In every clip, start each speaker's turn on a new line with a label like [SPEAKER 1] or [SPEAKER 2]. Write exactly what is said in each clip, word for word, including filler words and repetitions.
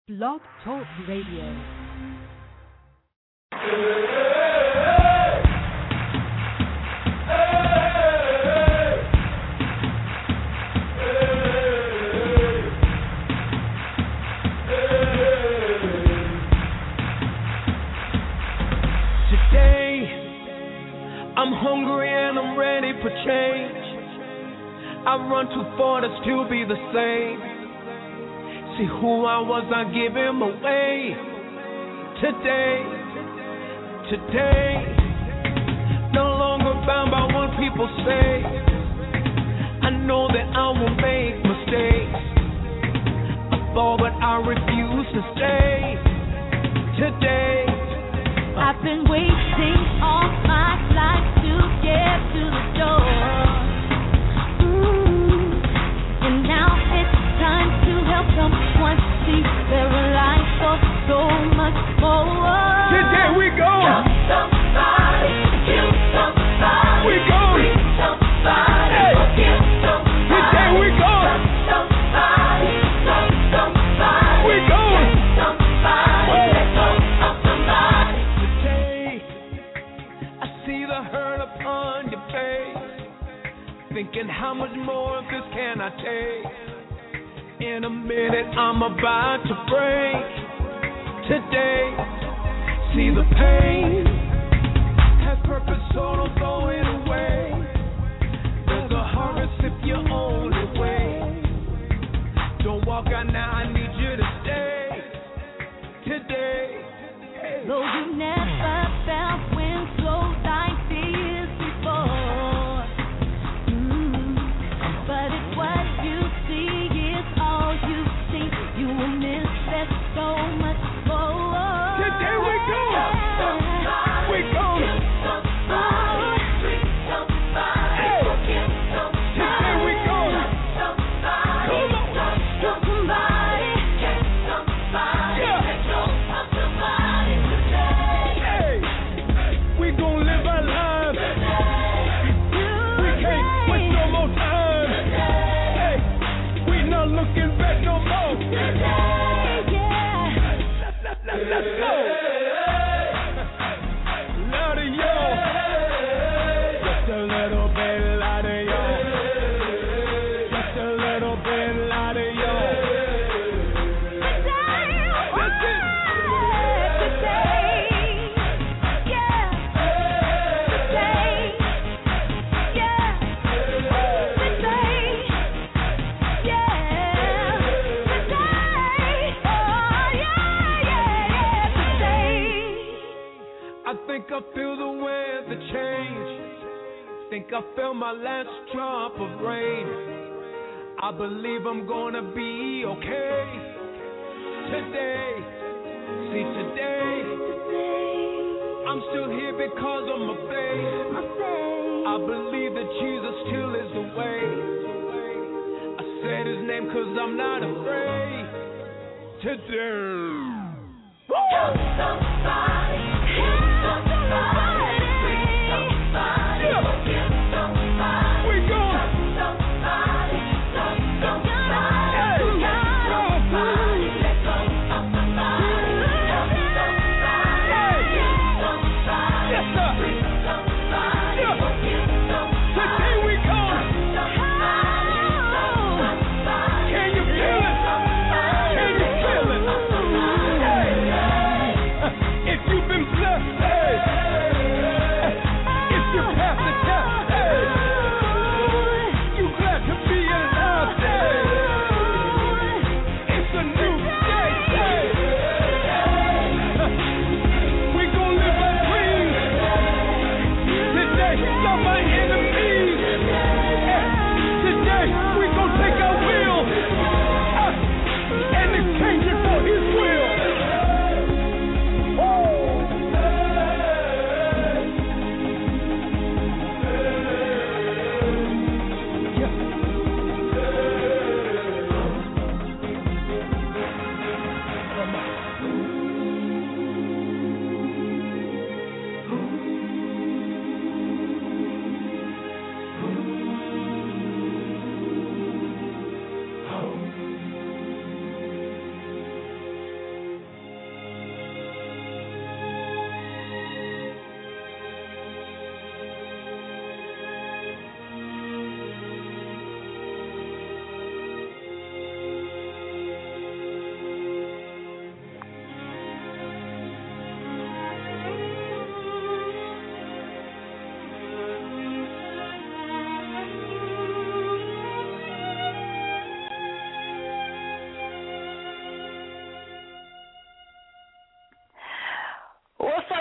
[SPEAKER 1] Blog Talk Radio.
[SPEAKER 2] I'm hungry and I'm ready for change. I run too far to still be the same. See who I was, I give him away. Today, today, no longer bound by what people say. I know that I will make mistakes. I fall, but I refuse to stay. Today,
[SPEAKER 3] I've been waiting all my life to get to the door. Ooh. And now it's time to help someone see their life for so much more.
[SPEAKER 2] Today we go.
[SPEAKER 3] Help somebody, kill somebody,
[SPEAKER 2] we go.
[SPEAKER 3] Free somebody,
[SPEAKER 2] hey.
[SPEAKER 3] Forgive somebody.
[SPEAKER 2] Today we go.
[SPEAKER 3] Touch somebody, love somebody,
[SPEAKER 2] we go.
[SPEAKER 3] Get somebody, oh. Let go of somebody.
[SPEAKER 2] Hurt upon your face, thinking how much more of this can I take? In a minute I'm about to break. Today, see the pain has purpose, so don't throw it away. There's a harvest if you only wait. Don't walk out now, I need you to stay. Today,
[SPEAKER 3] though you never felt when slow life is before. Mm. But if what you see is all you see, you will miss that so much more.
[SPEAKER 2] Today we go.
[SPEAKER 3] Somebody,
[SPEAKER 2] we go.
[SPEAKER 3] Somebody, free somebody, hey. Forgive somebody.
[SPEAKER 2] Today we go.
[SPEAKER 3] Somebody,
[SPEAKER 2] come on.
[SPEAKER 3] Love somebody, get somebody, yeah. Let go of somebody today.
[SPEAKER 2] Hey, we gon' live our lives. We can't waste no more time. Hey, we not looking back no more. Let's, let's, let's go. Louder, y'all. Just a little bit louder, y'all. Just a little bit louder, y'all. That's it. I feel the weather change. Think I feel my last drop of rain. I believe I'm gonna be okay. Today, see today, I'm still here because of my faith. I believe that Jesus still is the way. I said his name cause I'm not afraid. Today.
[SPEAKER 3] Help somebody, help somebody, free somebody, yeah. Forgive somebody,
[SPEAKER 2] we go.
[SPEAKER 3] Touch somebody, love somebody, hey. Get somebody, let go of somebody, help somebody, hey. Give somebody,
[SPEAKER 2] yes, sir.
[SPEAKER 3] Free somebody,
[SPEAKER 2] yeah.
[SPEAKER 3] Forgive somebody,
[SPEAKER 2] today we go.
[SPEAKER 3] Touch somebody, love somebody,
[SPEAKER 2] can you feel it? Can you feel it? Hey. If you've been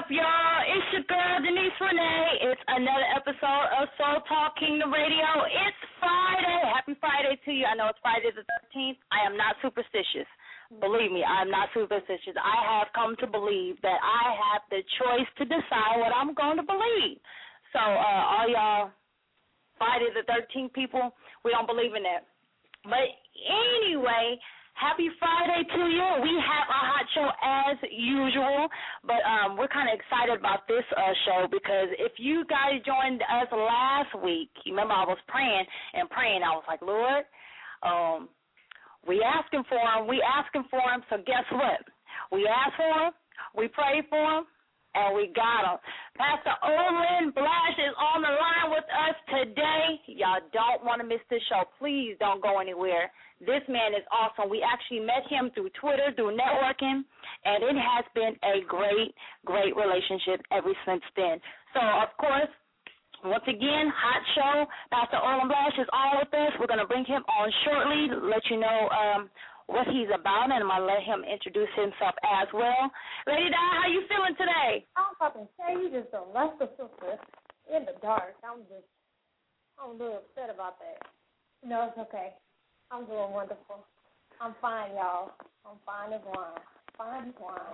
[SPEAKER 4] up, y'all? It's your girl, Denise Renee. It's another episode of Soul Talk Kingdom Radio. It's Friday. Happy Friday to you. I know it's Friday the thirteenth. I am not superstitious. Believe me, I'm not superstitious. I have come to believe that I have the choice to decide what I'm going to believe. So, uh, all y'all Friday the thirteenth people, we don't believe in that. But anyway, happy Friday to you. We have a hot show as usual, but um, we're kind of excited about this uh, show because if you guys joined us last week, you remember I was praying and praying. I was like, Lord, um, we asking for him. We asking for him, so guess what? We asked for him, we prayed for him, and we got him. Pastor Olin Blash is on the line with us today. Y'all don't want to miss this show. Please don't go anywhere. This man is awesome. We actually met him through Twitter, through networking, and it has been a great, great relationship ever since then. So, of course, once again, hot show. Pastor Olin Blash is on with us. We're going to bring him on shortly, let you know um, what he's about, and I'm going to let him introduce himself as well. Lady Di, how you feeling today?
[SPEAKER 5] I'm fucking say you just don't left the sister in the dark. I'm just, I'm a little upset about that. No, it's okay. I'm doing wonderful. I'm fine, y'all. I'm fine as wine. Fine as wine.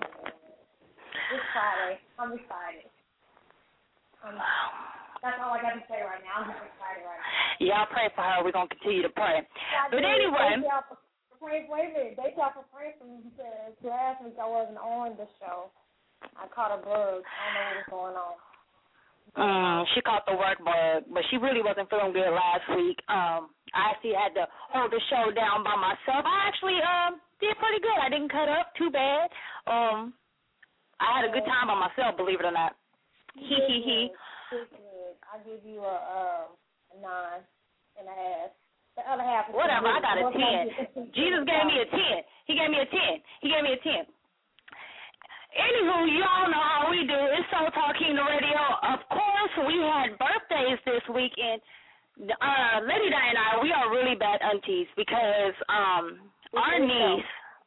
[SPEAKER 5] It's Friday. I'm excited. Um, that's all I got to say right now. I'm just excited right now.
[SPEAKER 4] Y'all pray for her. We're going to continue to pray.
[SPEAKER 5] Yeah,
[SPEAKER 4] but anyway.
[SPEAKER 5] Wait, wait a minute. They talked for praying for me because last week I wasn't on the show. I caught a bug. I don't know what was going on.
[SPEAKER 4] Mm, she caught the work bug, but she really wasn't feeling good last week. Um, I actually had to hold the show down by myself. I actually um did pretty good. I didn't cut up too bad. Um, I had a good time by myself, believe it or not. Hee hee hee.
[SPEAKER 5] I give you a, uh, a nine and a half. The other half is
[SPEAKER 4] whatever, I got a ten. Jesus gave me a ten. He gave me a ten. He gave me a ten. Anywho, y'all know how we do. It's Soul Talk Kingdom Radio. Of course, we had birthdays this week, and uh, Lady Di and I, we are really bad aunties because um, our niece,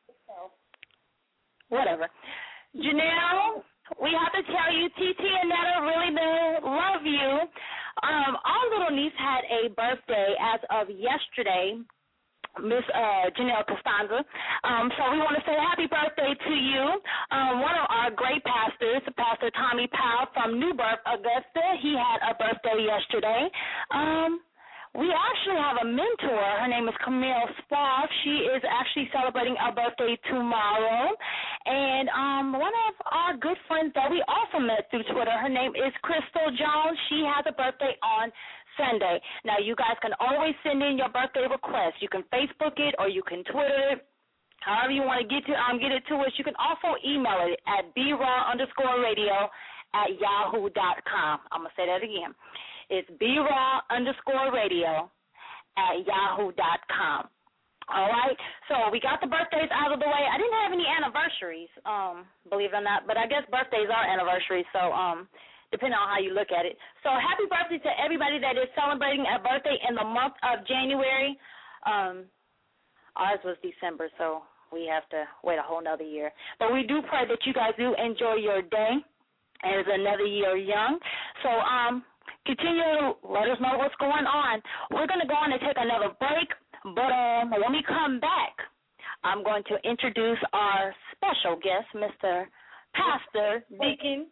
[SPEAKER 4] whatever, Janelle, we have to tell you, T T and Netta really do love you. Um, our little niece had a birthday as of yesterday, Miss uh, Janelle Costanza. Um, so we want to say happy birthday to you. Um, one of our great pastors, Pastor Tommy Powell from New Birth, Augusta, he had a birthday yesterday. Um, we actually have a mentor. Her name is Camille Spoff. She is actually celebrating her birthday tomorrow. And um, one of our good friends that we also met through Twitter, her name is Crystal Jones. She has a birthday on Sunday. Now, you guys can always send in your birthday request. You can Facebook it or you can Twitter it. However you want to get to um, get it to us. You can also email it at braw underscore radio at yahoo dot com. I'm going to say that again. It's braw underscore radio at yahoo dot com. All right, so we got the birthdays out of the way. I didn't have any anniversaries, um, believe it or not, but I guess birthdays are anniversaries, so um, depending on how you look at it. So happy birthday to everybody that is celebrating a birthday in the month of January. Um, ours was December, so we have to wait a whole nother year. But we do pray that you guys do enjoy your day as another year young. So um, continue to let us know what's going on. We're going to go on and take another break. But um, when we come back, I'm going to introduce our special guest, Mister Pastor, Deacon,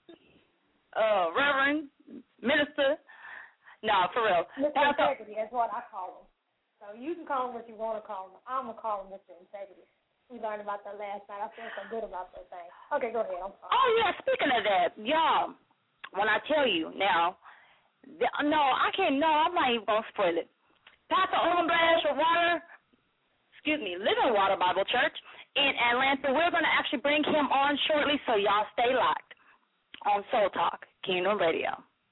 [SPEAKER 4] uh, Reverend, Minister. No, for real.
[SPEAKER 5] Mister Integrity, that's what I call him. So you can call him what you want to call him. I'm going to call him Mister Integrity. We learned about that last night. I feel so good about that thing. Okay, go ahead. I'm sorry.
[SPEAKER 4] Oh, yeah, speaking of that, y'all, when I tell you now, the, no, I can't, no, I'm not even going to spoil it. Pastor Olin Blash of Water, excuse me, Living Water Bible Church in Atlanta. We're going to actually bring him on shortly, so y'all stay locked on Soul Talk Kingdom Radio.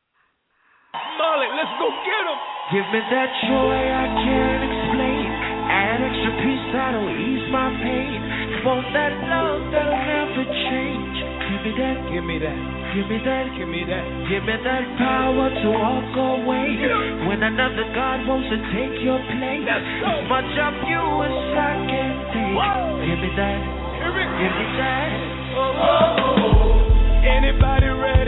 [SPEAKER 2] Marley, let's go get him.
[SPEAKER 6] Give me that joy I can't explain, an extra peace that'll ease my pain. Want that love that'll never change. Give me that, give me that, give me that, give me that. Give me that power to walk away when another God wants to take your place. As much of you as I can take. Give me that, give me that.
[SPEAKER 2] Oh, oh, oh. Anybody ready?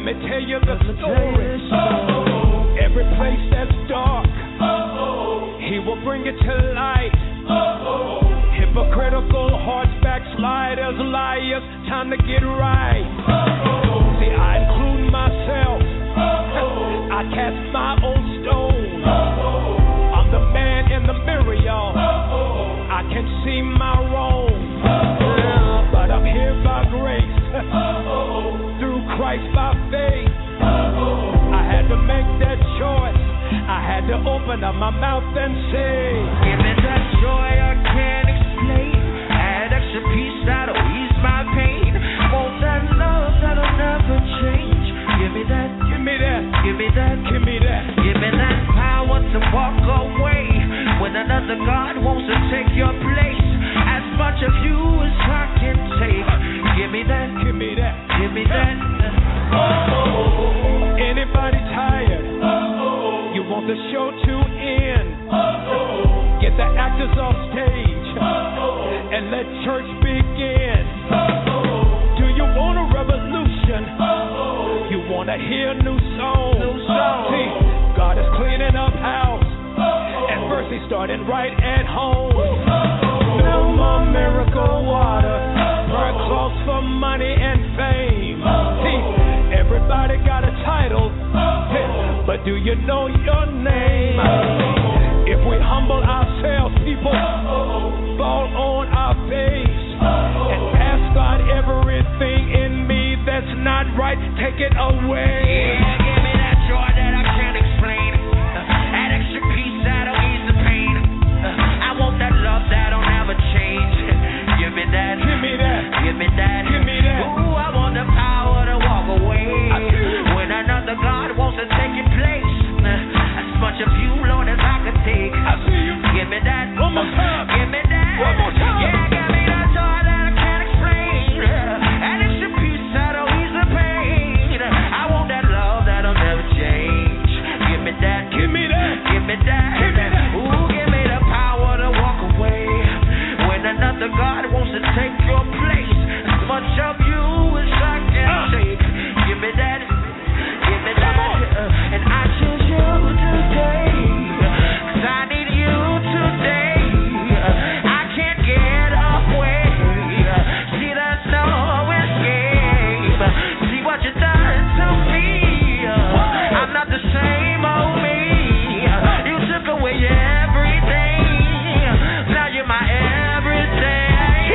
[SPEAKER 2] me tell you the story. Uh-oh. Every place that's dark, uh-oh, he will bring it to light. Uh-oh. Hypocritical hearts, backsliders, liars, time to get right. Uh-oh. See, I include myself. Uh-oh. I cast my own stone. Uh-oh. I'm the man in the mirror, y'all. Uh-oh. I can see my wrong. Uh-oh. But I'm here by grace. Uh-oh. Through Christ by faith. Uh-oh. I had to make that choice. I had to open up my mouth and say,
[SPEAKER 6] give me that joy I can't explain. Add extra peace that'll ease my pain. Want that love that'll never change. Give me that,
[SPEAKER 2] give me that,
[SPEAKER 6] give me that,
[SPEAKER 2] give me that.
[SPEAKER 6] Give me that power to walk away when another God wants to take your place. As much of you as I can take. Give me that,
[SPEAKER 2] give me that,
[SPEAKER 6] give me that.
[SPEAKER 2] Uh-oh. Anybody tired? Uh-oh. You want the show to end? Uh-oh. Get the actors off stage. Uh-oh. And let church begin. Uh-oh. Do you want a revolution? Uh-oh. You want to hear new songs?
[SPEAKER 6] New songs.
[SPEAKER 2] See, God is cleaning up house. Uh-oh. And first he's starting right at home. Uh-oh. No more miracle water. Burn clothes for money and fame. Uh-oh. See, everybody got a title. Uh-oh. But do you know your name? Uh-oh. If we humble ourselves, people, uh-oh, fall on our face, uh-oh, and ask God everything in me that's not right, take it away.
[SPEAKER 6] Yeah, give me that joy that I can't explain. Uh, that extra peace that'll ease the pain. Uh, I want that love that'll never change. Give me that.
[SPEAKER 2] Give me that.
[SPEAKER 6] Give me that.
[SPEAKER 2] Give me that.
[SPEAKER 6] Ooh, I want the power to walk away when another God wants to take your place. Uh, as much of you, Lord, as I could take.
[SPEAKER 2] I see you.
[SPEAKER 6] Give me that.
[SPEAKER 2] One more time.
[SPEAKER 6] Give me that.
[SPEAKER 2] One more time.
[SPEAKER 6] Yeah, give me that joy that I can't explain. And it's your peace that'll ease the pain. I want that love that'll never change. Give me that.
[SPEAKER 2] Give me that.
[SPEAKER 6] Give me that.
[SPEAKER 2] Give me that.
[SPEAKER 6] Ooh, give me the power to walk away when another God wants to take your place. As much of you as I can uh. take. Give me that. Give me that. Uh, and I choose you today. Cause I need you today. Uh, I can't get away. Uh, see, there's no escape. Uh, see what you done to me. Uh, I'm not the same old me. Uh, you took away everything. Now you're my everything.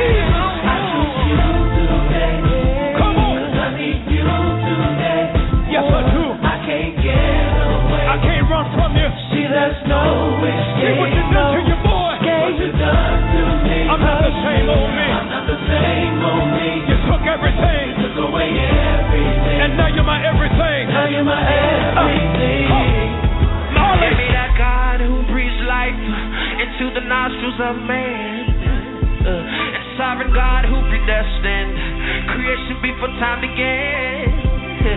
[SPEAKER 2] I choose you today. Come on.
[SPEAKER 6] Cause I need you today.
[SPEAKER 2] Yes, I do.
[SPEAKER 6] I can't get away.
[SPEAKER 2] I can't run from you.
[SPEAKER 6] See, there's no escape.
[SPEAKER 2] See what you done to your boy.
[SPEAKER 6] What you done to me.
[SPEAKER 2] I'm not the same old me.
[SPEAKER 6] I'm not the same old me.
[SPEAKER 2] You took everything.
[SPEAKER 6] You took away everything.
[SPEAKER 2] And now you're my everything.
[SPEAKER 6] Now you're my everything.
[SPEAKER 2] Uh, oh.
[SPEAKER 6] Give me that God who breathes life into the nostrils of man. Uh, and sovereign God who predestined creation before time began.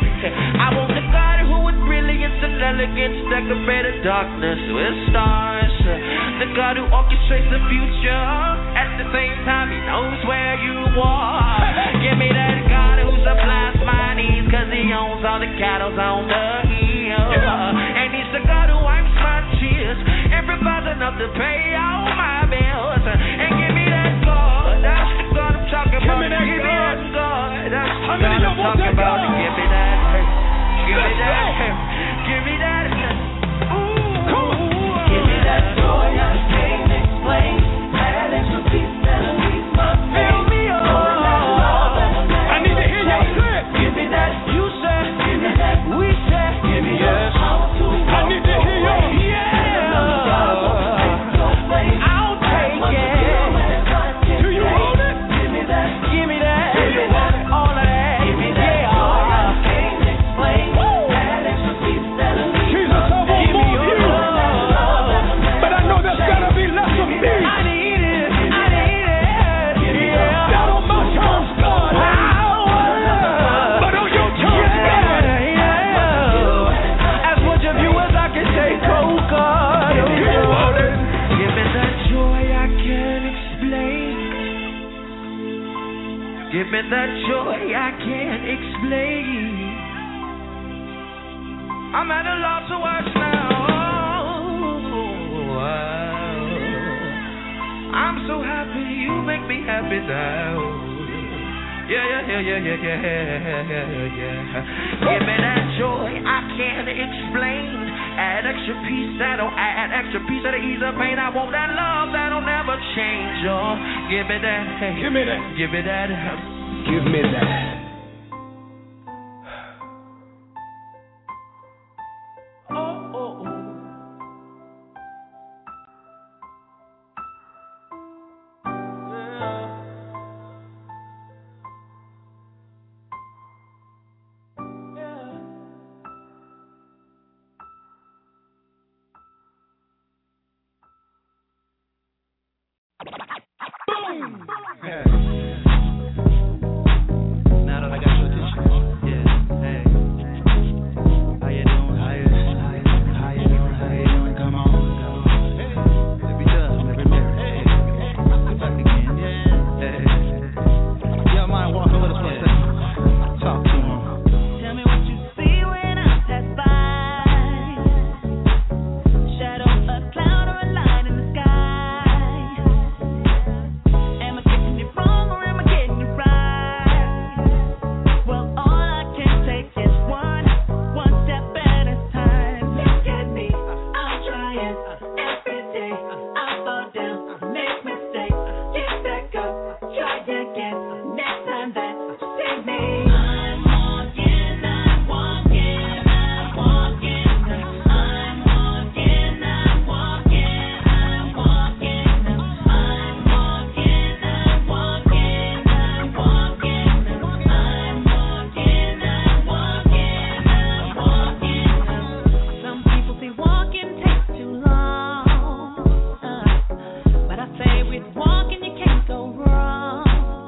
[SPEAKER 6] I want the God who with brilliance and elegance decorated darkness with stars. The God who orchestrates the future. At the same time, he knows where you are. Give me that God who supplies my needs, cause he owns all the cattle on the hill. And he's the God who wipes my tears and provides enough to pay all my bills. And give me that God, that's the God I'm talking about.
[SPEAKER 2] Give me that God.
[SPEAKER 6] God, that's the
[SPEAKER 2] How
[SPEAKER 6] God
[SPEAKER 2] many of
[SPEAKER 6] I'm
[SPEAKER 2] y'all want
[SPEAKER 6] talking
[SPEAKER 2] that
[SPEAKER 6] about.
[SPEAKER 2] God?
[SPEAKER 6] Give me that. Give me
[SPEAKER 2] Let's
[SPEAKER 6] that.
[SPEAKER 2] go.
[SPEAKER 6] Give me that. Ooh.
[SPEAKER 2] Come on.
[SPEAKER 6] Give me that joy I can't explain. That extra peace that'll ease my pain. Fill me up.
[SPEAKER 2] I need to hear y'all say it.
[SPEAKER 6] Give me that. You say. Give me that. We say. Give me
[SPEAKER 2] Yes.
[SPEAKER 6] that.
[SPEAKER 2] I need to hear y'all.
[SPEAKER 6] Yeah. I'll take it.
[SPEAKER 2] Do you want it?
[SPEAKER 6] Give me that. Give me that.
[SPEAKER 2] Do you want it?
[SPEAKER 6] All of that. Give me that. Yeah.
[SPEAKER 2] Jesus, I want more of you. But I know there's gotta be less of me.
[SPEAKER 6] I need it. I need it. Yeah.
[SPEAKER 2] Not on my terms, God. But on your terms, God.
[SPEAKER 6] As much of you as I can take, oh God.
[SPEAKER 2] Do you want it?
[SPEAKER 6] Give me that joy I can't explain. Give me that joy I can't explain. I'm at a loss of words now. Oh, I'm so happy, you make me happy now. Yeah, yeah, yeah, yeah, yeah, yeah, yeah, yeah. Give me that joy I can't explain. Add extra peace that'll add extra peace that'll ease the pain. I want that love that'll never change. Oh, give me that, hey, give me that, give me that, give me that. Boom! Yeah. Now that I got your attention, yeah, hey, how you doing? How you, how you, how you doing? How you doing? Come on, come on. Hey, let me dub, let me mirror. Hey, get back again. Yeah, hey. Y'all mind walking with us for a second? Talk to him.
[SPEAKER 3] Tell me what you see when I pass by. Shadow, a cloud, or a line in the sky. Am I getting it wrong or am I getting it right? Well, all I can take is one, one step at a time. Look at me, I'm trying every day. I fall down, make mistakes, get back up, try again. Next time that you see me, I'm walking, I'm walking, I'm walking. I'm walking, I'm walking, I'm walking. I'm walking, I'm walking, I'm walking. I'm walking, I'm walking, I'm walking. Some people say walking takes too long, uh, but I say with walking you can't go wrong.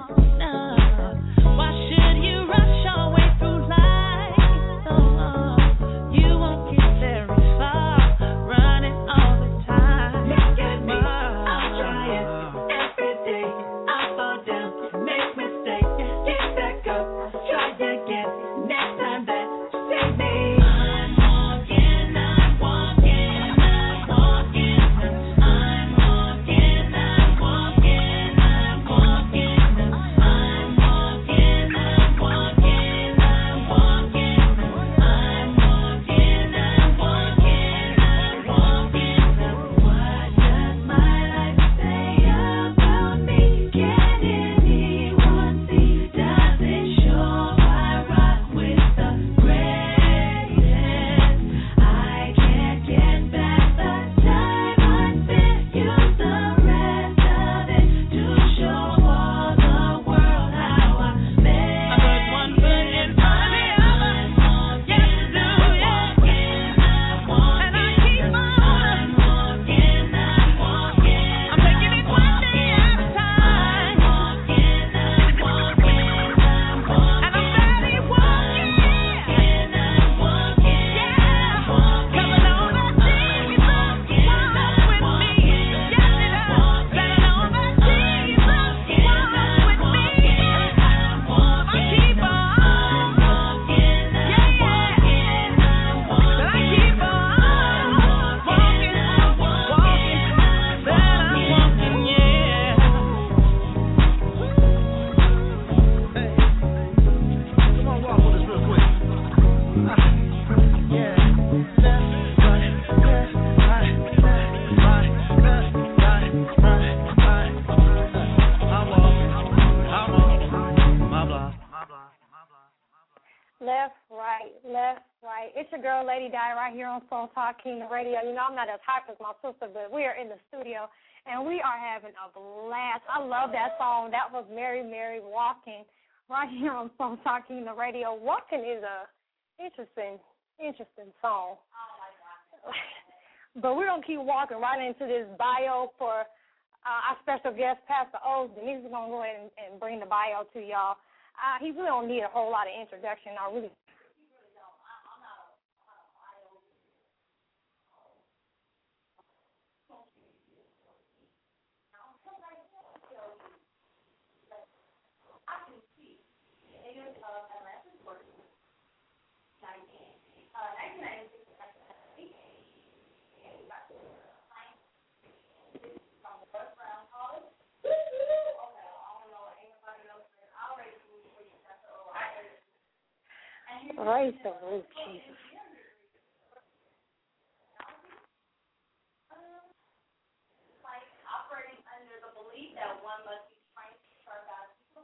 [SPEAKER 3] Uh, why should you rush your way through life so long? You won't get very far running all the time. Look at me, I'm trying every day. I fall down, make mistakes, get back up, try again. Next time that you see me, I'm walking, I'm walking, I'm walking. I'm walking, I'm walking, I'm walking. I'm walking, I'm walking, I'm walking. I'm walking, I'm walking, I'm walking. What does my life say about me? Can anyone see? Does it show I rock with the greatest? I can't get back the time I spent. Use the rest of it to show all the world how I made. I put one foot in front of the other. Yes, do, yeah. And I keep on. I'm walking, I'm walking. I'm taking it one day at a time. I'm walking, I'm walking, I'm walking. And I'm steady walking. I'm walking, yeah. Coming over Jesus, walk with me. Yes, it is. Coming over Jesus, walk with me. I keep on. Yeah, yeah. But I keep on walking, walking. But I'm walking, yeah.
[SPEAKER 6] Come on, walk with us real quick. Yeah. Left, right, left, right, left, right, left, right, right, right. I'm walking, I'm on my block.
[SPEAKER 5] Left, right, left, right. It's your girl, Lady Di, right here on Soul Talk Kingdom Radio. You know, I'm not as hype as my sister, but we are in the studio, and we are having a blast. I love that song. That was Mary, Mary Walking, right here on Soul Talk Kingdom Radio. Walking is a interesting, interesting song. But we're going to keep walking right into this bio for uh, our special guest, Pastor O's. Denise is going to go ahead and, and bring the bio to y'all. Uh, he really don't need a whole lot of introduction. I really nineteen ninety-six Praise the Lord, Jesus.
[SPEAKER 4] Like operating under the belief that one must be trained to serve God's people.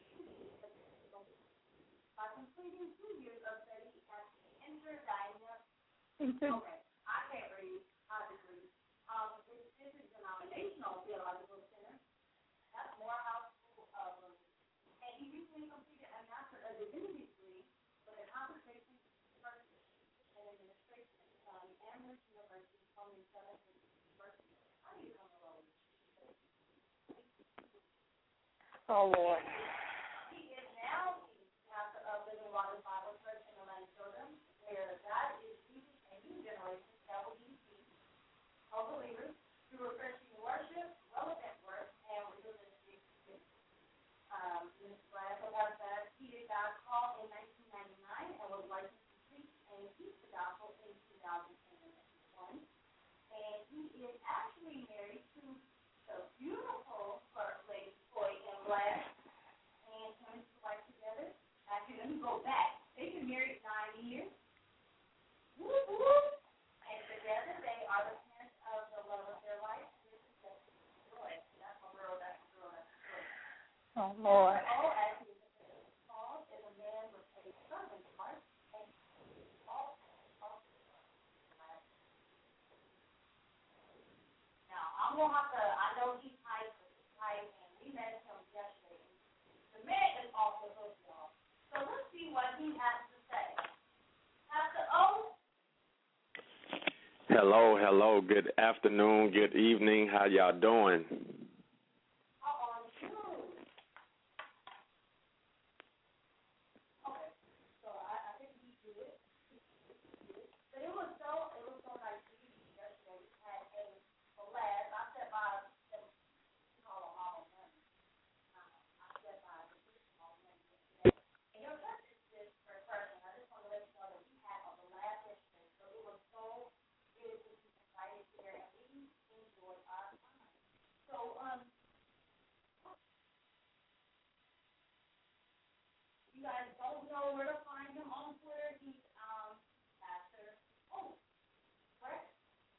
[SPEAKER 4] By completing two years of study at the interdenominational, okay, I can't read, obviously. Um, this, this is denominational theological center. That's Morehouse School of Religion. And he recently completed a Master of Divinity degree with a concentration in University and Administration from Amherst University, Tony Seventh University. How do you come along?
[SPEAKER 5] Oh, Lord.
[SPEAKER 4] He is now the pastor of Living Waters Bible Church in Atlanta, Georgia, where God is using a new generation, L D C, of believers to refreshing worship, relevant work, and realistic experience. Um, Mister Bradford has said he did God's call in nineteen ninety-nine and was licensed to preach and teach the gospel in two thousand one. And he is actually married to the beautiful first lady, Toy and Black, and him and his wife together. Actually, let me go back. They've been married nine years. Woo woo! And together they are the parents of the love of their life. This is the joy. That's my girl, that's my girl, that's my girl.
[SPEAKER 5] Oh, Lord.
[SPEAKER 4] Oh, as he is called, is a man with a servant's heart, and all, all. Now, I'm going to have to, I know he's tight, tight, and we met him yesterday. The man is also hooked, y'all. So let's see what he has to say. Pastor O.
[SPEAKER 7] Hello, hello. Good afternoon, good evening. How y'all doing?
[SPEAKER 4] Uh-oh, shoot. Okay, so I, I think he did. But it was so, it was so nice to meet you yesterday. We had a blast. I said by, you call them all men. I said by the all men yesterday. And your church is this for person. I just want to let you know that we had a blast yesterday. So it was so good to be invited here, and we enjoyed our time. So, um, you guys don't know where to find him on Twitter. He's um Pastor O, correct?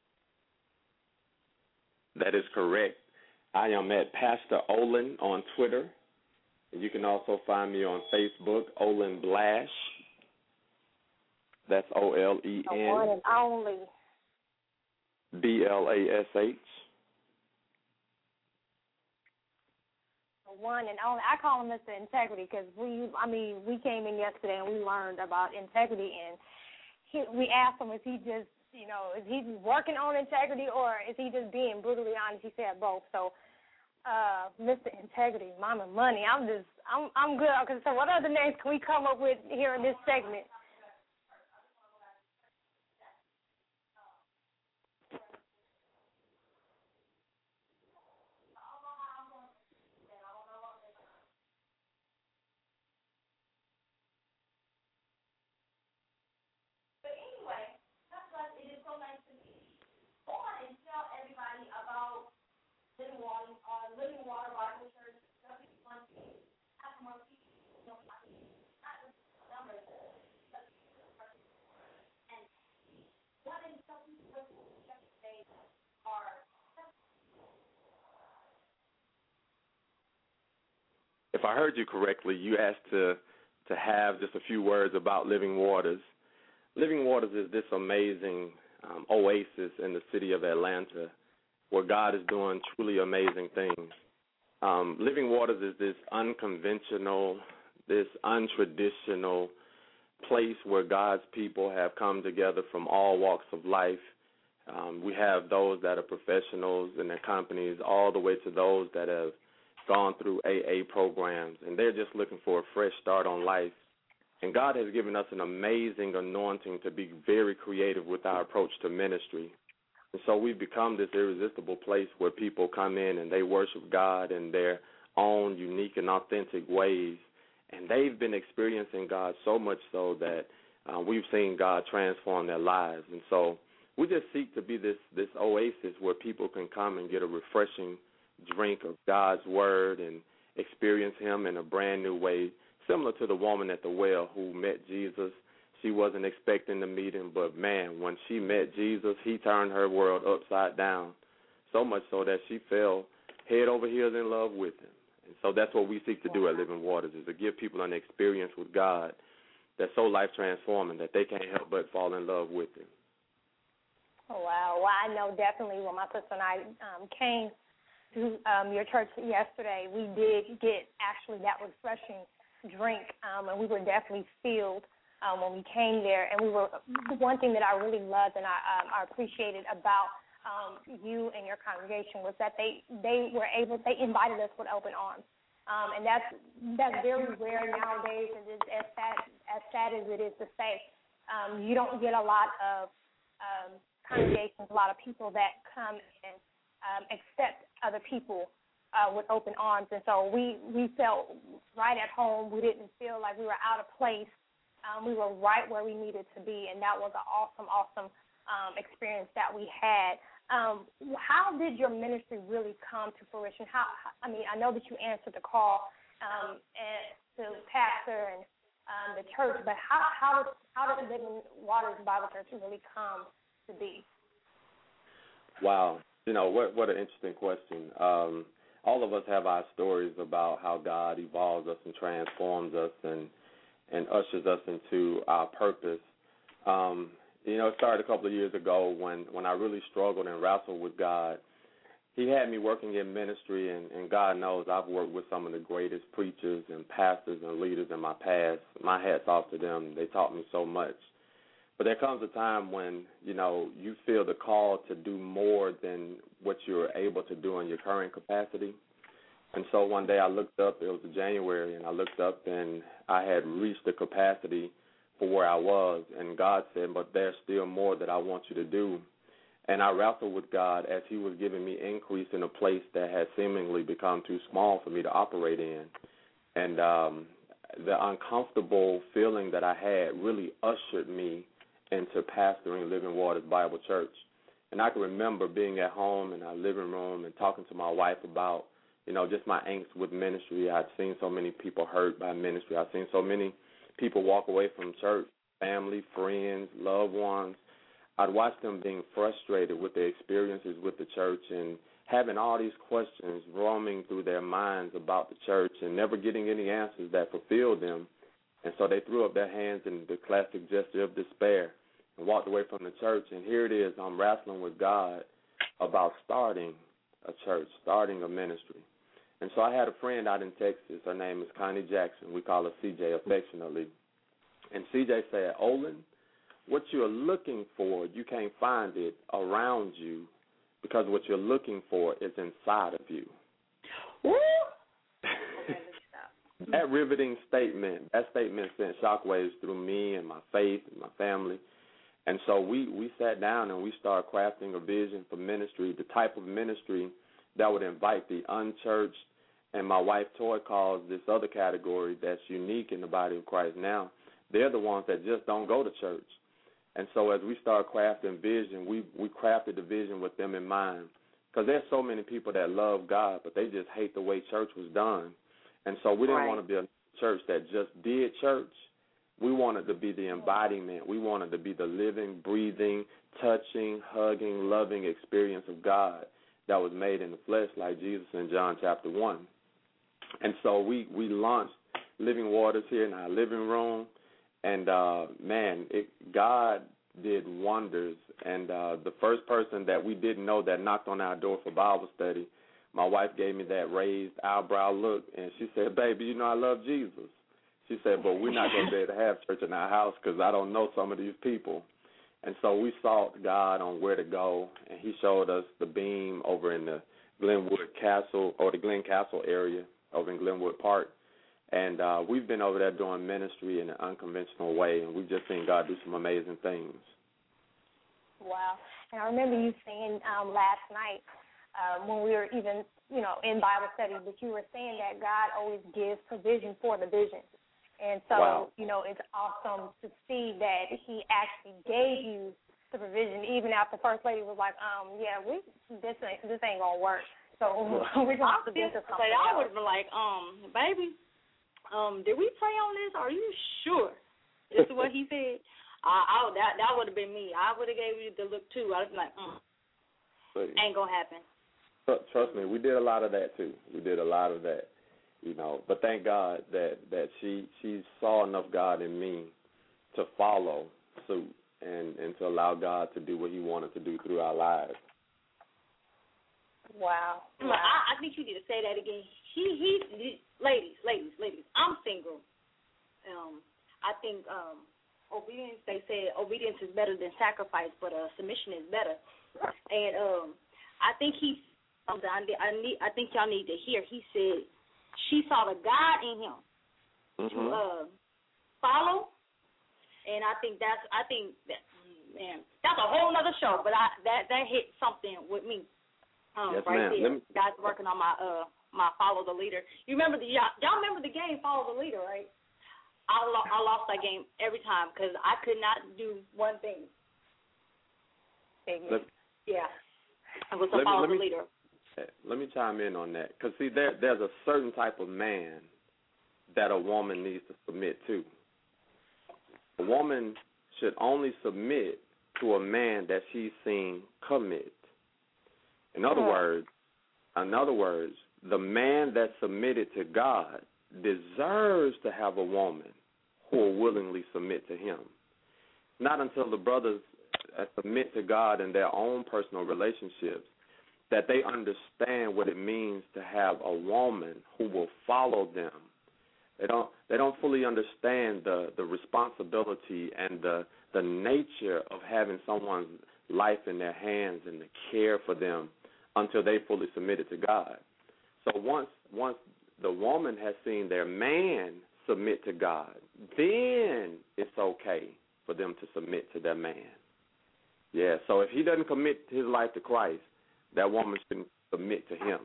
[SPEAKER 7] That is correct. I am at Pastor Olin on Twitter. You can also find me on Facebook, Olin Blash. That's O L E
[SPEAKER 5] The one
[SPEAKER 7] N
[SPEAKER 5] and only.
[SPEAKER 7] B L A S H.
[SPEAKER 5] The one and only. I call him Mister Integrity because we, I mean, we came in yesterday and we learned about integrity, and he, we asked him, is he just, you know, is he working on integrity or is he just being brutally honest? He said both. So, uh, Mister Integrity, Mama Money. I'm just, I'm, I'm good. Okay, so what other names can we come up with here in this segment?
[SPEAKER 4] But anyway, that's why it is so nice to meet you. Go on and tell everybody about Living Water, uh, Living Water Bible Church, W one P, Pastor Marquis, you know, not just numbers, but and what is something that yesterday are.
[SPEAKER 7] If I heard you correctly, you asked to to have just a few words about Living Waters. Living Waters is this amazing um, oasis in the city of Atlanta where God is doing truly amazing things. Um, Living Waters is this unconventional, this untraditional place where God's people have come together from all walks of life. Um, we have those that are professionals in their companies all the way to those that have gone through A A programs, and they're just looking for a fresh start on life. And God has given us an amazing anointing to be very creative with our approach to ministry. And so we've become this irresistible place where people come in and they worship God in their own unique and authentic ways. And they've been experiencing God so much so that uh, we've seen God transform their lives. And so we just seek to be this, this oasis where people can come and get a refreshing drink of God's word and experience him in a brand new way, similar to the woman at the well who met Jesus, She wasn't expecting to meet him, but, man, when she met Jesus, he turned her world upside down, so much so that she fell head over heels in love with him. And so that's what we seek to do at Living Waters, is to give people an experience with God that's so life-transforming that they can't help but fall in love with him.
[SPEAKER 5] Oh, wow. Well, I know definitely when my sister and I um, came to um, your church yesterday, we did get actually that refreshing drink, um, and we were definitely filled um, when we came there. And we were one thing that I really loved and I, um, I appreciated about um, you and your congregation was that they, they were able, they invited us with open arms. Um, and that's that's very rare nowadays, and it's as sad, as sad as it is to say. Um, you don't get a lot of um, congregations, a lot of people that come and um, accept other people uh, with open arms. And so we, we felt right at home. We didn't feel like we were out of place. Um, we were right where we needed to be, and that was an awesome, awesome um, experience that we had. Um, how did your ministry really come to fruition? How, I mean, I know that you answered the call um, and to pastor and um, the church, but how how did, how did Living Waters Bible Church really come to be?
[SPEAKER 7] Wow. You know, what what an interesting question. Um, all of us have our stories about how God evolves us and transforms us and, and ushers us into our purpose. Um You know, it started a couple of years ago when, when I really struggled and wrestled with God. He had me working in ministry, and, and God knows I've worked with some of the greatest preachers and pastors and leaders in my past. My hat's off to them. They taught me so much. But there comes a time when, you know, you feel the call to do more than what you're able to do in your current capacity. And so one day I looked up, it was January, and I looked up and I had reached the capacity for where I was, and God said, but there's still more that I want you to do. And I wrestled with God as he was giving me increase in a place that had seemingly become too small for me to operate in. And um, the uncomfortable feeling that I had really ushered me into pastoring Living Waters Bible Church. And I can remember being at home in our living room and talking to my wife about, you know, just my angst with ministry. I'd seen so many people hurt by ministry. I'd seen so many people walk away from church, family, friends, loved ones. I'd watch them being frustrated with their experiences with the church and having all these questions roaming through their minds about the church and never getting any answers that fulfilled them. And so they threw up their hands in the classic gesture of despair and walked away from the church. And here it is, I'm wrestling with God about starting a church, starting a ministry. And so I had a friend out in Texas. Her name is Connie Jackson. We call her C J affectionately. And C J said, Olin, what you're looking for, you can't find it around you because what you're looking for is inside of you.
[SPEAKER 4] Woo!
[SPEAKER 7] That riveting statement, that statement sent shockwaves through me and my faith and my family. And so we, we sat down and we started crafting a vision for ministry, the type of ministry that would invite the unchurched, and my wife Toy calls this other category that's unique in the body of Christ now. They're the ones that just don't go to church. And so as we started crafting vision, we, we crafted the vision with them in mind. Because there's so many people that love God, but they just hate the way church was done. And so we didn't
[SPEAKER 4] right.
[SPEAKER 7] want to be a church that just did church. We wanted to be the embodiment. We wanted to be the living, breathing, touching, hugging, loving experience of God that was made in the flesh like Jesus in John chapter one. And so we, we launched Living Waters here in our living room. And, uh, man, it, God did wonders. And uh, the first person that we didn't know that knocked on our door for Bible study, my wife gave me that raised eyebrow look, and she said, baby, you know I love Jesus. She said, but we're not going to be able to have church in our house because I don't know some of these people. And so we sought God on where to go, and he showed us the beam over in the Glenwood Castle, or the Glen Castle area over in Glenwood Park. And uh, we've been over there doing ministry in an unconventional way, and we've just seen God do some amazing things.
[SPEAKER 5] Wow. And I remember you saying um, last night um, when we were even, you know, in Bible study, that you were saying that God always gives provision for the vision. And so,
[SPEAKER 7] wow.
[SPEAKER 5] you know, it's awesome to see that he actually gave you the provision, even after First Lady was like, um, yeah, we this ain't, this ain't going to work. So we're going to have to do something else.
[SPEAKER 8] I would have been like, um, baby, um, did we pray on this? Are you sure? This is what he said. I, I that that would have been me. I would have gave you the look too. I was like, mm,
[SPEAKER 7] But,
[SPEAKER 8] ain't gonna happen.
[SPEAKER 7] Trust me, we did a lot of that too. We did a lot of that, you know. But thank God that that she she saw enough God in me to follow suit and and to allow God to do what He wanted to do through our lives.
[SPEAKER 5] Wow.
[SPEAKER 8] wow. I, I think you need to say that again. He, he, he, ladies, ladies, ladies. I'm single. Um, I think um, obedience. They say obedience is better than sacrifice, but uh, submission is better. And um, I think he. I need. I think y'all need to hear. He said she saw the God in him
[SPEAKER 7] mm-hmm.
[SPEAKER 8] to uh, follow, and I think that's. I think that man, that's a whole other show. But I that that hit something with me. Um,
[SPEAKER 7] yes,
[SPEAKER 8] right
[SPEAKER 7] ma'am.
[SPEAKER 8] there.
[SPEAKER 7] Me...
[SPEAKER 8] Guys working on my uh my follow the leader. You remember the y'all, y'all remember the game Follow the Leader, right? I lo- I lost that game every time because I could not do one thing.
[SPEAKER 7] Let,
[SPEAKER 8] yeah, it was a
[SPEAKER 7] let
[SPEAKER 8] Follow
[SPEAKER 7] me,
[SPEAKER 8] the Leader.
[SPEAKER 7] Let me chime in on that because see, there there's a certain type of man that a woman needs to submit to. A woman should only submit to a man that she's seen commit. In other
[SPEAKER 5] yeah.
[SPEAKER 7] words, in other words, the man that submitted to God deserves to have a woman who will willingly submit to him. Not until the brothers submit to God in their own personal relationships that they understand what it means to have a woman who will follow them. They don't they don't fully understand the, the responsibility and the the nature of having someone's life in their hands and the care for them until they fully submitted to God. So once once the woman has seen their man submit to God, then it's okay for them to submit to their man. Yeah, so if he doesn't commit his life to Christ, that woman shouldn't submit to him.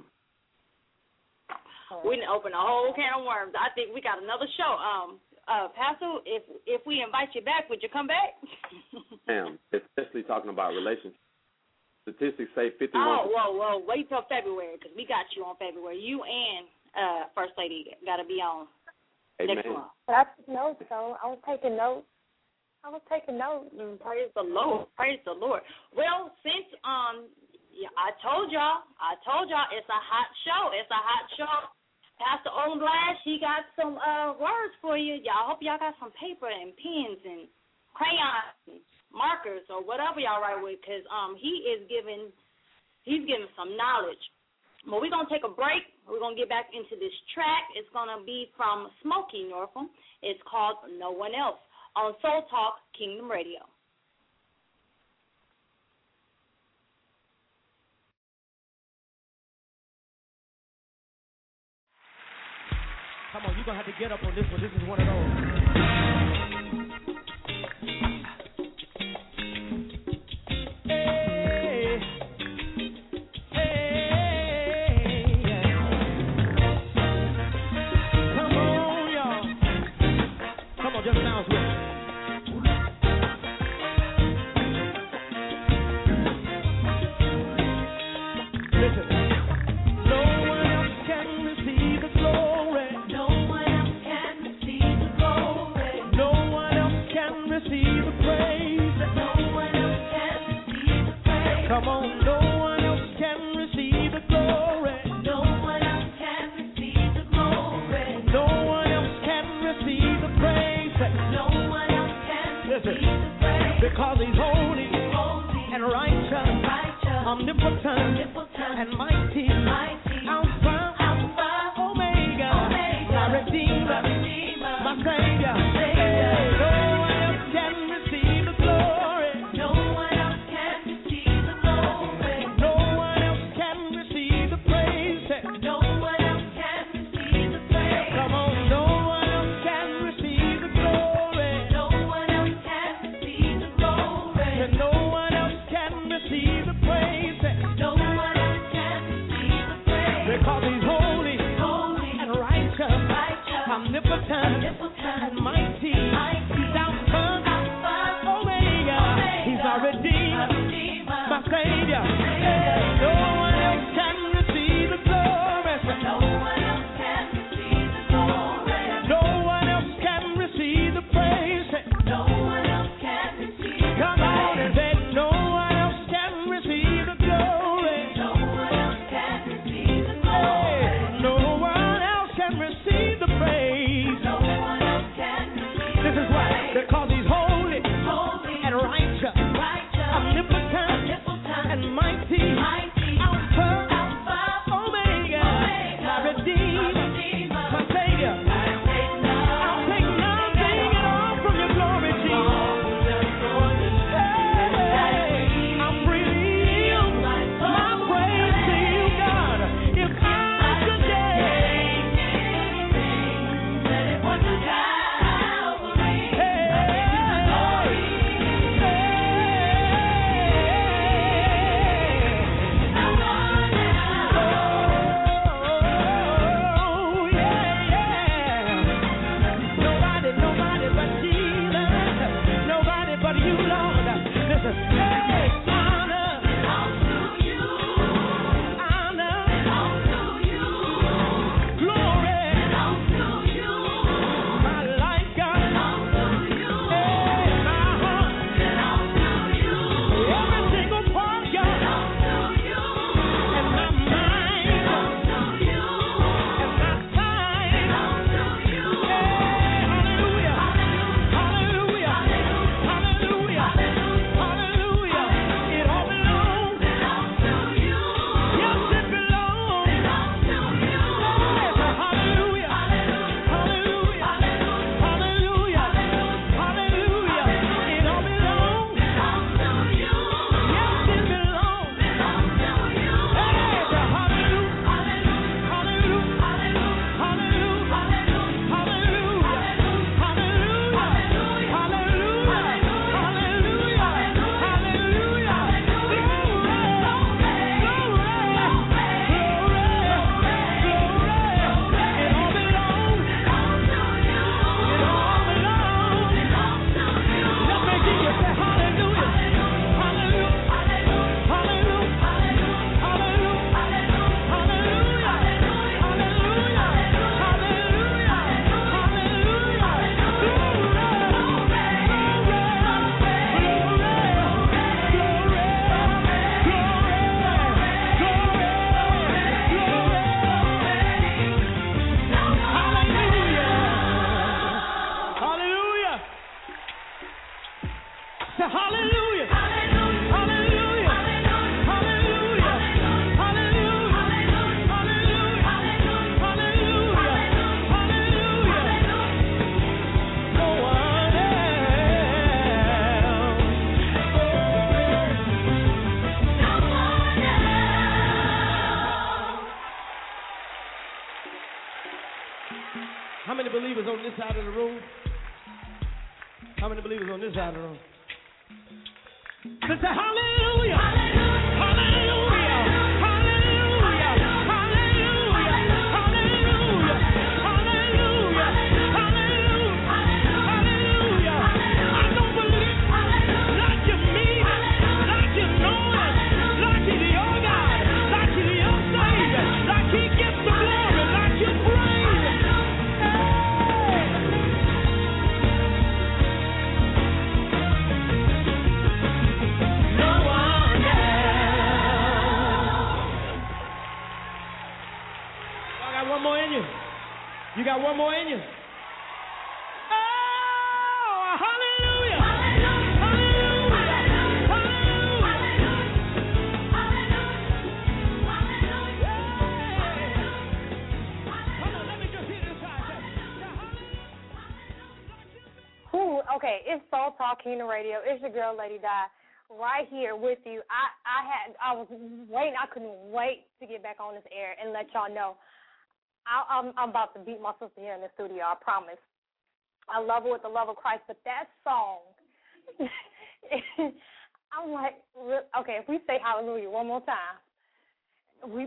[SPEAKER 8] We didn't open a whole can of worms. I think we got another show. Um, uh, Pastor, if if we invite you back, would you come back?
[SPEAKER 7] Ma'am, especially talking about relationships. Statistics say fifty-one.
[SPEAKER 8] Oh, whoa, whoa, wait till February because we got you on February. You and uh, First Lady got to be on
[SPEAKER 7] Amen.
[SPEAKER 8] next month.
[SPEAKER 5] I took notes, so I was taking notes. I was taking notes.
[SPEAKER 8] Mm, praise the Lord. Praise the Lord. Well, since um, yeah, I told y'all, I told y'all it's a hot show. It's a hot show. Pastor On Blast, he got some uh, words for you. Y'all hope y'all got some paper and pens and crayons and markers or whatever y'all write with, because um, he is giving, he's giving some knowledge. But we're going to take a break. We're going to get back into this track. It's going to be from Smokey Norfolk. It's called No One Else on Soul Talk Kingdom Radio.
[SPEAKER 6] Come on, you're going to have to get up on this one. This is one of those. Hey, hey, yeah. Come on, y'all. Come on, just bounce with me. Listen. No one else can receive the glory. No one else can receive the glory. No one else can receive the praise. No one else can receive the praise. Come on, no one else can receive the glory. No one else can receive the glory. No one else can receive the praise. No one else can receive the praise. Because he's holy, holy and righteous, righteous, omnipotent, omnipotent and mighty, mighty, Alpha, Alpha, Omega, Omega, my Redeemer, Redeemer, my Savior. Hey, no one else can receive the glory. No one else can receive the glory. No one else can receive the praise. No one else can receive the praise. Come on, no one else can receive the glory. No one else can receive the glory. And no one else can receive the praise. No one else can
[SPEAKER 2] How many believers on this side of the room? How many believers on this side of the room? Let's say hallelujah. Hallelujah. Hallelujah. Hallelujah. Hallelujah. Hallelujah. Hallelujah. Hallelujah. I don't believe like you mean it, like you know it, like you're your God, like you're your Savior, like He gets the glory, like you praise Him. One more in you. You got one more in you. Oh, hallelujah. Hallelujah. Come on, let me just hear this side.
[SPEAKER 5] Ooh, okay, it's Soul Talk Kingdom Radio. It's your girl, Lady Di, right here with you. I, I had I was waiting. I couldn't wait to get back on this air and let y'all know. I, I'm, I'm about to beat my sister here in the studio, I promise. I love her with the love of Christ, but that song, I'm like, okay, if we say hallelujah one more time, we.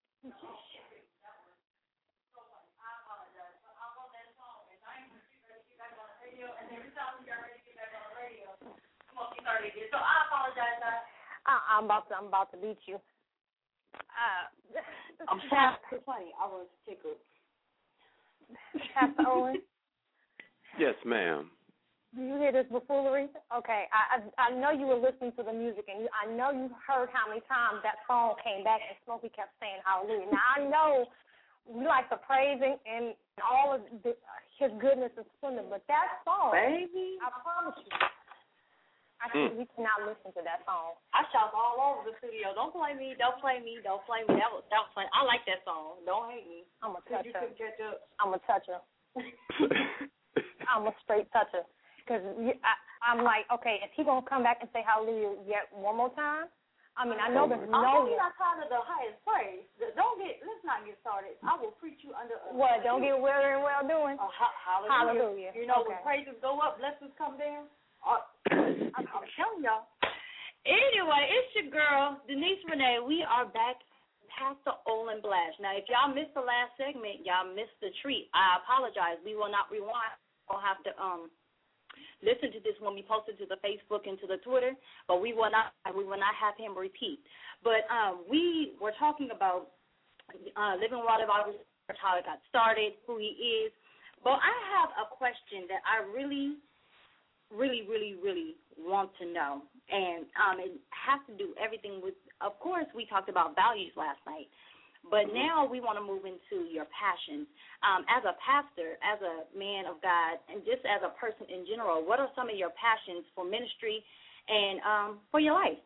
[SPEAKER 5] I, I'm about to, I'm about to beat you. Uh,
[SPEAKER 8] I'm Pastor funny. I was tickled.
[SPEAKER 5] Pastor Owen?
[SPEAKER 7] Yes, ma'am.
[SPEAKER 5] Do you hear this buffoonery? Okay, I, I I know you were listening to the music, and you, I know you heard how many times that song came back, and Smokey kept saying hallelujah. Now, I know we like to praise Him, and all of the, His goodness is splendid, but that song,
[SPEAKER 8] baby,
[SPEAKER 5] I promise you, I can, mm. we cannot listen to that song.
[SPEAKER 8] I shout all over the studio. Don't play me. Don't play me. Don't play me. That was that was funny. I like that song. Don't hate me.
[SPEAKER 5] I'm a toucher.
[SPEAKER 8] You catch up.
[SPEAKER 5] I'm a toucher. I'm a straight toucher. Because I'm like, okay, is he gonna come back and say hallelujah yet one more time? I mean, I know there's no.
[SPEAKER 8] I'm not tired of the highest praise. Don't get. Let's not get started. I will preach you under. A,
[SPEAKER 5] what? Don't get weary and well doing.
[SPEAKER 8] Uh, ha- hallelujah.
[SPEAKER 5] Hallelujah.
[SPEAKER 8] You know,
[SPEAKER 5] okay.
[SPEAKER 8] when praises go up, blessings come down. Uh, I'm, I'm telling y'all. Anyway, it's your girl, Denise Renee. We are back, Pastor Olin Blash. Now, if y'all missed the last segment, y'all missed the treat. I apologize. We will not rewind. We'll have to um listen to this when we post it to the Facebook and to the Twitter, but we will not we will not have him repeat. But um, we were talking about uh, Living Water Bible, how it got started, who he is. But I have a question that I really really, really, really want to know. And um, it has to do everything with, of course, we talked about values last night, but now we want to move into your passions. Um, as a pastor, as a man of God, and just as a person in general, what are some of your passions for ministry and um, for your life?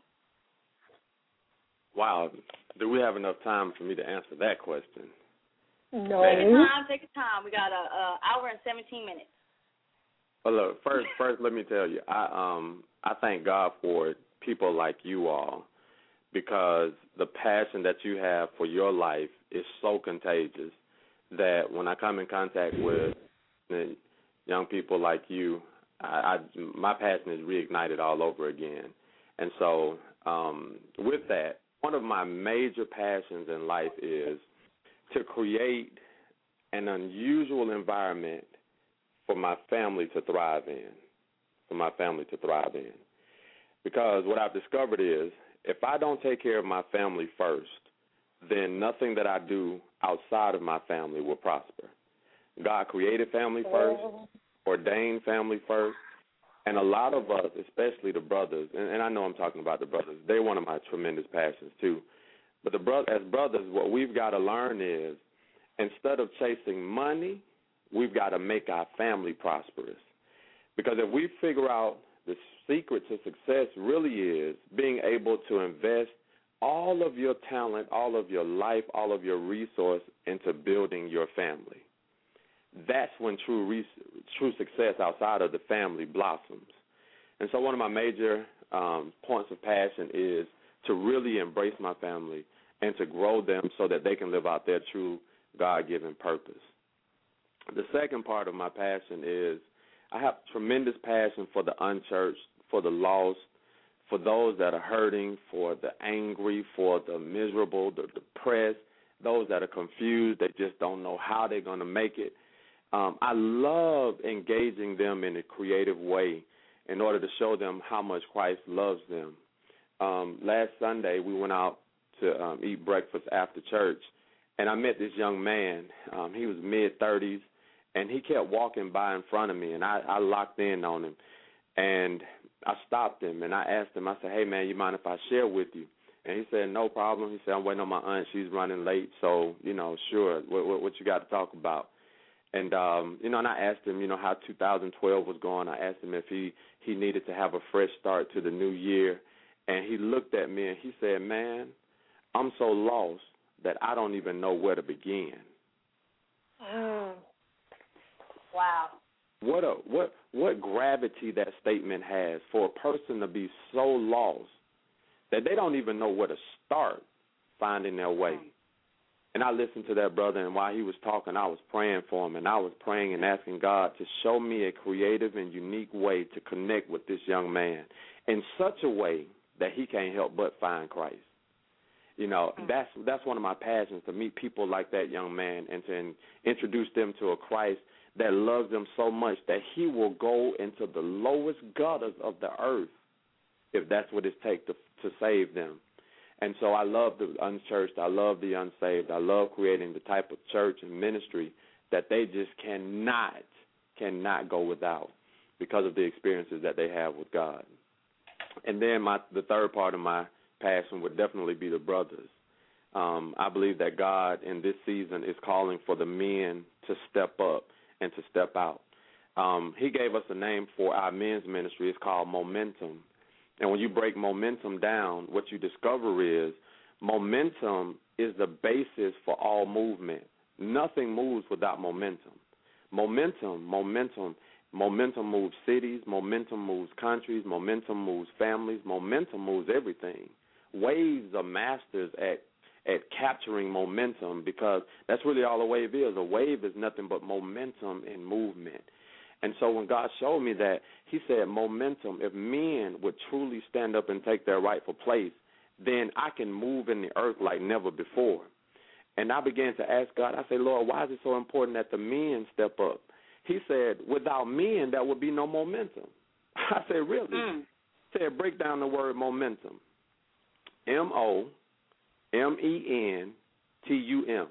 [SPEAKER 7] Wow. Do we have enough time for me to answer that question?
[SPEAKER 5] No.
[SPEAKER 8] Take your time. Take your time. We got an hour and seventeen minutes.
[SPEAKER 7] Well, look, first, first, let me tell you, I um, I thank God for people like you all, because the passion that you have for your life is so contagious that when I come in contact with young people like you, I, I my passion is reignited all over again. And so, um, with that, one of my major passions in life is to create an unusual environment for my family to thrive in, for my family to thrive in. Because what I've discovered is if I don't take care of my family first, then nothing that I do outside of my family will prosper. God created family first, ordained family first, and a lot of us, especially the brothers, and, and I know I'm talking about the brothers, they're one of my tremendous passions too. But the bro- as brothers, what we've got to learn is instead of chasing money, we've got to make our family prosperous. Because if we figure out the secret to success really is being able to invest all of your talent, all of your life, all of your resource into building your family. That's when true re- true success outside of the family blossoms. And so one of my major um, points of passion is to really embrace my family and to grow them so that they can live out their true God-given purpose. the second part of my passion is I have tremendous passion for the unchurched, for the lost, for those that are hurting, for the angry, for the miserable, the depressed, those that are confused, they just don't know how they're going to make it. Um, I love engaging them in a creative way in order to show them how much Christ loves them. Um, last Sunday, we went out to um, eat breakfast after church, and I met this young man. Um, he was mid-thirties, and he kept walking by in front of me, and I, I locked in on him. And I stopped him, and I asked him, I said, hey, man, you mind if I share with you? And he said, no problem. He said, I'm waiting on my aunt. She's running late, so, you know, sure, what, what, what you got to talk about? And, um, you know, and I asked him, you know, how two thousand twelve was going. I asked him if he, he needed to have a fresh start to the new year. And he looked at me and he said, man, I'm so lost that I don't even know where to begin.
[SPEAKER 5] Mm. Wow.
[SPEAKER 7] What a what what gravity that statement has for a person to be so lost that they don't even know where to start finding their way. And I listened to that brother, and while he was talking, I was praying for him, and I was praying and asking God to show me a creative and unique way to connect with this young man in such a way that he can't help but find Christ. You know, that's that's one of my passions, to meet people like that young man and to in, introduce them to a Christ that loves them so much that he will go into the lowest gutters of the earth if that's what it takes to, to save them. And so I love the unchurched, I love the unsaved, I love creating the type of church and ministry that they just cannot, cannot go without because of the experiences that they have with God. And then my the third part of my passion would definitely be the brothers. Um, I believe that God in this season is calling for the men to step up and to step out. Um, he gave us a name for our men's ministry. It's called Momentum. And when you break momentum down, what you discover is momentum is the basis for all movement. Nothing moves without momentum. Momentum, momentum, momentum moves cities, momentum moves countries, momentum moves families, momentum moves everything. Waves are masters at at capturing momentum because that's really all a wave is. A wave is nothing but momentum and movement. And so when God showed me that, he said, momentum, if men would truly stand up and take their rightful place, then I can move in the earth like never before. And I began to ask God, I said, Lord, why is it so important that the men step up? He said, without men, there would be no momentum. I said, really? Mm. He said, break down the word momentum. M O M E N T U M.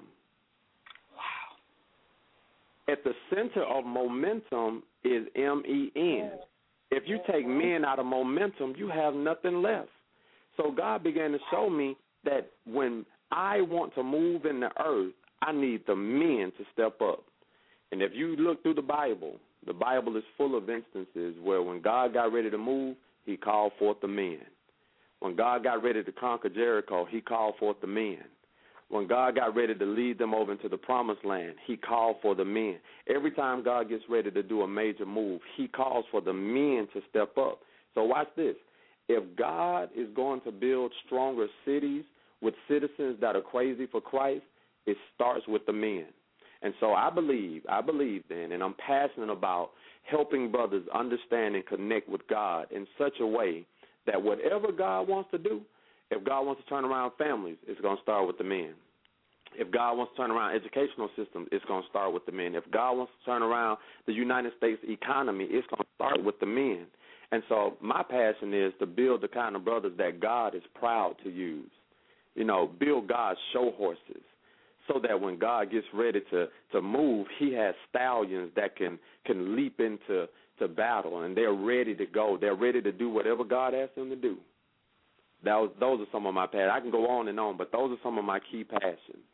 [SPEAKER 7] At the center of momentum is M E N. If you take men out of momentum, you have nothing left. So God began to show me that when I want to move in the earth, I need the men to step up. And if you look through the Bible, the Bible is full of instances where when God got ready to move, he called forth the men. When God got ready to conquer Jericho, he called forth the men. When God got ready to lead them over into the promised land, he called for the men. Every time God gets ready to do a major move, he calls for the men to step up. So watch this. If God is going to build stronger cities with citizens that are crazy for Christ, it starts with the men. And so I believe, I believe then, and I'm passionate about helping brothers understand and connect with God in such a way that whatever God wants to do, if God wants to turn around families, it's going to start with the men. If God wants to turn around educational systems, it's going to start with the men. If God wants to turn around the United States economy, it's going to start with the men. And so my passion is to build the kind of brothers that God is proud to use. You know, build God's show horses so that when God gets ready to, to move, he has stallions that can, can leap into to battle, and they're ready to go. They're ready to do whatever God asks them to do. That was, those are some of my passions. I can go on and on, but those are some of my key passions.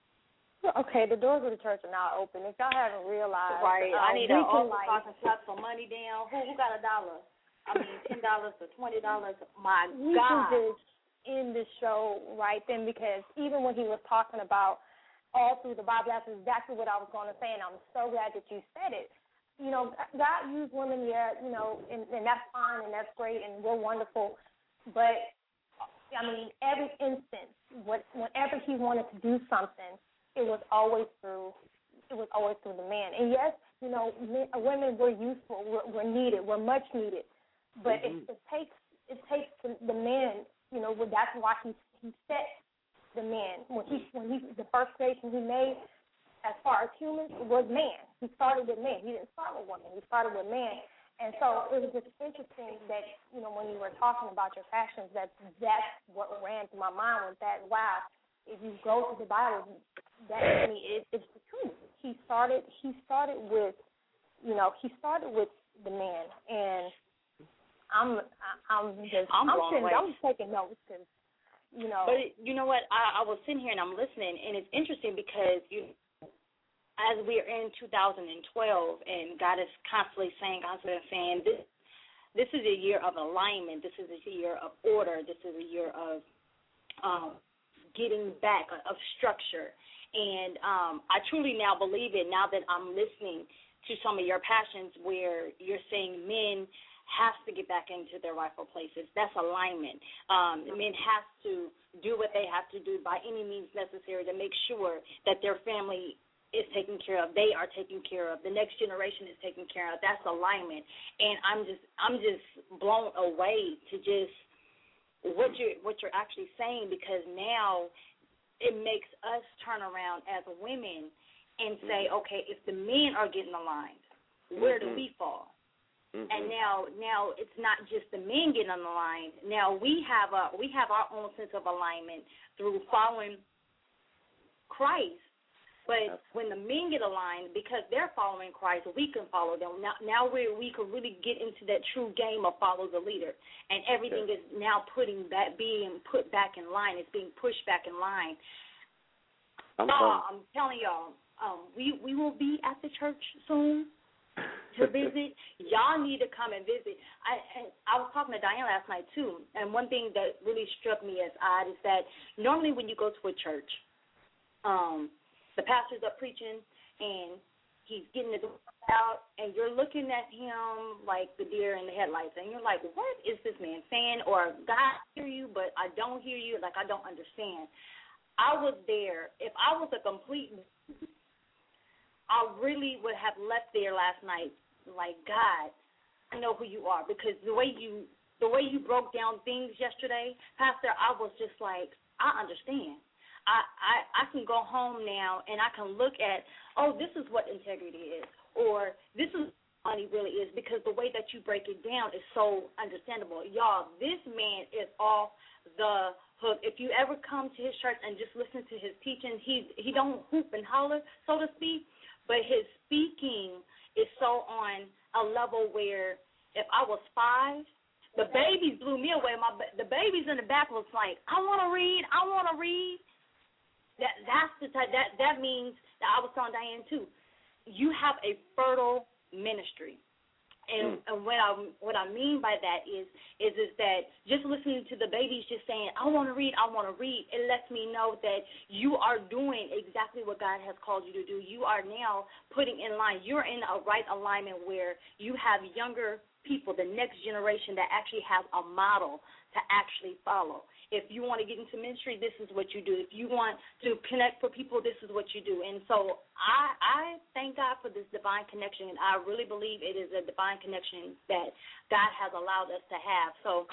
[SPEAKER 5] Okay, the doors of the church are now open. If y'all haven't realized,
[SPEAKER 8] right?
[SPEAKER 5] Uh,
[SPEAKER 8] I need
[SPEAKER 5] an
[SPEAKER 8] an
[SPEAKER 5] altar
[SPEAKER 8] like, so I can slap some money down. Who, who got a dollar? I mean, ten dollars or twenty dollars. My
[SPEAKER 5] we
[SPEAKER 8] God.
[SPEAKER 5] can just end the show right then, because even when he was talking about all through the Bible, that's exactly what I was going to say, and I'm so glad that you said it. You know, God used women, yeah, you know, and, and that's fine and that's great and we're wonderful, but I mean, every instance, what, whenever he wanted to do something, it was always through it was always through the man. And yes, you know, men, women were useful, were, were needed, were much needed. But mm-hmm. it, it takes it takes the, the man, you know, that's why he he set the man when he when he the first creation he made. As far as humans, was man. He started with man. He didn't start with woman. He started with man. And so it was just interesting that, you know, when you were talking about your passions, that that's what ran through my mind was that, wow, if you go to the Bible, that I mean, it, it's the truth. He started. He started with, you know, he started with the man. And I'm, I'm just,
[SPEAKER 8] I'm,
[SPEAKER 5] I'm,
[SPEAKER 8] sitting,
[SPEAKER 5] I'm taking notes because, you know.
[SPEAKER 8] But it, you know what? I, I was sitting here and I'm listening, and it's interesting because you. As we're in two thousand twelve, and God is constantly saying, constantly saying, this this is a year of alignment. This is a year of order. This is a year of um, getting back, of structure. And um, I truly now believe it now that I'm listening to some of your passions where you're saying men have to get back into their rightful places. That's alignment. Um, men have to do what they have to do by any means necessary to make sure that their family is taken care of. They are taken care of. The next generation is taken care of. That's alignment. And I'm just I'm just blown away to just what you're what you're actually saying, because now it makes us turn around as women and say, okay, if the men are getting aligned, where do we fall? Mm-hmm. And now now it's not just the men getting aligned. Now we have a we have our own sense of alignment through following Christ. But when the men get aligned, because they're following Christ, we can follow them. Now, now we we can really get into that true game of follow the leader, and everything is now putting back, being put back in line. It's being pushed back in line. I'm, uh, I'm telling y'all, um, we we will be at the church soon to visit. Y'all need to come and visit. I and I was talking to Diane last night too, and one thing that really struck me as odd is that normally when you go to a church, um. the pastor's up preaching, and he's getting the word out, and you're looking at him like the deer in the headlights, and you're like, what is this man saying? Or, God, I hear you, but I don't hear you, like I don't understand. I was there. If I was a complete, I really would have left there last night like, God, I know who you are, because the way you the way you broke down things yesterday, Pastor, I was just like, I understand. I, I, I can go home now and I can look at, oh, this is what integrity is, or this is what money really is, because the way that you break it down is so understandable. Y'all, this man is off the hook. If you ever come to his church and just listen to his teaching, he, he don't hoop and holler, so to speak, but his speaking is so on a level where if I was five, the babies blew me away. My The babies in the back was like, I want to read, I want to read. That that's the type, that that means that I was telling Diane too. You have a fertile ministry, and, mm. and what I what I mean by that is is is that just listening to the babies just saying I want to read, I want to read, it lets me know that you are doing exactly what God has called you to do. You are now putting in line. You're in a right alignment where you have younger people, the next generation that actually have a model to actually follow. If you want to get into ministry, this is what you do. If you want to connect for people, this is what you do. And so I, I thank God for this divine connection, and I really believe it is a divine connection that God has allowed us to have. So,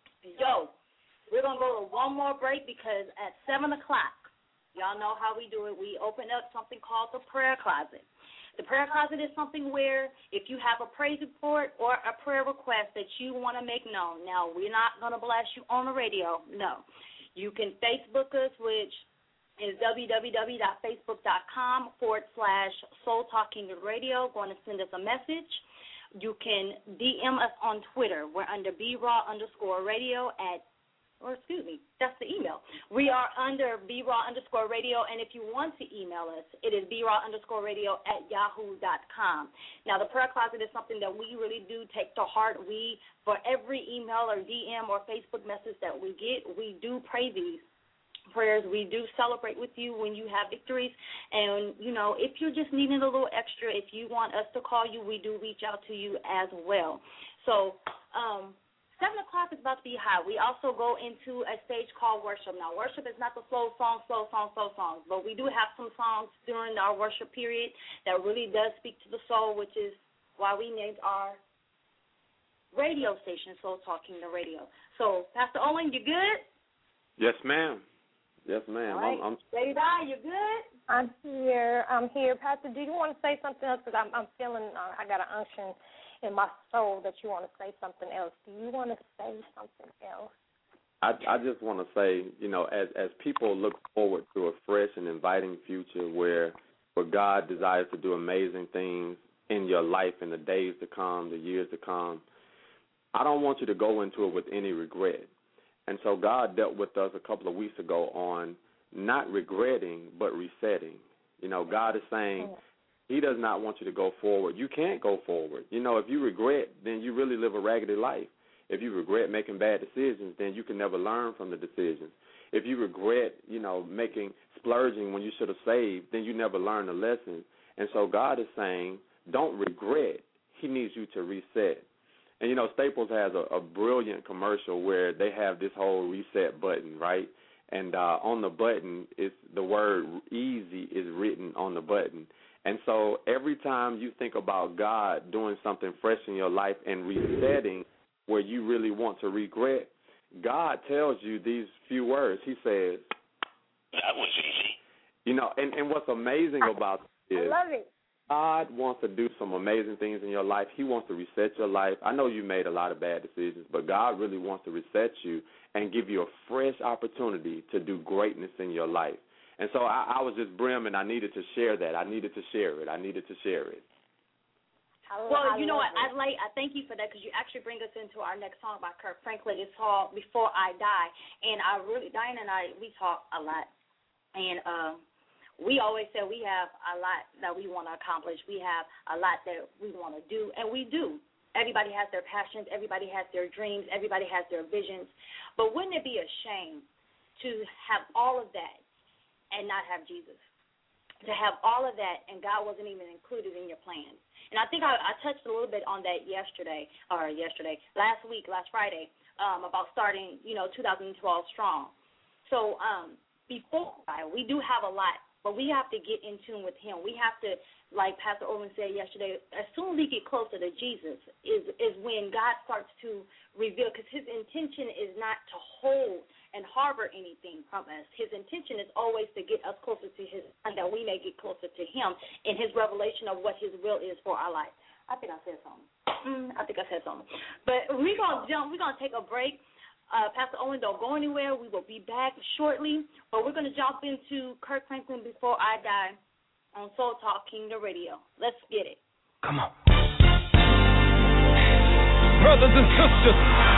[SPEAKER 8] yo, we're going to go to one more break, because at seven o'clock, y'all know how we do it. We open up something called the prayer closet. The prayer closet is something where if you have a praise report or a prayer request that you want to make known. Now, we're not going to blast you on the radio. No. You can Facebook us, which is www.facebook.com forward slash Soul Talking Radio. Going to send us a message. You can D M us on Twitter. We're under B-Raw underscore radio at Or excuse me, that's the email. We are under B-Raw underscore radio, and if you want to email us, it is B-Raw underscore radio at yahoo dot com. Now, the prayer closet is something that we really do take to heart. We, for every email or D M or Facebook message that we get, we do pray these prayers. We do celebrate with you when you have victories. And, you know, if you're just needing a little extra, if you want us to call you, we do reach out to you as well. So, um, seven o'clock is about to be hot. We also go into a stage called worship. Now, worship is not the slow song, slow song, slow songs, but we do have some songs during our worship period that really does speak to the soul, which is why we named our radio station Soul Talking the Radio. So, Pastor Olin, you good?
[SPEAKER 7] Yes, ma'am. Yes, ma'am.
[SPEAKER 8] All right.
[SPEAKER 7] I'm, I'm
[SPEAKER 8] Lady Di, you good?
[SPEAKER 5] I'm here. I'm here. Pastor, do you want to say something else? Because I'm, I'm feeling uh, I got an unction in my soul that you want to say something else. Do you want to say something else?
[SPEAKER 7] I, I just want to say, you know, as as people look forward to a fresh and inviting future where where God desires to do amazing things in your life in the days to come, the years to come, I don't want you to go into it with any regret. And so God dealt with us a couple of weeks ago on not regretting but resetting. You know, God is saying He does not want you to go forward. You can't go forward. You know, if you regret, then you really live a raggedy life. If you regret making bad decisions, then you can never learn from the decisions. If you regret, you know, making splurging when you should have saved, then you never learn the lesson. And so God is saying, don't regret. He needs you to reset. And, you know, Staples has a, a brilliant commercial where they have this whole reset button, right? And uh, on the button, it's the word easy is written on the button. And so every time you think about God doing something fresh in your life and resetting where you really want to regret, God tells you these few words. He says, that was easy. You know, and, and what's amazing about this is
[SPEAKER 5] I love it.
[SPEAKER 7] God wants to do some amazing things in your life. He wants to reset your life. I know you made a lot of bad decisions, but God really wants to reset you and give you a fresh opportunity to do greatness in your life. And so I, I was just brimming. I needed to share that. I needed to share it. I needed to share it.
[SPEAKER 8] Well, you know what? I like. I thank you for that because you actually bring us into our next song by Kirk Franklin. It's called "Before I Die," and I really, Diane and I, we talk a lot, and um, we always say we have a lot that we want to accomplish. We have a lot that we want to do, and we do. Everybody has their passions. Everybody has their dreams. Everybody has their visions. But wouldn't it be a shame to have all of that and not have Jesus? To have all of that and God wasn't even included in your plans. And I think I, I touched a little bit on that yesterday, or yesterday, last week, last Friday, um, about starting, you know, two thousand twelve strong. So um, before we do have a lot, but we have to get in tune with Him. We have to, like Pastor Owen said yesterday, as soon as we get closer to Jesus is is when God starts to reveal, because His intention is not to hold and harbor anything from us. His intention is always to get us closer to His, and that we may get closer to Him in His revelation of what His will is for our life. I think I said something. Mm, I think I said something. But we're going to jump. We're going to take a break. Uh, Pastor Owen, don't go anywhere. We will be back shortly. But we're going to jump into Kirk Franklin, Before I Die, on Soul Talking the Radio. Let's get it.
[SPEAKER 2] Come on. Brothers and sisters,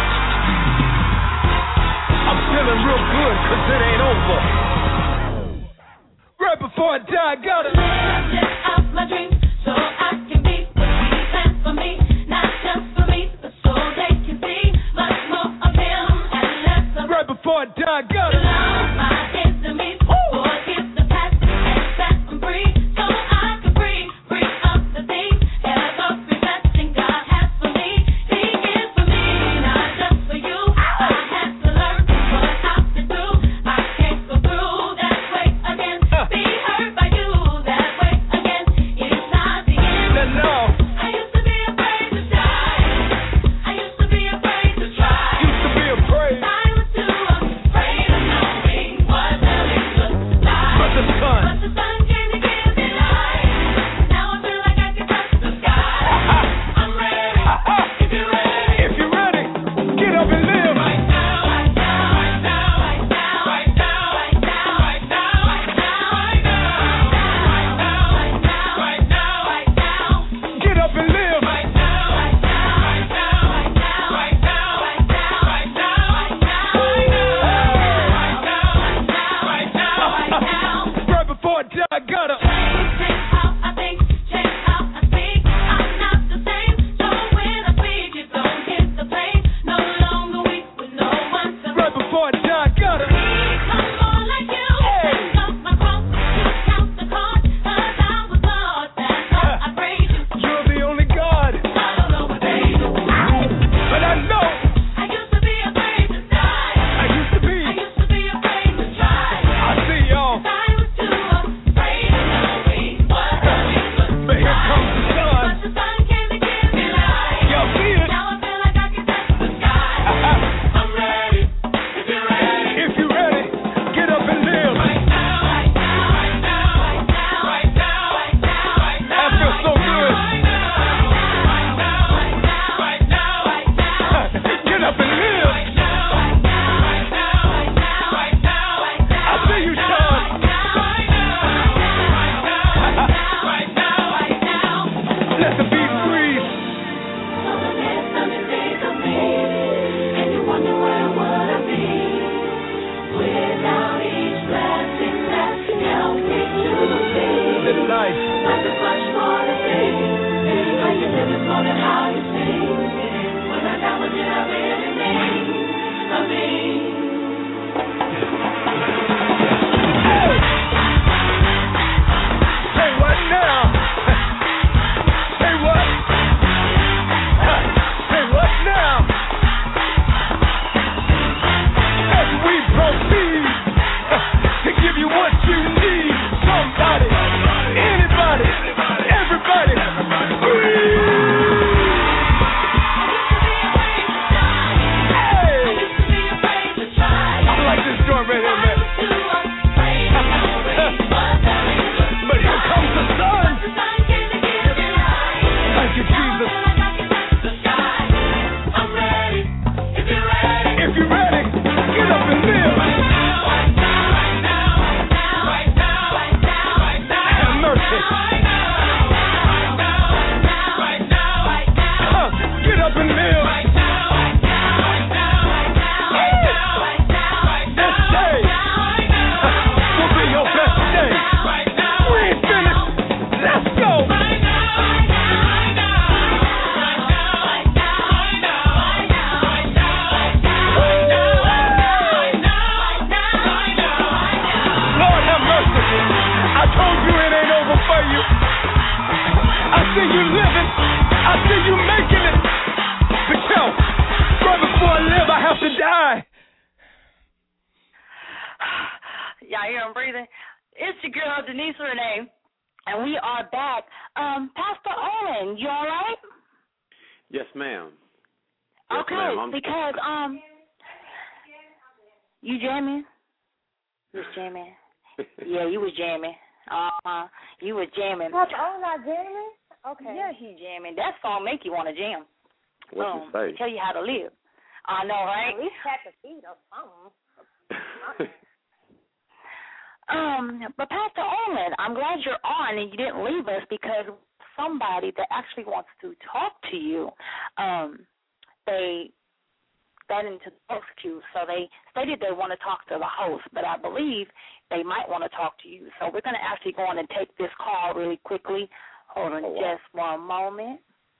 [SPEAKER 2] I'm feeling real good because it ain't over. Right before I die, I gotta
[SPEAKER 3] live out my dreams so I can be what He planned for me. Not just for me, but so they can see much more of Him and less of
[SPEAKER 2] right before I die, I gotta
[SPEAKER 3] love my enemies, forgive the past and set them free so I can free, free up the things every blessing God has for me. He is for me, not just for you. I had to learn what I've been through. I can't go through that way again. Be hurt by you that way again. It's not the end.
[SPEAKER 2] no.
[SPEAKER 3] I used to be afraid to die. I used to be afraid to try.
[SPEAKER 2] Used to be afraid.
[SPEAKER 3] I was too afraid of knowing what living looked like.
[SPEAKER 2] But the sun.
[SPEAKER 3] But the sun came to give me life. Now I feel like I can touch the sky. I'm ready. If you're ready.
[SPEAKER 2] If you're ready, get up and live.
[SPEAKER 3] Right now, right now, right now, right now, right now, right now, right now, right now, right now, right now, right now, right now.
[SPEAKER 2] Get up and live.
[SPEAKER 3] Right now, right now, right now, right now, right now, right now, right now, right now, right now, right now, right now.
[SPEAKER 2] Right before I die, I gotta
[SPEAKER 3] Change how I think, change how I speak. I'm not the same, so when I speak, you don't get the pain. No longer weak with no one to
[SPEAKER 2] right before I die, I gotta
[SPEAKER 3] come on like you. Pick up my cross, you count the cost, 'cause I was lost. That's why I praise you.
[SPEAKER 2] You're the only God,
[SPEAKER 3] I don't know what they do.
[SPEAKER 2] but I know
[SPEAKER 3] I used
[SPEAKER 6] life.
[SPEAKER 9] Life is much more than things. How you live is more than how you sing. When I got what did I really mean? I mean.
[SPEAKER 6] Say what now? Say what? Say what now? As we proceed to give you what you need, somebody, anybody, everybody, hey! I like this joint right here, man. But here comes the sun. Thank you, Jesus. If you're ready, get up and live. Have mercy. Huh, get up and live. This day will be your best day. We ain't finished. Let's go. Lord have mercy. I told you it ain't over for you. I see you living. I see you making it. But yo, right before I live, I have to die.
[SPEAKER 4] Y'all hear him breathing? It's your girl, Denise Renee, and we are back. Um, Pastor Owen, you all right?
[SPEAKER 7] Yes, ma'am. Yes,
[SPEAKER 4] Okay,
[SPEAKER 7] ma'am. I'm-
[SPEAKER 4] because, um, you jamming? You was jamming. Yeah, you was jamming. Uh-huh. You was jamming.
[SPEAKER 5] Pastor Owen not jamming? Okay.
[SPEAKER 4] Yeah, he jamming. That song make you want to jam.
[SPEAKER 7] What
[SPEAKER 4] um,
[SPEAKER 7] you say?
[SPEAKER 4] Tell you how to live. I know, right?
[SPEAKER 5] At least tap the feet or something.
[SPEAKER 4] Um, but Pastor Owen, I'm glad you're on and you didn't leave us because somebody that actually wants to talk to you, um, they got into the host queue, so they stated they want to talk to the host, but I believe they might want to talk to you. So we're going to actually go on and take this call really quickly. Hold on
[SPEAKER 7] Oh, wow.
[SPEAKER 4] just one moment.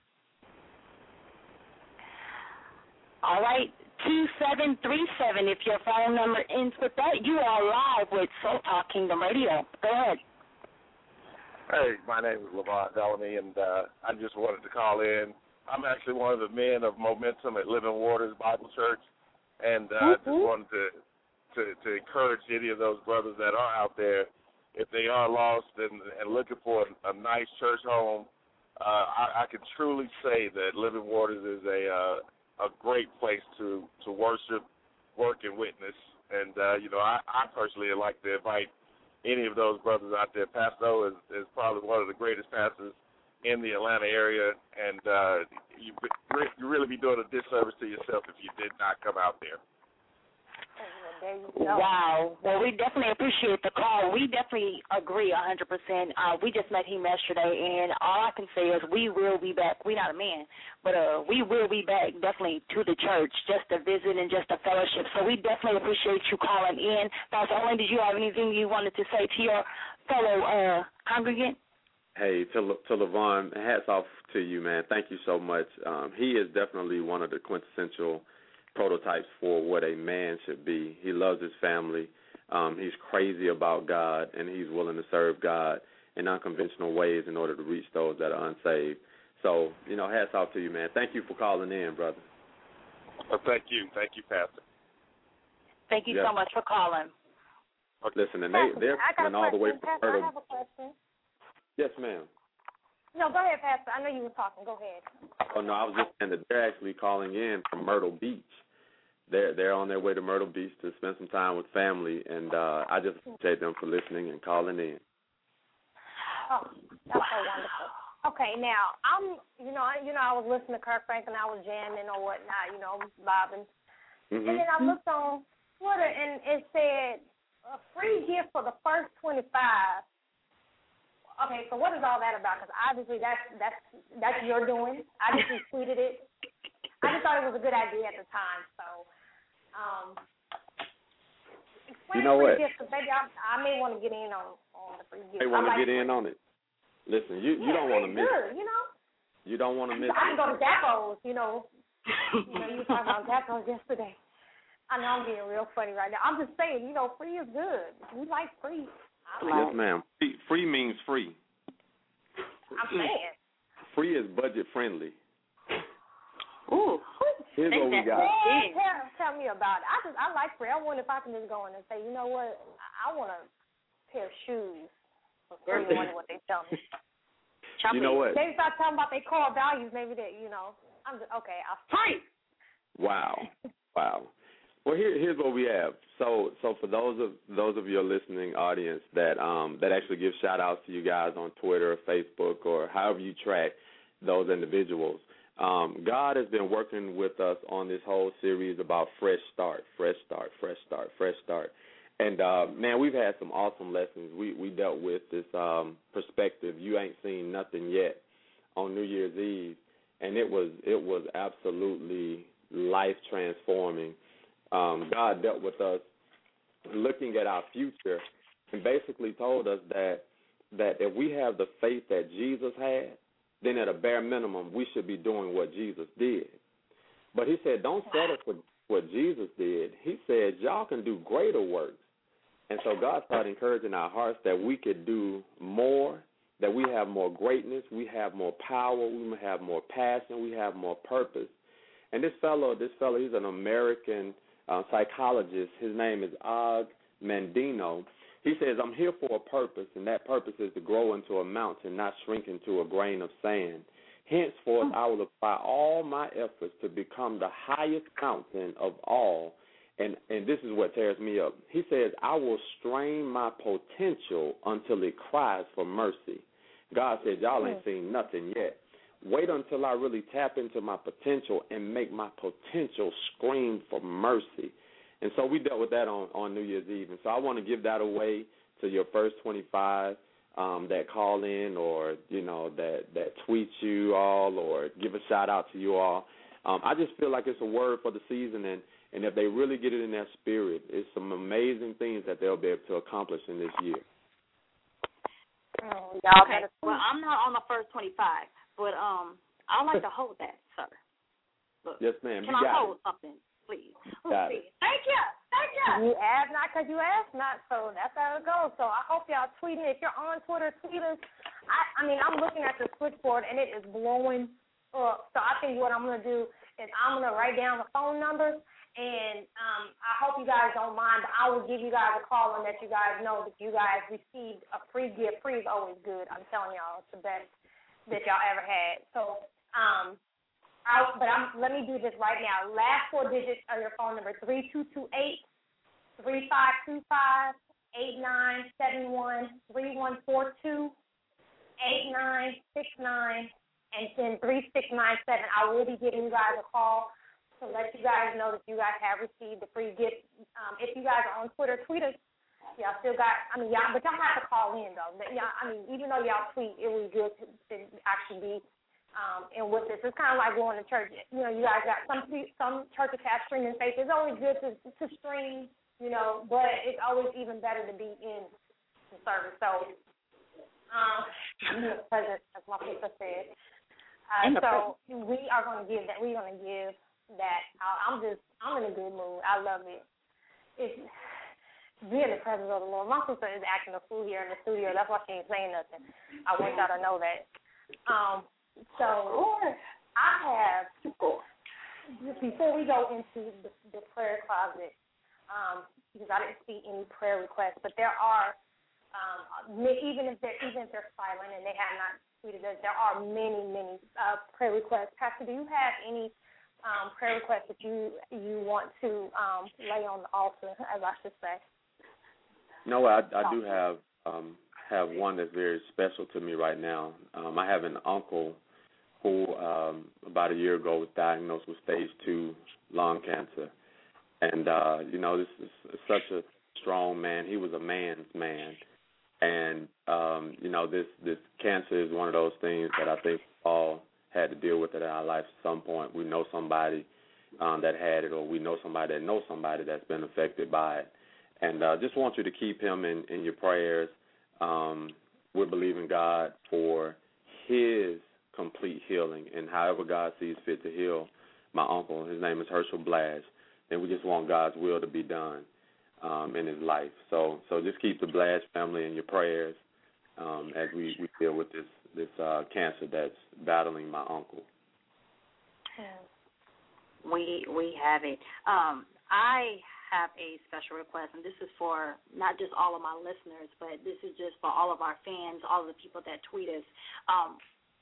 [SPEAKER 4] All right, two seven three seven, if your phone number ends with that, you are live with Soul Talk Kingdom Radio. Go ahead.
[SPEAKER 10] Hey, my name is Lavon Bellamy, and uh, I just wanted to call in. I'm actually one of the men of Momentum at Living Waters Bible Church, and uh, I just wanted to, to to encourage any of those brothers that are out there, if they are lost and, and looking for a, a nice church home, uh, I, I can truly say that Living Waters is a uh, a great place to, to worship, work, and witness. And, uh, you know, I, I personally would like to invite any of those brothers out there. Pastor O is, is probably one of the greatest pastors in the Atlanta area, and uh, you, you really be doing a disservice to yourself if you did not come out there.
[SPEAKER 4] Wow. Well, we definitely appreciate the call. We definitely agree one hundred percent. Uh, we just met him yesterday, and all I can say is we will be back. We're not a man, but uh, we will be back definitely to the church just to visit and just to fellowship. So we definitely appreciate you calling in. Pastor Owen, did you have anything you wanted to say to your fellow uh, congregant?
[SPEAKER 7] Hey, to to Lavon, hats off to you, man. Thank you so much. Um, he is definitely one of the quintessential prototypes for what a man should be. He loves his family. Um, he's crazy about God, and he's willing to serve God in unconventional ways in order to reach those that are unsaved. So, you know, hats off to you, man. Thank you for calling in, brother.
[SPEAKER 10] Well, thank you. Thank you, Pastor.
[SPEAKER 4] Thank you
[SPEAKER 7] Yeah.
[SPEAKER 4] so much for calling.
[SPEAKER 7] Listen, and they, they're
[SPEAKER 5] I got
[SPEAKER 7] coming
[SPEAKER 5] a
[SPEAKER 7] all the way
[SPEAKER 5] question.
[SPEAKER 7] from
[SPEAKER 5] Pastor, I
[SPEAKER 7] Myrtle.
[SPEAKER 5] have a question.
[SPEAKER 7] Yes, ma'am.
[SPEAKER 5] No, go ahead, Pastor. I know you were talking. Go ahead.
[SPEAKER 7] Oh, no, I was just saying that they're actually calling in from Myrtle Beach. They're, they're on their way to Myrtle Beach to spend some time with family, and uh, I just appreciate them for listening and calling in.
[SPEAKER 5] Oh, that's so wonderful. Okay, now I'm, you know, I, you know, I was listening to Kirk Franklin, I was jamming or whatnot, you know, bobbing,
[SPEAKER 7] Mm-hmm.
[SPEAKER 5] and then I looked on Twitter and it said a free gift for the first twenty-five. Okay, so what is all that about? Because obviously that's that's that's your doing. I just retweeted it. I just thought it was a good idea at the time. So, um, explain
[SPEAKER 7] You know
[SPEAKER 5] free
[SPEAKER 7] what?
[SPEAKER 5] gift, because maybe I, I may want to get in on on the free gift.
[SPEAKER 7] They want
[SPEAKER 5] I
[SPEAKER 7] to
[SPEAKER 5] like
[SPEAKER 7] get in
[SPEAKER 5] free.
[SPEAKER 7] on it. Listen, you, you
[SPEAKER 5] yeah,
[SPEAKER 7] don't want to miss
[SPEAKER 5] good, you know?
[SPEAKER 7] You don't want to miss
[SPEAKER 5] I can go to Zappos, you know. you know, you were talking about Zappos yesterday. I know I'm being real funny right now. I'm just saying, you know, free is good. We like free. I like
[SPEAKER 7] Yes, ma'am. Free, free means free.
[SPEAKER 5] I'm saying.
[SPEAKER 7] Free is budget friendly.
[SPEAKER 8] Ooh.
[SPEAKER 7] Here's what we got.
[SPEAKER 5] Man, tell, tell me about it. I just I like free. I wonder if I can just go in and say, you know what, I, I want a pair of shoes for free. I wonder what they tell me.
[SPEAKER 7] You know what?
[SPEAKER 5] Maybe start talking about their core values. Maybe that, you know. I'm just okay. I'll
[SPEAKER 8] free.
[SPEAKER 7] Wow, wow. Well, here, here's what we have. So, so for those of those of your listening audience that um that actually give shout outs to you guys on Twitter or Facebook or however you track those individuals, um, God has been working with us on this whole series about fresh start, fresh start, fresh start, fresh start. And, uh, man, we've had some awesome lessons. We we dealt with this um, perspective, you ain't seen nothing yet, on New Year's Eve, and it was it was absolutely life-transforming. Um, God dealt with us looking at our future and basically told us that that if we have the faith that Jesus had, then at a bare minimum we should be doing what Jesus did. But he said, don't settle for what Jesus did. He said, y'all can do greater works. And so God started encouraging our hearts that we could do more, that we have more greatness, we have more power, we have more passion, we have more purpose. And this fellow, this fellow, he's an American uh, psychologist. His name is Og Mandino. He says, I'm here for a purpose, and that purpose is to grow into a mountain, not shrink into a grain of sand. Henceforth, I will apply all my efforts to become the highest mountain of all. And and this is what tears me up. He says, I will strain my potential until it cries for mercy. God said, y'all ain't seen nothing yet. Wait until I really tap into my potential and make my potential scream for mercy. And so we dealt with that on, on New Year's Eve. And so I want to give that away to your first twenty-five um, that call in or, you know, that, that tweet you all or give a shout-out to you all. Um, I just feel like it's a word for the season, and And if they really get it in their spirit, it's some amazing things that they'll be able to accomplish in this year.
[SPEAKER 8] Oh, y'all okay. Well, I'm not on the first twenty-five, but um, I'd like to hold that, sir. Look,
[SPEAKER 7] yes, ma'am.
[SPEAKER 8] Can
[SPEAKER 7] you
[SPEAKER 8] I
[SPEAKER 7] got
[SPEAKER 8] hold
[SPEAKER 7] it.
[SPEAKER 8] something, please?
[SPEAKER 7] Got
[SPEAKER 8] please.
[SPEAKER 7] it.
[SPEAKER 8] Thank you. Thank you.
[SPEAKER 5] You ask not because you ask not, so that's how it goes. So I hope y'all tweeting. If you're on Twitter, tweet us. I, I mean, I'm looking at the switchboard, and it is blowing up. So I think what I'm going to do is I'm going to write down the phone numbers. And um, I hope you guys don't mind, but I will give you guys a call and let you guys know that you guys received a free gift. Free is always good. I'm telling y'all, it's the best that y'all ever had. So, um, I, but I'm, let me do this right now. Last four digits of your phone number, three two two eight, three five two five, eight nine seven one, three one four two, eight nine six nine, and then three six nine seven. I will be giving you guys a call to let you guys know that you guys have received the free gift. Um, if you guys are on Twitter, tweet us. Y'all still got, I mean, y'all, but y'all have to call in, though. But y'all, I mean, even though y'all tweet, it was good to, to actually be um, in with this. It's kind of like going to church. You know, you guys got some some churches have streaming faith. It's always good to, to stream, you know, but it's always even better to be in the service. So, um, as my sister said. Uh, so we are going to give that. We're going to give that. I'm just, I'm in a good mood. I love it. It's being in the presence of the Lord. My sister is acting a fool here in the studio. That's why she ain't saying nothing. I want y'all to know that. Um, so I have, just before we go into the, the prayer closet, um, because I didn't see any prayer requests, but there are, um, even if they're even if they're silent and they have not tweeted us, there are many, many uh, prayer requests. Pastor, do you have any um, prayer requests that you you want to um, lay on the altar, as I should say?
[SPEAKER 7] No, I, I do have um, have one that's very special to me right now. Um, I have an uncle who um, about a year ago was diagnosed with stage two lung cancer. And, uh, you know, this is such a strong man. He was a man's man. And, um, you know, this, this cancer is one of those things that I think all had to deal with it in our life at some point. We know somebody um, that had it, or we know somebody that knows somebody that's been affected by it. And I uh, just want you to keep him in, in your prayers. Um, we're believing God for his complete healing, and however God sees fit to heal my uncle. His name is Herschel Blash, and we just want God's will to be done um, in his life. So so just keep the Blash family in your prayers um, as we, we deal with this, this uh, cancer that's battling my uncle.
[SPEAKER 8] We we have it. Um, I have a special request, and this is for not just all of my listeners, but this is just for all of our fans, all of the people that tweet us. Um,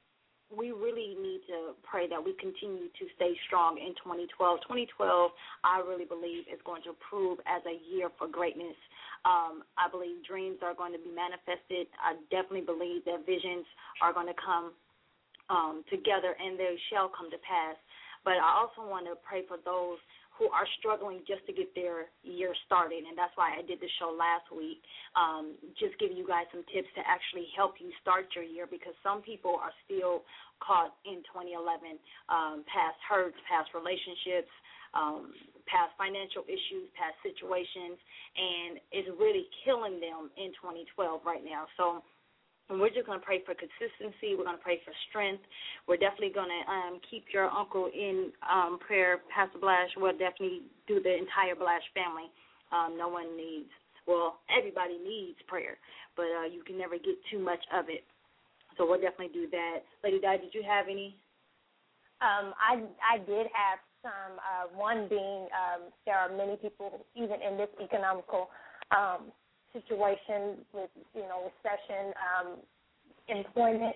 [SPEAKER 8] we really need to pray that we continue to stay strong in twenty twelve. twenty twelve, I really believe, is going to prove as a year for greatness. Um, I believe dreams are going to be manifested. I definitely believe that visions are going to come um, together, and they shall come to pass. But I also want to pray for those who are struggling just to get their year started, and that's why I did the show last week, um, just giving you guys some tips to actually help you start your year, because some people are still caught in twenty eleven, um, past hurts, past relationships, um, past financial issues, past situations, and it's really killing them in twenty twelve right now. So and we're just going to pray for consistency. We're going to pray for strength. We're definitely going to um, keep your uncle in um, prayer, Pastor Blash. We'll definitely do the entire Blash family. Um, no one needs, well, everybody needs prayer, but uh, you can never get too much of it. So we'll definitely do that. Lady Di, did you have any?
[SPEAKER 5] Um, I, I did have some, uh, one being um, there are many people, even in this economical um situation with, you know, recession, um, employment,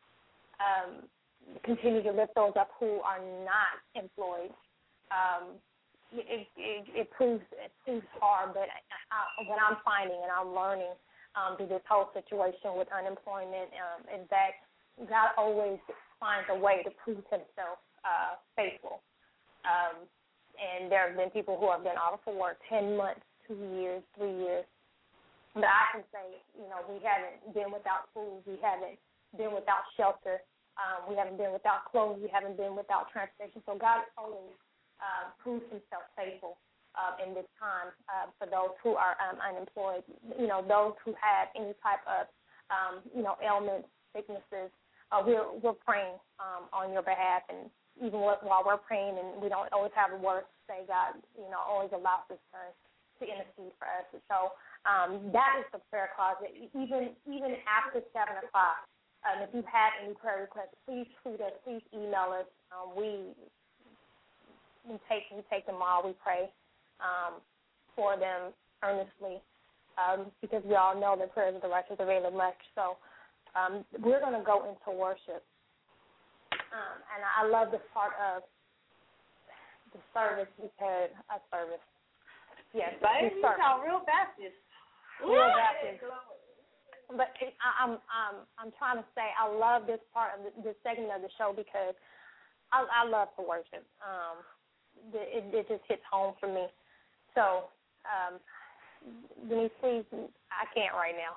[SPEAKER 5] um, continue to lift those up who are not employed. Um, it, it, it proves it proves hard, but I, what I'm finding and I'm learning um, through this whole situation with unemployment um, is that God always finds a way to prove himself uh, faithful. Um, and there have been people who have been out of work ten months, two years, three years. But I can say, you know, we haven't been without food. We haven't been without shelter. Um, we haven't been without clothes. We haven't been without transportation. So God always uh, proves himself faithful uh, in this time uh, for those who are um, unemployed, you know, those who have any type of, um, you know, ailments, sicknesses. Uh, we're, we're praying um, on your behalf. And even while we're praying and we don't always have a word to say, God, you know, always allows his son to intercede for us. And so, Um, that is the prayer closet. Even even after seven o'clock, um, if you have any prayer requests, please tweet us, please email us. Um, we we take we take them all. We pray um, for them earnestly um, because we all know the prayers of the righteous avail much. So um, we're going to go into worship, um, and I love this part of the service because a service. Yes,
[SPEAKER 8] baby, you sound real Baptist.
[SPEAKER 5] Real Baptist. But it, I, I'm I'm I'm trying to say I love this part of the, this segment of the show because I, I love to worship. Um, it, it just hits home for me. So, um, Denise, please, I can't right now.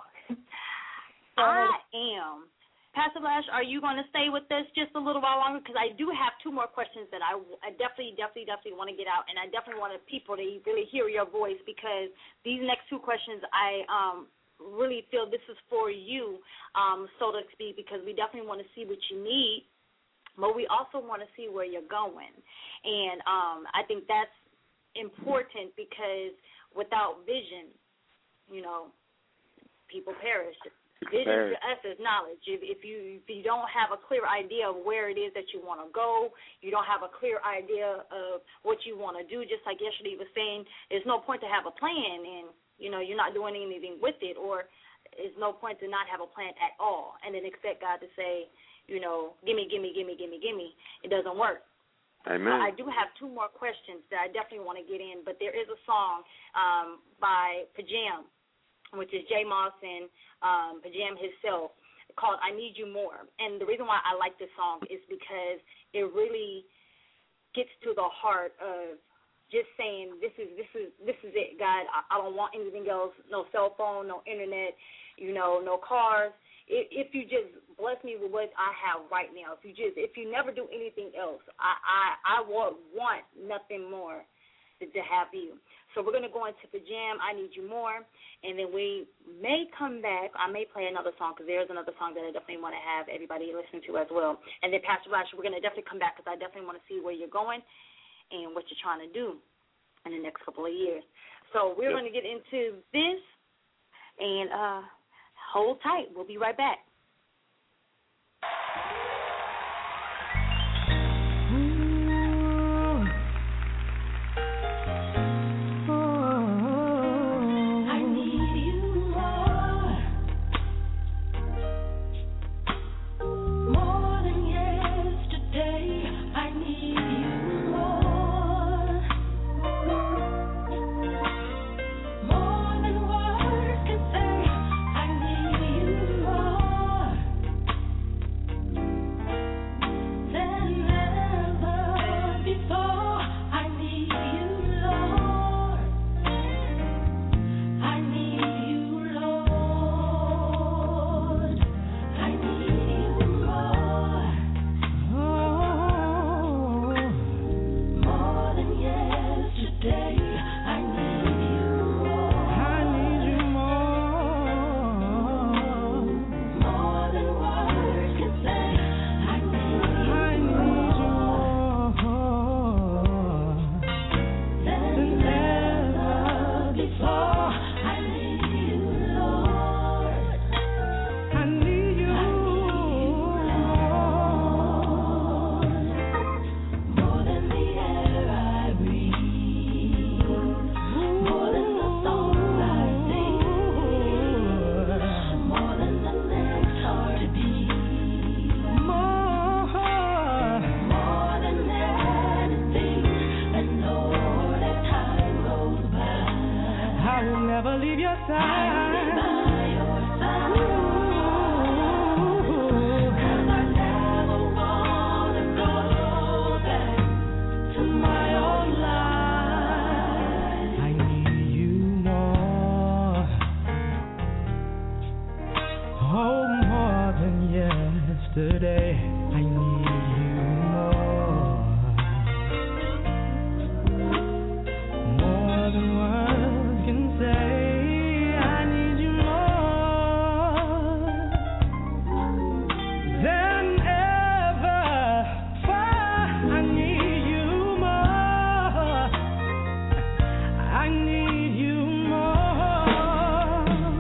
[SPEAKER 8] I am. Pastor Blash, are you going to stay with us just a little while longer? Because I do have two more questions that I, I definitely, definitely, definitely want to get out, and I definitely want people to really hear your voice because these next two questions I um, really feel this is for you, um, so to speak, because we definitely want to see what you need, but we also want to see where you're going. And um, I think that's important because without vision, you know, people perish. Vision to us is knowledge. If, if you if you don't have a clear idea of where it is that you want to go, you don't have a clear idea of what you want to do, just like yesterday was saying, there's no point to have a plan and, you know, you're not doing anything with it, or there's no point to not have a plan at all and then expect God to say, you know, gimme, gimme, gimme, gimme, gimme. It doesn't work.
[SPEAKER 7] Amen.
[SPEAKER 8] I do have two more questions that I definitely want to get in, but there is a song um, by Pajam, which is J. Moss and um, Pajam himself, called I Need You More. And the reason why I like this song is because it really gets to the heart of just saying, this is this is this is it, God. I, I don't want anything else, no cell phone, no internet, you know, no cars. If, if you just bless me with what I have right now, if you just if you never do anything else, I I, I want, want nothing more to, to have you. So we're going to go into the jam, I Need You More, and then we may come back. I may play another song because there's another song that I definitely want to have everybody listen to as well. And then, Pastor Rash, we're going to definitely come back because I definitely want to see where you're going and what you're trying to do in the next couple of years. So we're yep. going to get into this, and uh, hold tight. We'll be right back.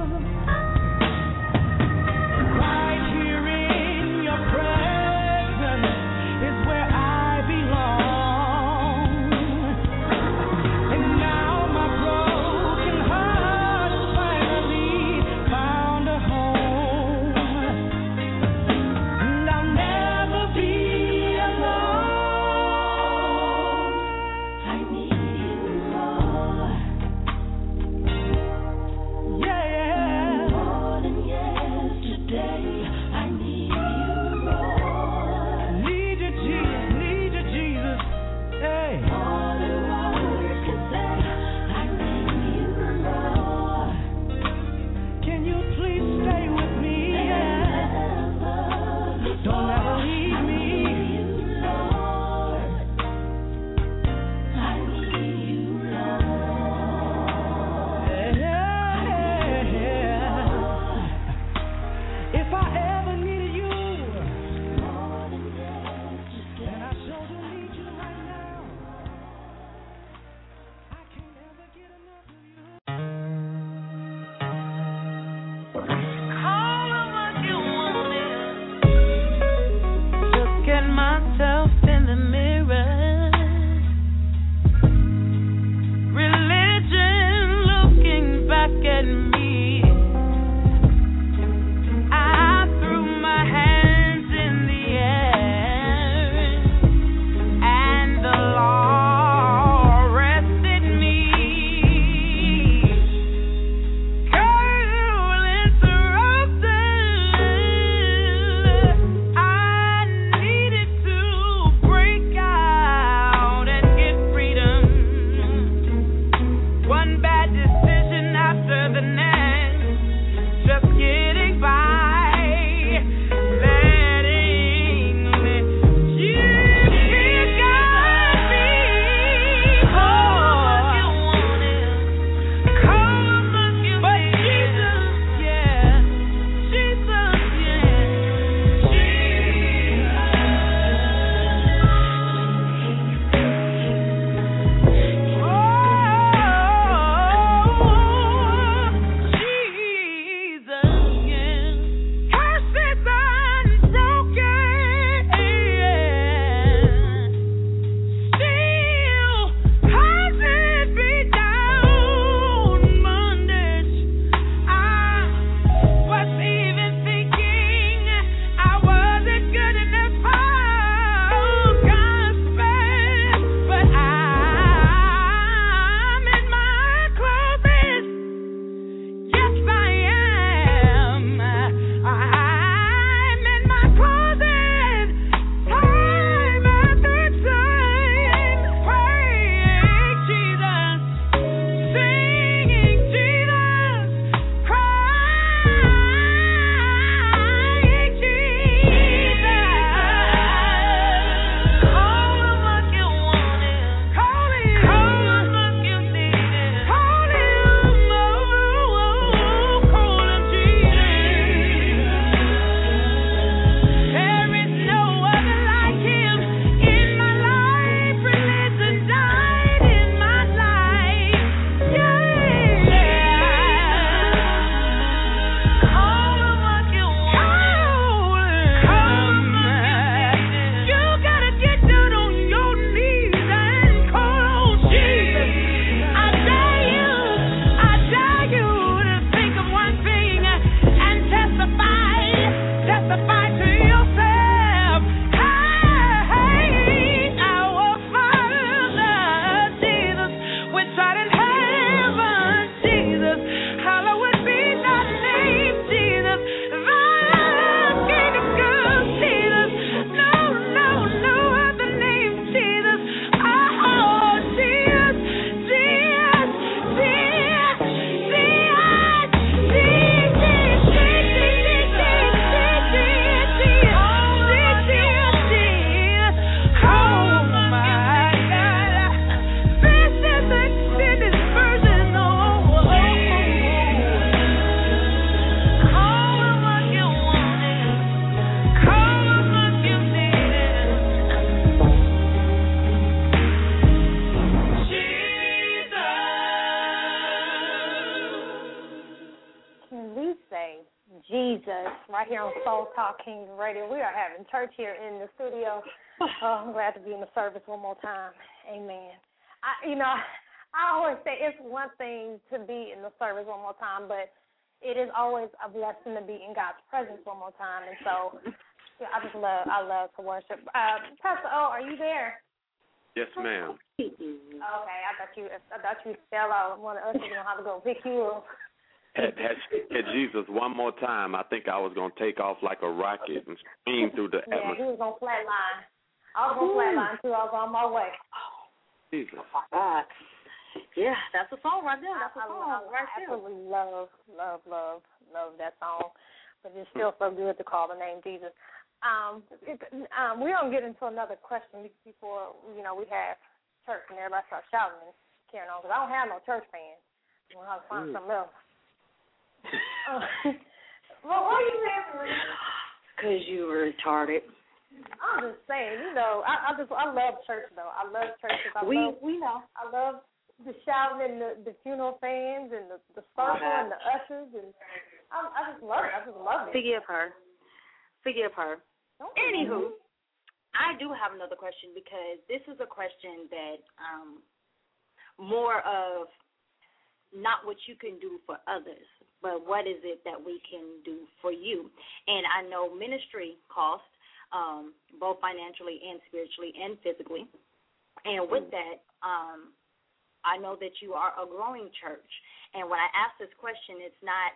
[SPEAKER 6] Right here in your presence.
[SPEAKER 5] Jesus, right here on Soul Talk Kingdom Radio. We are having church here in the studio. Oh, I'm glad to be in the service one more time. Amen. I, you know, I always say it's one thing to be in the service one more time, but it is always a blessing to be in God's presence one more time. And so yeah, I just love, I love to worship. Uh, Pastor O, are you there?
[SPEAKER 7] Yes, ma'am.
[SPEAKER 5] Okay, I thought you, I thought you fell out. One of us is gonna have to go pick you up.
[SPEAKER 7] Had, had, had Jesus one more time, I think I was going to take off like a rocket and scream through the
[SPEAKER 5] yeah,
[SPEAKER 7] atmosphere.
[SPEAKER 5] he was going to flatline. I was going to flatline, too. I was on my way.
[SPEAKER 7] Jesus.
[SPEAKER 8] Oh, my God. Yeah, that's a song right there. That's a
[SPEAKER 5] I,
[SPEAKER 8] song
[SPEAKER 5] I,
[SPEAKER 8] right
[SPEAKER 5] I
[SPEAKER 8] there.
[SPEAKER 5] absolutely love, love, love, love that song. But it's still so good to call the name Jesus. Um, it, um, we're going to get into another question before, you know, we have church and everybody starts shouting and carrying on. Because I don't have no church fans. I'm going to have to find mm. something else. uh, well, what are you saying?
[SPEAKER 8] Because you were retarded.
[SPEAKER 5] I'm just saying, you know, I, I just I love church though. I love churches. I
[SPEAKER 8] we
[SPEAKER 5] love,
[SPEAKER 8] we know.
[SPEAKER 5] I love the shouting and the, the funeral fans and the the circle oh, and the ushers and I, I just love it. I just love it.
[SPEAKER 8] Forgive her. Forgive her.
[SPEAKER 5] Don't
[SPEAKER 8] Anywho, I do have another question because this is a question that um more of not what you can do for others, but what is it that we can do for you? And I know ministry costs, um, both financially and spiritually and physically. And with that, um, I know that you are a growing church. And when I ask this question, it's not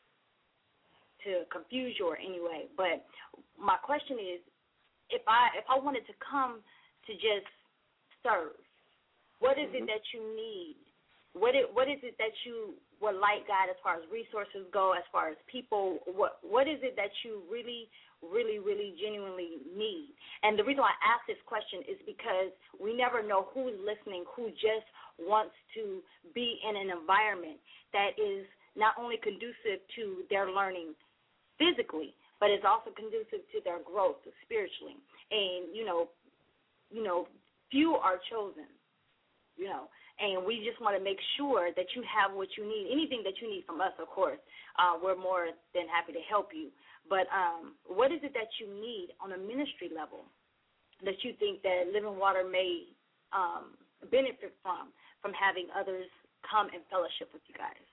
[SPEAKER 8] to confuse you or any way, but my question is, if I if I wanted to come to just serve, what is it that you need? What it, what is it that you would like, God, as far as resources go, as far as people? What what is it that you really, really, really genuinely need? And the reason why I ask this question is because we never know who's listening, who just wants to be in an environment that is not only conducive to their learning physically, but is also conducive to their growth spiritually. And, you know, you know, few are chosen, you know. And we just want to make sure that you have what you need. Anything that you need from us, of course, uh, we're more than happy to help you. But um, what is it that you need on a ministry level that you think that Living Water may um, benefit from, from having others come and fellowship with you guys?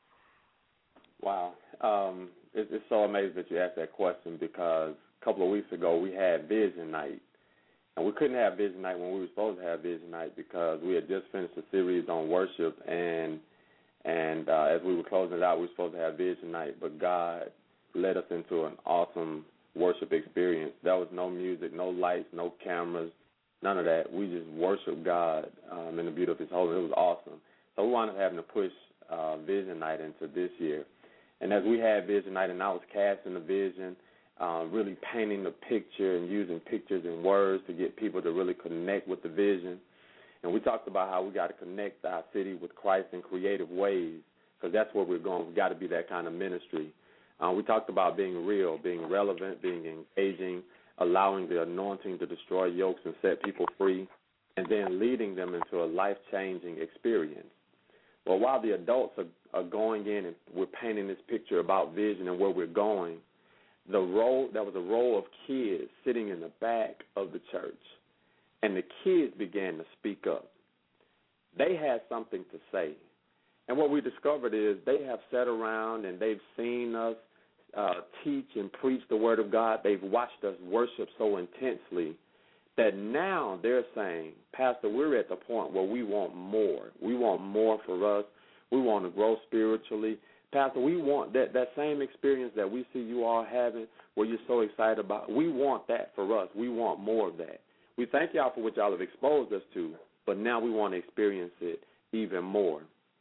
[SPEAKER 7] Wow. Um, it, it's so amazing that you asked that question because a couple of weeks ago we had Vision Night. And we couldn't have Vision Night when we were supposed to have Vision Night because we had just finished a series on worship, and and uh, as we were closing it out, we were supposed to have Vision Night, but God led us into an awesome worship experience. There was no music, no lights, no cameras, none of that. We just worshiped God um, in the beauty of His holiness. It was awesome. So we wound up having to push uh, Vision Night into this year. And as we had Vision Night and I was casting the vision, Uh, really painting the picture and using pictures and words to get people to really connect with the vision. And we talked about how we got to connect our city with Christ in creative ways because that's where we're going. We've got to be that kind of ministry. Uh, we talked about being real, being relevant, being engaging, allowing the anointing to destroy yokes and set people free, and then leading them into a life-changing experience. Well, while the adults are, are going in and we're painting this picture about vision and where we're going, The role there was a row of kids sitting in the back of the church, and the kids began to speak up. They had something to say, and what we discovered is they have sat around and they've seen us uh, teach and preach the Word of God. They've watched us worship so intensely that now they're saying, Pastor, we're at the point where we want more. We want more for us. We want to grow spiritually. Pastor, we want that, that same experience that we see you all having where you're so excited about. We want that for us. We want more of that. We thank y'all for what y'all have exposed us to, but now we want to experience it even more.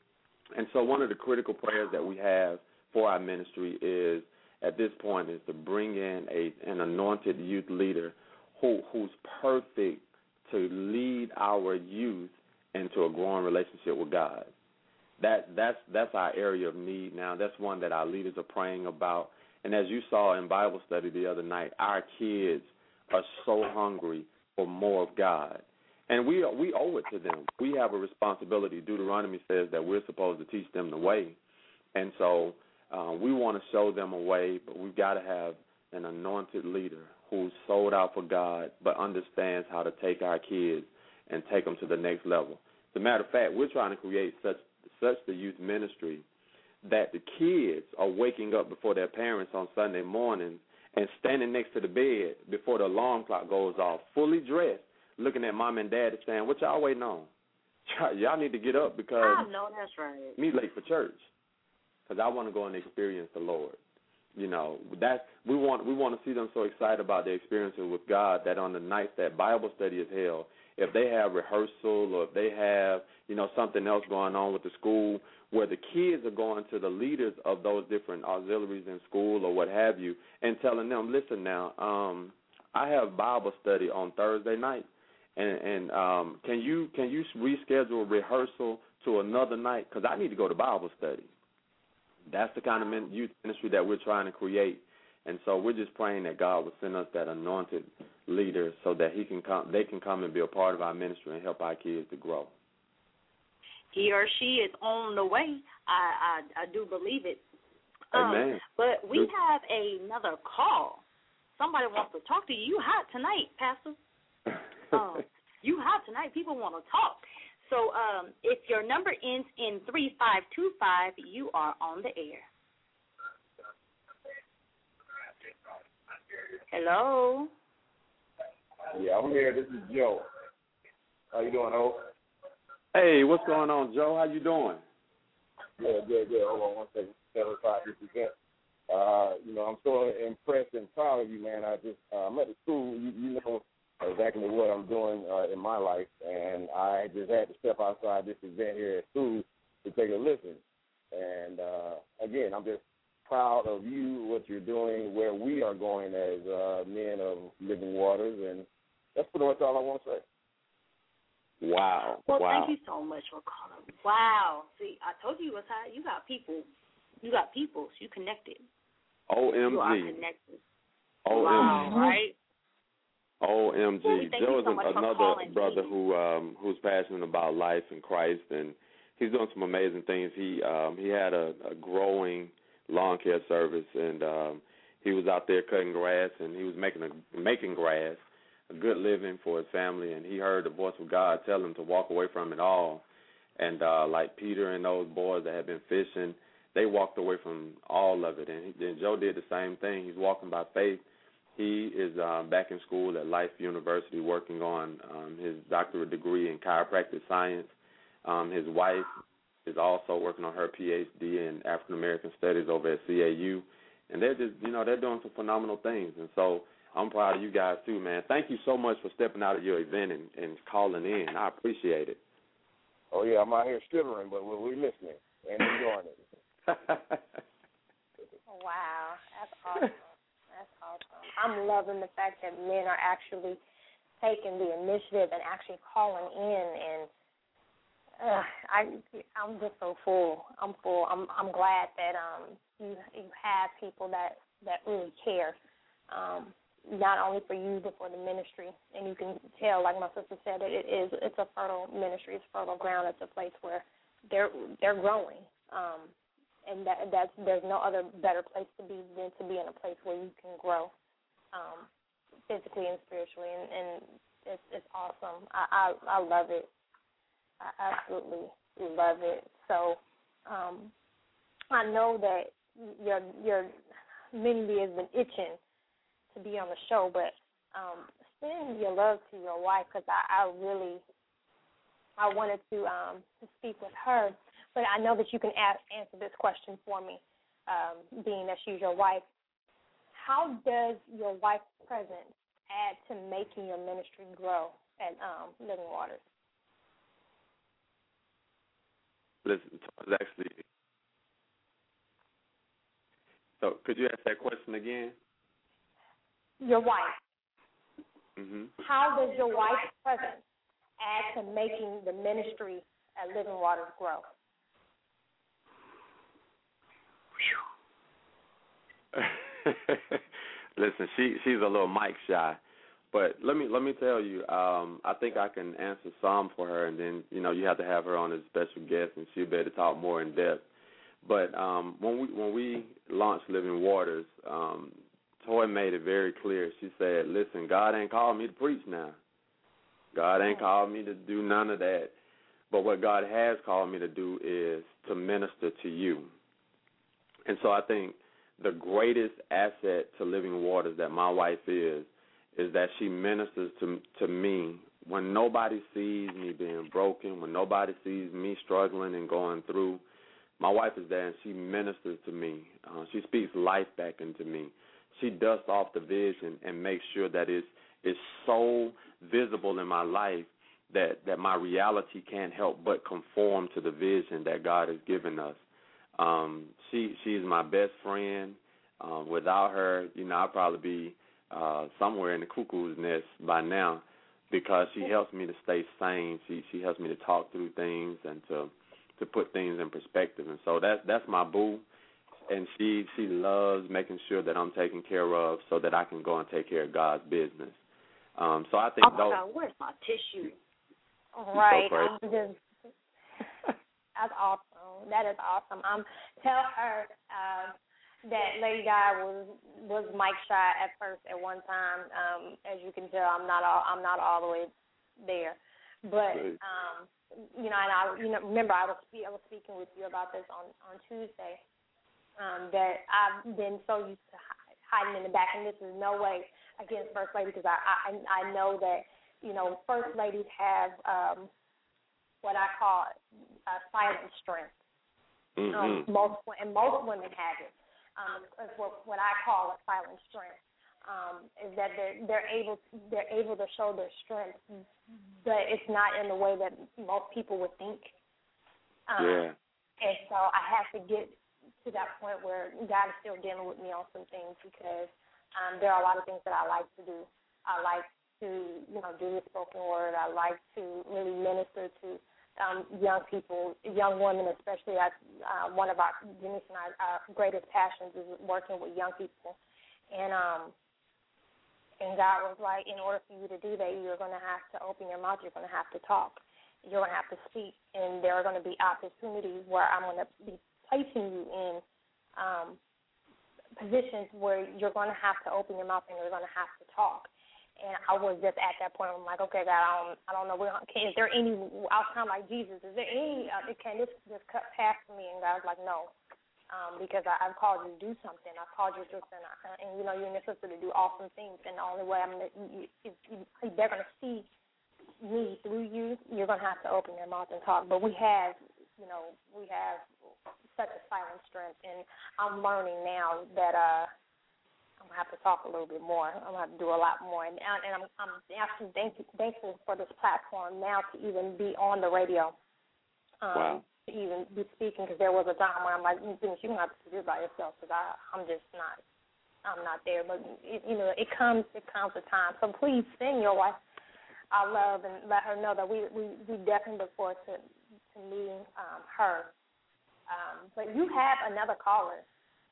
[SPEAKER 7] And so one of the critical prayers that we have for our ministry is, at this point, is to bring in a, an anointed youth leader who who's perfect to lead our youth into a growing relationship with God. That that's that's our area of need now. That's one that our leaders are praying about. And as you saw in Bible study the other night, our kids are so hungry for more of God. And we we owe it to them. We have a responsibility. Deuteronomy says that we're supposed to teach them the way. And so Uh, we want to show them a way, but we've got to have an anointed leader who's sold out for God but understands how to take our kids and take them to the next level. As a matter of fact, we're trying to create such such the youth ministry that the kids are waking up before their parents on Sunday morning and standing next to the bed before the alarm clock goes off, fully dressed, looking at mom and dad and saying, what y'all waiting on? Y'all need to get up because
[SPEAKER 8] I know that's right.
[SPEAKER 7] me late for church because I want to go and experience the Lord. You know, that's, we want we want to see them so excited about their experiences with God that on the nights that Bible study is held, if they have rehearsal or if they have, you know, something else going on with the school where the kids are going to the leaders of those different auxiliaries in school or what have you and telling them, listen now, um, I have Bible study on Thursday night, and, and um, can you can you reschedule rehearsal to another night because I need to go to Bible study. That's the kind of youth ministry that we're trying to create, and so we're just praying that God will send us that anointed leader so that he can come, they can come and be a part of our ministry and help our kids to grow.
[SPEAKER 8] He or she is on the way. I I, I do believe it.
[SPEAKER 7] Amen.
[SPEAKER 8] Um, but we have another call. Somebody wants to talk to you. You hot tonight, Pastor. um, you hot tonight. People want to talk. So um, if your number ends in three five two five, you are on the air. Hello?
[SPEAKER 10] Yeah, I'm here. This is Joe. How you doing, Hope?
[SPEAKER 7] Hey, what's going on, Joe? How you doing?
[SPEAKER 10] Good, good, good. Hold on one second. seventy-five percent. Uh, you know, I'm so impressed and proud of you, man. I just, uh, I'm at the school. You, you know exactly what I'm doing uh, in my life, and I just had to step outside this event here at school to take a listen. And, uh, again, I'm just proud of you, what you're doing, where we are going as uh, men of Living Waters, and that's pretty much all I want to say.
[SPEAKER 7] Wow.
[SPEAKER 8] Well,
[SPEAKER 7] wow.
[SPEAKER 8] thank you so much for calling. Wow. See, I told you it was hot. You got people. You got people. You connected.
[SPEAKER 7] O M G.
[SPEAKER 8] You are connected.
[SPEAKER 7] O M G.
[SPEAKER 8] Wow, right?
[SPEAKER 7] O M G.
[SPEAKER 8] Well, thank
[SPEAKER 7] Joe
[SPEAKER 8] you
[SPEAKER 7] is
[SPEAKER 8] so much for
[SPEAKER 7] another
[SPEAKER 8] calling
[SPEAKER 7] brother
[SPEAKER 8] me.
[SPEAKER 7] who um, who's passionate about life and Christ, and he's doing some amazing things. He um, he had a, a growing lawn care service, and um, he was out there cutting grass, and he was making a, making grass, a good living for his family, and he heard the voice of God tell him to walk away from it all. And uh, like Peter and those boys that had been fishing, they walked away from all of it. And then Joe did the same thing. He's walking by faith. He is um, back in school at Life University working on um, his doctorate degree in chiropractic science. Um, his wife is also working on her P H D in African American Studies over at C A U. And they're just, you know, they're doing some phenomenal things. And so I'm proud of you guys too, man. Thank you so much for stepping out of your event and, and calling in. I appreciate it.
[SPEAKER 10] Oh, yeah, I'm out here shivering, but we're, we're listening and enjoying it.
[SPEAKER 5] Wow, that's awesome. That's awesome. I'm loving the fact that men are actually taking the initiative and actually calling in, and uh, I, I'm just so full. I'm full. I'm, I'm glad that um you you have people that that really care, um, not only for you but for the ministry. And you can tell, like my sister said, it, it is it's a fertile ministry. It's fertile ground. It's a place where they're they're growing. Um, And that that's there's no other better place to be than to be in a place where you can grow, um, physically and spiritually, and, and it's it's awesome. I, I I love it. I absolutely love it. So, um, I know that your your community has been itching to be on the show, but um, send your love to your wife, because I, I really I wanted to um to speak with her. But I know that you can ask, answer this question for me, um, being that she's your wife. How does your wife's presence add to making your ministry grow at um, Living Waters?
[SPEAKER 7] Listen, actually, so could you ask that question again?
[SPEAKER 5] Your wife.
[SPEAKER 7] Mm-hmm.
[SPEAKER 5] How does your wife's presence add to making the ministry at Living Waters grow?
[SPEAKER 7] Listen, she she's a little mic shy, but let me let me tell you, um, I think I can answer some for her, and then you know you have to have her on as a special guest, and she'll be able to talk more in depth. But um, when we when we launched Living Waters, um, Toy made it very clear. She said, "Listen, God ain't called me to preach now. God ain't called me to do none of that. But what God has called me to do is to minister to you." And so I think the greatest asset to Living Waters that my wife is, is that she ministers to to me when nobody sees me being broken, when nobody sees me struggling and going through. My wife is there, and she ministers to me. Uh, she speaks life back into me. She dusts off the vision and makes sure that it's, it's so visible in my life that, that my reality can't help but conform to the vision that God has given us. Um, she she's my best friend. Um, without her, you know, I'd probably be uh, somewhere in the cuckoo's nest by now, because she helps me to stay sane. She she helps me to talk through things and to to put things in perspective. And so that's that's my boo. And she she loves making sure that I'm taken care of so that I can go and take care of God's business. Um, so I think
[SPEAKER 8] oh my
[SPEAKER 7] those.
[SPEAKER 8] God, where's my tissue?
[SPEAKER 5] Right.
[SPEAKER 7] So
[SPEAKER 5] I'm just, that's awesome. That is awesome. Um, tell her uh, that Lady Di was was mic shy at first at one time. Um, as you can tell, I'm not all I'm not all the way there, but um, you know, and I you know remember I was I was speaking with you about this on on Tuesday. Um, that I've been so used to hiding in the back, and this is no way against First Lady, because I, I I know that, you know, First Ladies have um, what I call uh, silent strength. Mm-hmm. Um, most and most women have it. Um, it's what, what I call a silent strength. Um, is that they're they're able to, they're able to show their strength, but it's not in the way that most people would think. Um, yeah. And so I have to get to that point where God is still dealing with me on some things, because um, there are a lot of things that I like to do. I like to, you know, do the spoken word. I like to really minister to um, young people, young women especially. I, uh, one of our, Denise and I, our greatest passions is working with young people. And um, and God was like, in order for you to do that, you're going to have to open your mouth. You're going to have to talk. You're going to have to speak. And there are going to be opportunities where I'm going to be placing you in um, positions where you're going to have to open your mouth and you're going to have to talk. And I was just at that point. I'm like, okay, God, I don't, I don't know. Can, is there any? I was kind of like, Jesus, is there any? Uh, can this just cut past me? And God was like, no, um, because I, I've called you to do something. I've called your sister, and, I, and you know, you and your sister to do awesome things. And the only way I'm, you, you, you, they're going to see me through you. You're going to have to open your mouth and talk. But we have, you know, we have such a silent strength, and I'm learning now that uh, I'm going to have to talk a little bit more. I'm going to have to do a lot more, and, and I'm, I'm actually thank, thankful for this platform now to even be on the radio, um, wow. to even be speaking, because there was a time where I'm like, you're going to have to do it by yourself, because I'm just not, I'm not there. But, it, you know, it comes, it comes a time. So please send your wife our love and let her know that we, we, we definitely look forward to, to meeting um, her. Um, but you have another caller.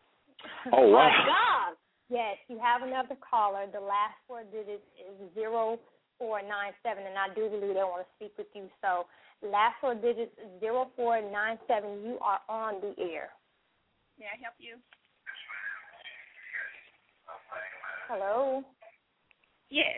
[SPEAKER 7] Oh, wow.
[SPEAKER 8] My God.
[SPEAKER 5] Yes, you have another caller. The last four digits is zero four nine seven, and I do believe they want to speak with you. So last four digits is zero four nine seven. You are on the air.
[SPEAKER 11] May I help you?
[SPEAKER 5] Hello?
[SPEAKER 11] Yes.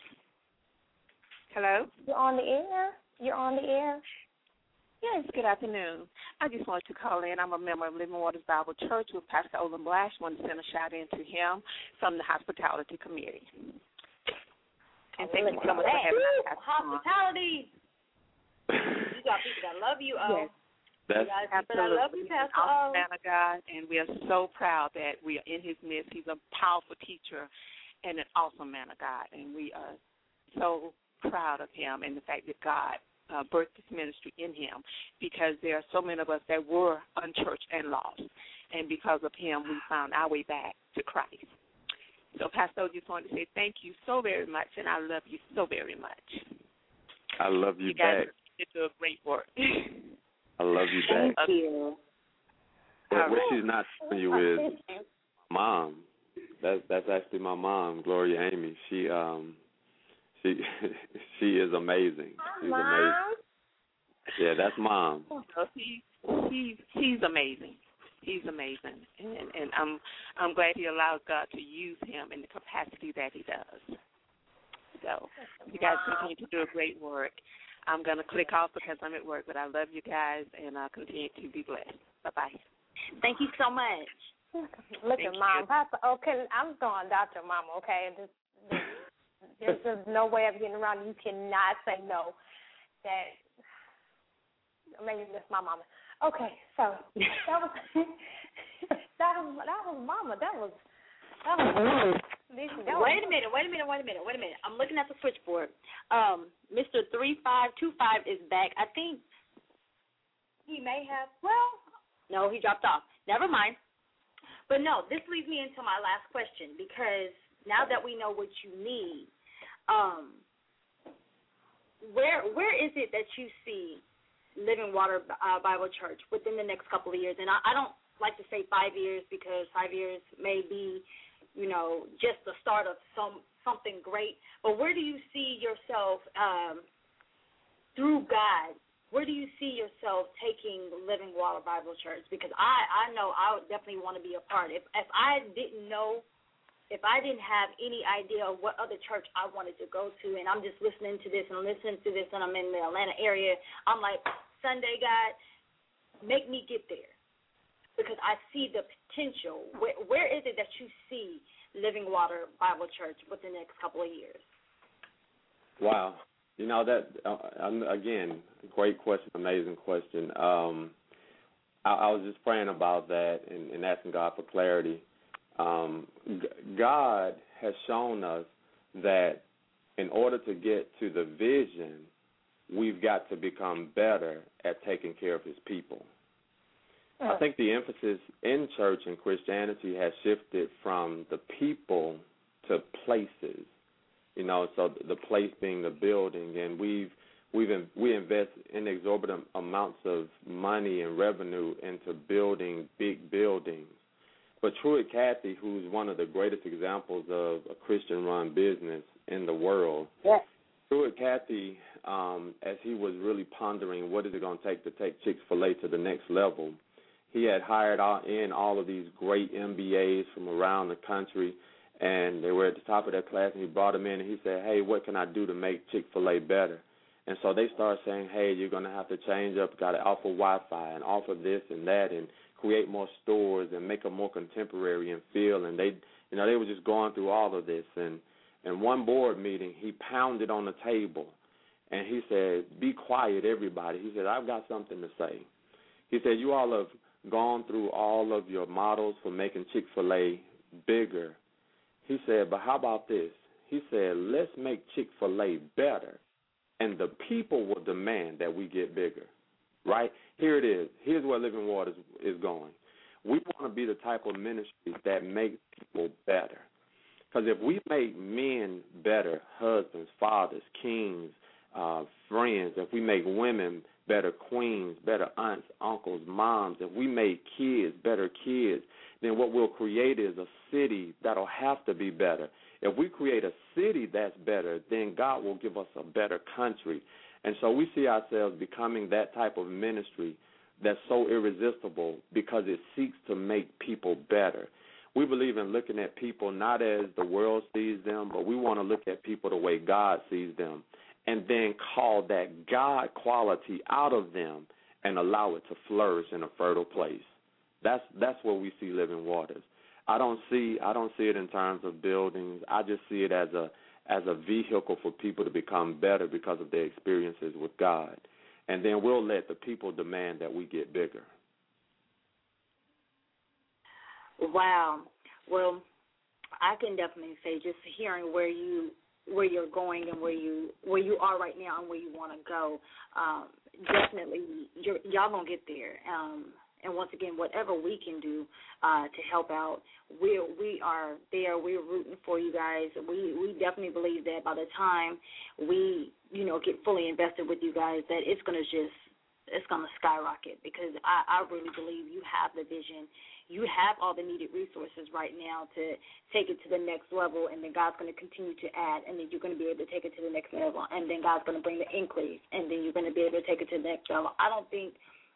[SPEAKER 11] Hello?
[SPEAKER 5] You're on the air? You're on the air?
[SPEAKER 11] Yes, good afternoon. I just wanted to call in. I'm a member of Living Waters Bible Church with Pastor Olin Blash. I wanted to send a shout in to him from the Hospitality Committee. And thank you so much for having us.
[SPEAKER 8] Hospitality. You got people that love you, oh.
[SPEAKER 11] Yes.
[SPEAKER 7] That's
[SPEAKER 8] you got people that love you, Pastor O.
[SPEAKER 11] Awesome man of God, and we are so proud that we are in his midst. He's a powerful teacher and an awesome man of God, and we are so proud of him and the fact that God uh, birthed this ministry in him, because there are so many of us that were unchurched and lost, and because of him, we found our way back to Christ. So, Pastor, I just wanted to say thank you so very much, and I love you so very much.
[SPEAKER 7] I love you,
[SPEAKER 11] you
[SPEAKER 7] back.
[SPEAKER 11] You do a great work.
[SPEAKER 7] I love you back.
[SPEAKER 8] Thank you.
[SPEAKER 7] What, what she's not telling you is mom. That's that's actually my mom, Gloria Amy. She um she she is amazing. She's
[SPEAKER 5] Mom.
[SPEAKER 7] amazing. Yeah, that's mom.
[SPEAKER 11] So he, he he's amazing. He's amazing, and and I'm I'm glad he allows God to use him in the capacity that he does. So you guys continue to do a great work. I'm going to click off because I'm at work, but I love you guys, and I'll continue to be blessed. Bye-bye.
[SPEAKER 4] Thank you so much.
[SPEAKER 5] Look
[SPEAKER 11] Thank
[SPEAKER 5] at Mom.
[SPEAKER 11] you.
[SPEAKER 5] Pastor, okay, I'm throwing Doctor Mama, okay? Just, there's just no way of getting around it. You cannot say no. That maybe that's my mama. Okay, so that was that was that was Mama. That was that was. That was
[SPEAKER 4] wait a minute. Wait a minute. Wait a minute. Wait a minute. I'm looking at the switchboard. Um, Mister Three Five Two Five is back. I think he may have. Well, no, he dropped off. Never mind. But no, this leads me into my last question, because now that we know what you need, um, where where is it that you see Living Water uh, Bible Church within the next couple of years? And I, I don't like to say five years because five years may be, you know, just the start of some something great. But where do you see yourself um, through God? Where do you see yourself taking Living Water Bible Church? Because I, I know I would definitely want to be a part. If if I didn't know, if I didn't have any idea of what other church I wanted to go to, and I'm just listening to this and listening to this, and I'm in the Atlanta area, I'm like, Sunday, God, make me get there. Because I see the potential. Where, where is it that you see Living Water Bible Church within the next couple of years?
[SPEAKER 7] Wow. You know, that, uh, again, great question, amazing question. Um, I, I was just praying about that and, and asking God for clarity. Um, g- God has shown us that in order to get to the vision, we've got to become better at taking care of his people. I think the emphasis in church and Christianity has shifted from the people to places. You know, so the place being the building, and we've we've in, we invest in exorbitant amounts of money and revenue into building big buildings. But Truett Cathy, who's one of the greatest examples of a Christian-run business in the world,
[SPEAKER 5] yes.
[SPEAKER 7] Truett Cathy, um, as he was really pondering what is it going to take to take Chick-fil-A to the next level, he had hired in all of these great M B As from around the country, and they were at the top of their class, and he brought them in, and he said, hey, what can I do to make Chick-fil-A better? And so they started saying, hey, you're going to have to change up, got to offer Wi-Fi and offer this and that and create more stores and make them more contemporary and feel. And they, you know, they were just going through all of this. And in one board meeting, he pounded on the table, and he said, be quiet, everybody. He said, I've got something to say. He said, you all have gone through all of your models for making Chick-fil-A bigger. He said, but how about this? He said, let's make Chick-fil-A better, and the people will demand that we get bigger, right? Here it is. Here's where Living Waters is going. We want to be the type of ministry that makes people better. Because if we make men better, husbands, fathers, kings, uh, friends, if we make women better queens, better aunts, uncles, moms, if we make kids better kids, then what we'll create is a city that'll have to be better. If we create a city that's better, then God will give us a better country. And so we see ourselves becoming that type of ministry that's so irresistible because it seeks to make people better. We believe in looking at people not as the world sees them, but we want to look at people the way God sees them, and then call that God quality out of them and allow it to flourish in a fertile place. That's that's where we see Living Waters. I don't see I don't see it in terms of buildings. I just see it as a as a vehicle for people to become better because of their experiences with God. And then we'll let the people demand that we get bigger.
[SPEAKER 4] Wow. Well, I can definitely say just hearing where you where you're going and where you where you are right now and where you want to go, um, definitely you're, y'all gonna get there. Um, and once again, whatever we can do uh, to help out, we we are there. We're rooting for you guys. We we definitely believe that by the time we you know get fully invested with you guys, that it's gonna just it's gonna skyrocket, because I, I really believe you have the vision. You have all the needed resources right now to take it to the next level, and then God's going to continue to add, and then you're going to be able to take it to the next level, and then God's going to bring the increase, and then you're going to be able to take it to the next level. I don't think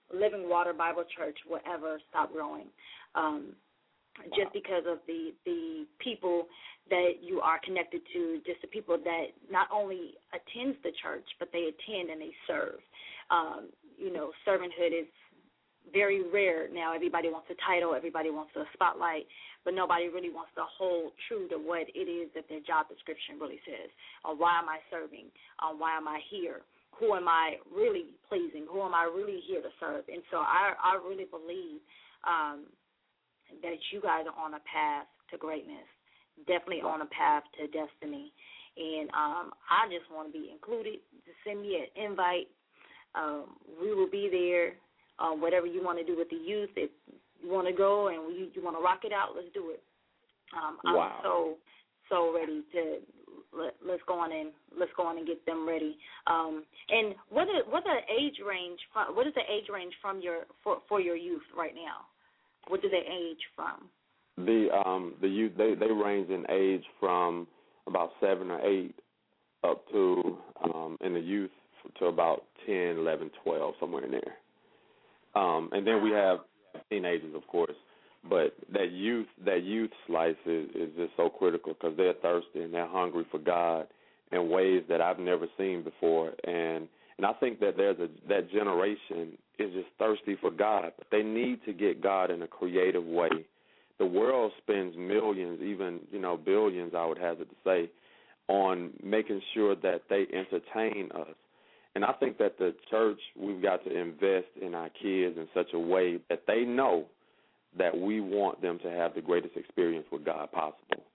[SPEAKER 8] Living Water Bible Church will ever stop growing. Um, just because of the, the people that you are connected to, just the people that not only attends the church, but they attend and they serve. Um, you know, servanthood is very rare now. Everybody wants a title, everybody wants a spotlight, but nobody really wants to hold true to what it is that their job description really says. Uh, why am I serving? Uh, why am I here? Who am I really pleasing? Who am I really here to serve? And so I, I really believe um, that you guys are on a path to greatness, definitely on a path to destiny. And um, I just want to be included. Just send me an invite. Um, we will be there. Uh, whatever you want to do with the youth, if you want to go and you, you want to rock it out, let's do it. Um, I'm
[SPEAKER 7] wow.
[SPEAKER 8] so so ready to let, let's go on and let's go on and get them ready. Um, and what is what the age range? From, what is the age range from your for, for your youth right now? What do they age from?
[SPEAKER 7] The um the youth they they range in age from about seven or eight up to um in the youth to about ten, eleven, twelve, somewhere in there. Um, and then we have teenagers, of course, but that youth that youth slice is, is just so critical because they're thirsty and they're hungry for God in ways that I've never seen before. And and I think that there's a that generation is just thirsty for God, but they need to get God in a creative way. The world spends millions, even you know billions, I would hazard to say, on making sure that they entertain us. And I think that the church, we've got to invest in our kids in such a way that they know that we want them to have the greatest experience with God possible.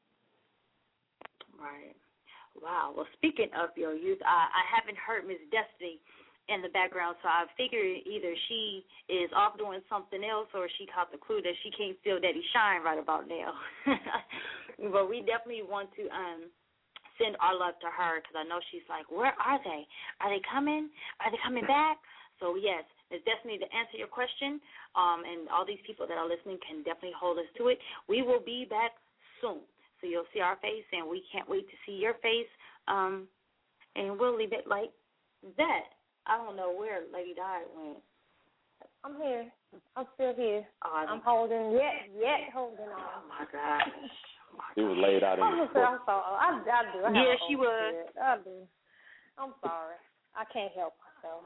[SPEAKER 8] Right. Wow. Well, speaking of your youth, I, I haven't heard Miss Destiny in the background, so I figured either she is off doing something else or she caught the clue that she can't feel Daddy shine right about now. But we definitely want to um, send our love to her because I know she's like, where are they? Are they coming? Are they coming back? So, yes, Miz Destiny, to answer your question, um, and all these people that are listening can definitely hold us to it, we will be back soon. So you'll see our face, and we can't wait to see your face, um, and we'll leave it like that. I don't know where Lady Di went.
[SPEAKER 5] I'm here. I'm still here.
[SPEAKER 8] Oh,
[SPEAKER 5] I'm holding, yet, yet holding on.
[SPEAKER 8] Oh, my gosh.
[SPEAKER 7] She was laid out in
[SPEAKER 5] I'm
[SPEAKER 7] the
[SPEAKER 5] sorry. I'm sorry. I, I do. I have
[SPEAKER 8] Yeah,
[SPEAKER 5] a
[SPEAKER 8] she
[SPEAKER 5] whole
[SPEAKER 8] was.
[SPEAKER 5] spirit. I do. I'm sorry. I can't help myself.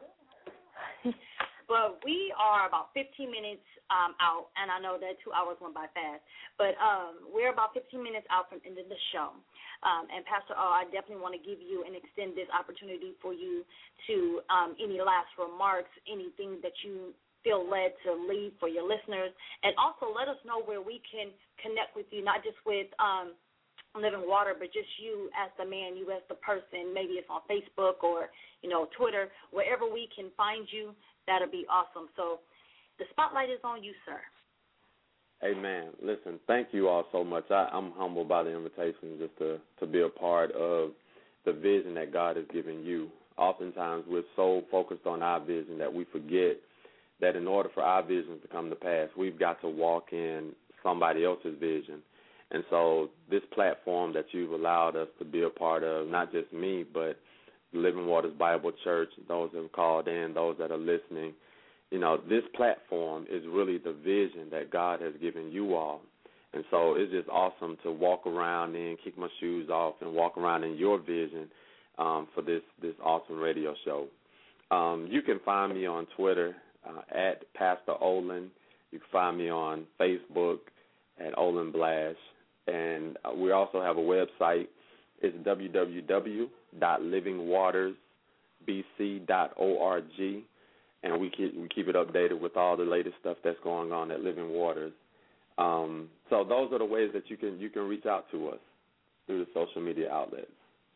[SPEAKER 8] But we are about fifteen minutes um, out, and I know that two hours went by fast. But um, we're about fifteen minutes out from ending the show. Um, and, Pastor O, I definitely want to give you and extend this opportunity for you to um, any last remarks, anything that you feel led to leave for your listeners, and also let us know where we can connect with you, not just with um, Living Water, but just you as the man, you as the person. Maybe it's on Facebook or, you know, Twitter, wherever we can find you. That'll be awesome. So the spotlight is on you, sir.
[SPEAKER 7] Amen. Listen, thank you all so much. I, I'm humbled by the invitation just to, to be a part of the vision that God has given you. Oftentimes we're so focused on our vision that we forget that in order for our vision to come to pass, we've got to walk in somebody else's vision. And so this platform that you've allowed us to be a part of, not just me, but Living Waters Bible Church, those that have called in, those that are listening, you know, this platform is really the vision that God has given you all. And so it's just awesome to walk around and kick my shoes off and walk around in your vision um, for this, this awesome radio show. Um, you can find me on Twitter uh, at Pastor Olin. You can find me on Facebook at Olin Blash. And uh, we also have a website. It's w w w dot living waters b c dot org. And we keep, we keep it updated with all the latest stuff that's going on at Living Waters. Um, so those are the ways that you can you can reach out to us through the social media outlets.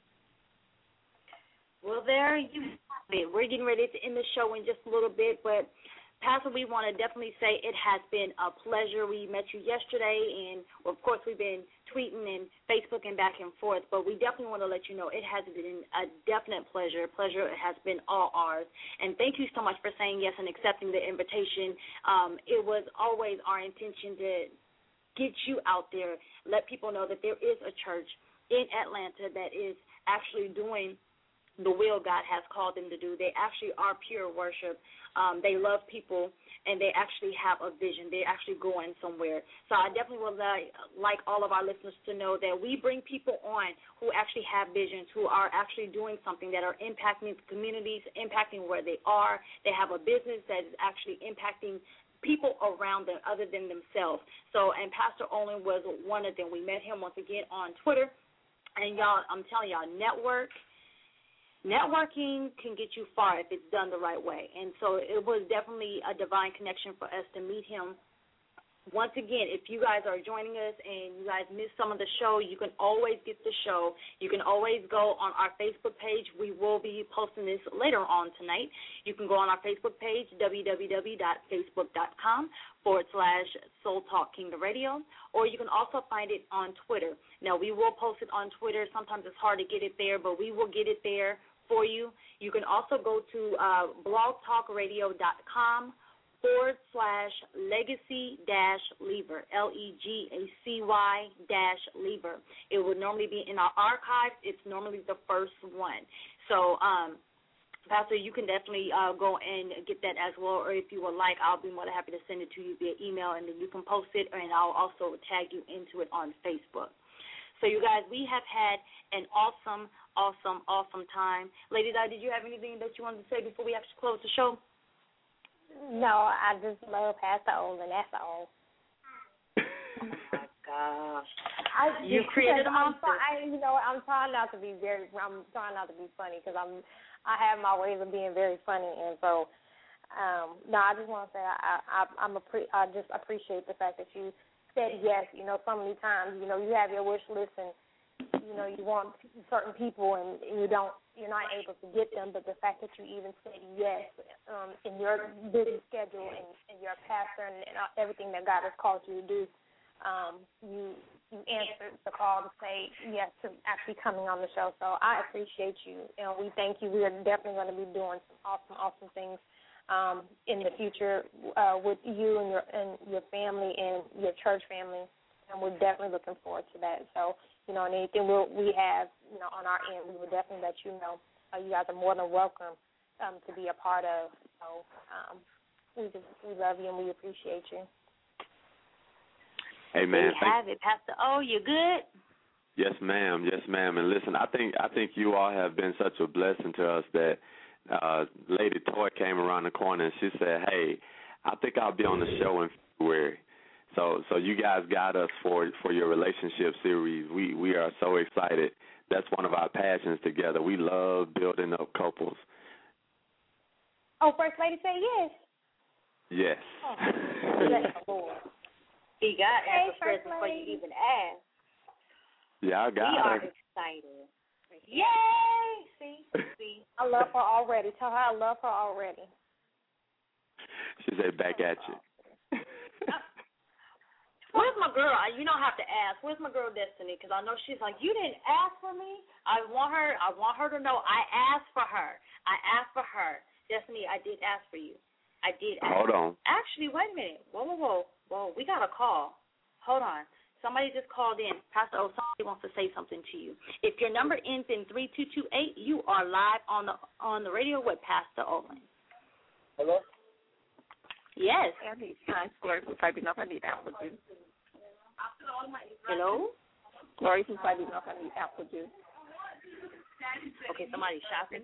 [SPEAKER 8] Well, there you have it. We're getting ready to end the show in just a little bit, but Pastor, we want to definitely say it has been a pleasure. We met you yesterday, and, well, of course, we've been tweeting and Facebooking back and forth, but we definitely want to let you know it has been a definite pleasure. Pleasure has been all ours. And thank you so much for saying yes and accepting the invitation. Um, it was always our intention to get you out there, let people know that there is a church in Atlanta that is actually doing the will God has called them to do. They actually are pure worship. Um, they love people, and they actually have a vision. They're actually going somewhere. So I definitely would like, like all of our listeners to know that we bring people on who actually have visions, who are actually doing something, that are impacting communities, impacting where they are. They have a business that is actually impacting people around them other than themselves. So, and Pastor Olin was one of them. We met him once again on Twitter. And, y'all, I'm telling y'all, network, networking can get you far if it's done the right way. And so it was definitely a divine connection for us to meet him. Once again, if you guys are joining us and you guys missed some of the show, you can always get the show. You can always go on our Facebook page. We will be posting this later on tonight. You can go on our Facebook page, www.facebook.com forward slash Soul Talk Kingdom Radio, or you can also find it on Twitter. Now, we will post it on Twitter. Sometimes it's hard to get it there, but we will get it there for you. You can also go to uh, blogtalkradio.com forward slash legacy dash lever, L E G A C Y dash lever. It would normally be in our archives. It's normally the first one. So, um, Pastor, you can definitely uh, go and get that as well, or if you would like, I'll be more than happy to send it to you via email, and then you can post it, and I'll also tag you into it on Facebook. So, you guys, we have had an awesome, awesome, awesome time. Lady Di, did you have anything that you wanted to say before we actually close the show?
[SPEAKER 5] No, I just love Pastor Olin. That's all.
[SPEAKER 8] Oh my gosh!
[SPEAKER 5] I,
[SPEAKER 8] you created a monster.
[SPEAKER 5] I, you know, I'm trying not to be very. I'm trying not to be funny because I'm. I have my ways of being very funny, and so. Um, no, I just want to say I, I, I'm a pre, I just appreciate the fact that you said yes. You know, so many times, you know, you have your wish list and. You know, you want certain people and you don't, you're not able to get them, but the fact that you even said yes um, in your busy schedule and, and your pastor and, and everything that God has called you to do, um, you you answered the call to say yes to actually coming on the show. So I appreciate you, and we thank you. We are definitely going to be doing some awesome, awesome things um, in the future uh, with you and your and your family and your church family, and we're definitely looking forward to that. So. You know, and anything we'll, we have, you know, on our end, we will definitely let you know. Uh, you guys are more than welcome um, to be a part of. So um, we just we love you and we appreciate you.
[SPEAKER 7] Amen.
[SPEAKER 8] There you have it, Pastor. Oh, you good?
[SPEAKER 7] Yes, ma'am. Yes, ma'am. And listen, I think I think you all have been such a blessing to us that uh, Lady Toy came around the corner and she said, "Hey, I think I'll be on the show in February." So, so you guys got us for for your relationship series. We we are so excited. That's one of our passions together. We love building up couples.
[SPEAKER 5] Oh, First Lady said yes.
[SPEAKER 7] Yes.
[SPEAKER 5] Oh, bless the Lord.
[SPEAKER 8] He got
[SPEAKER 5] hey,
[SPEAKER 8] answer first before you even asked.
[SPEAKER 7] Yeah, I got
[SPEAKER 8] we
[SPEAKER 7] her.
[SPEAKER 8] We are excited. Yay! See, see.
[SPEAKER 5] I love her already. Tell her I love her already.
[SPEAKER 7] She said, "Back at you."
[SPEAKER 8] Where's my girl? You don't have to ask. Where's my girl Destiny? Because I know she's like, you didn't ask for me. I want her. I want her to know I asked for her. I asked for her. Destiny, I did ask for you. I did ask.
[SPEAKER 7] Hold on.
[SPEAKER 8] Actually, wait a minute. Whoa, whoa, whoa, whoa. We got a call. Hold on. Somebody just called in. Pastor O, somebody wants to say something to you. If your number ends in three two two eight, you are live on the on the radio with Pastor Olin.
[SPEAKER 10] Hello?
[SPEAKER 8] Yes.
[SPEAKER 11] I need time squares and five enough. I need apple juice.
[SPEAKER 8] Hello?
[SPEAKER 11] Lori from five enough. I need apple juice.
[SPEAKER 8] Okay, somebody's shopping.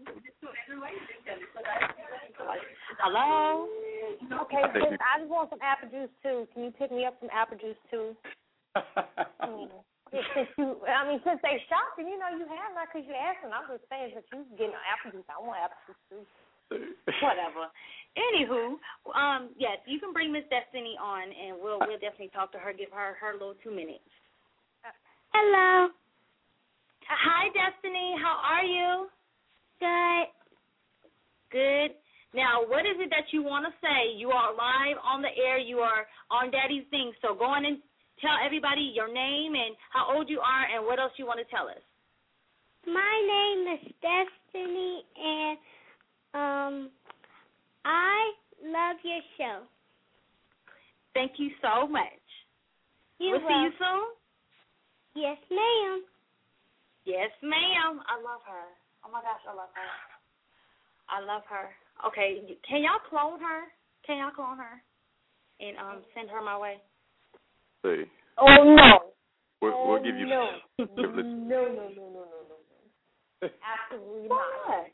[SPEAKER 8] Hello?
[SPEAKER 5] Okay, sis, I just want some apple juice, too. Can you pick me up some apple juice, too? I mean, since you, I mean, since they shopping, you know, you have not because you're asking. I'm just saying that you getting apple juice. I want apple juice, too.
[SPEAKER 8] Whatever. Anywho, um, yes, you can bring Miss Destiny on, and we'll we'll definitely talk to her, give her her little two minutes.
[SPEAKER 12] Hello.
[SPEAKER 8] Hi, Destiny. How are you?
[SPEAKER 12] Good.
[SPEAKER 8] Good. Now, what is it that you want to say? You are live on the air. You are on Daddy's thing. So go on and tell everybody your name and how old you are and what else you want to tell us.
[SPEAKER 12] My name is Destiny, and um, I love your show.
[SPEAKER 8] Thank you so much.
[SPEAKER 12] You're
[SPEAKER 8] we'll see you soon.
[SPEAKER 12] Yes, ma'am.
[SPEAKER 8] Yes, ma'am. I love her. Oh my gosh, I love her. I love her. Okay, can y'all clone her? Can y'all clone her and um send her my way?
[SPEAKER 7] See.
[SPEAKER 5] Oh no.
[SPEAKER 7] We'll,
[SPEAKER 5] oh,
[SPEAKER 7] we'll give you.
[SPEAKER 5] no.
[SPEAKER 7] privilege.
[SPEAKER 5] no, no, no, no, no, no. Absolutely not.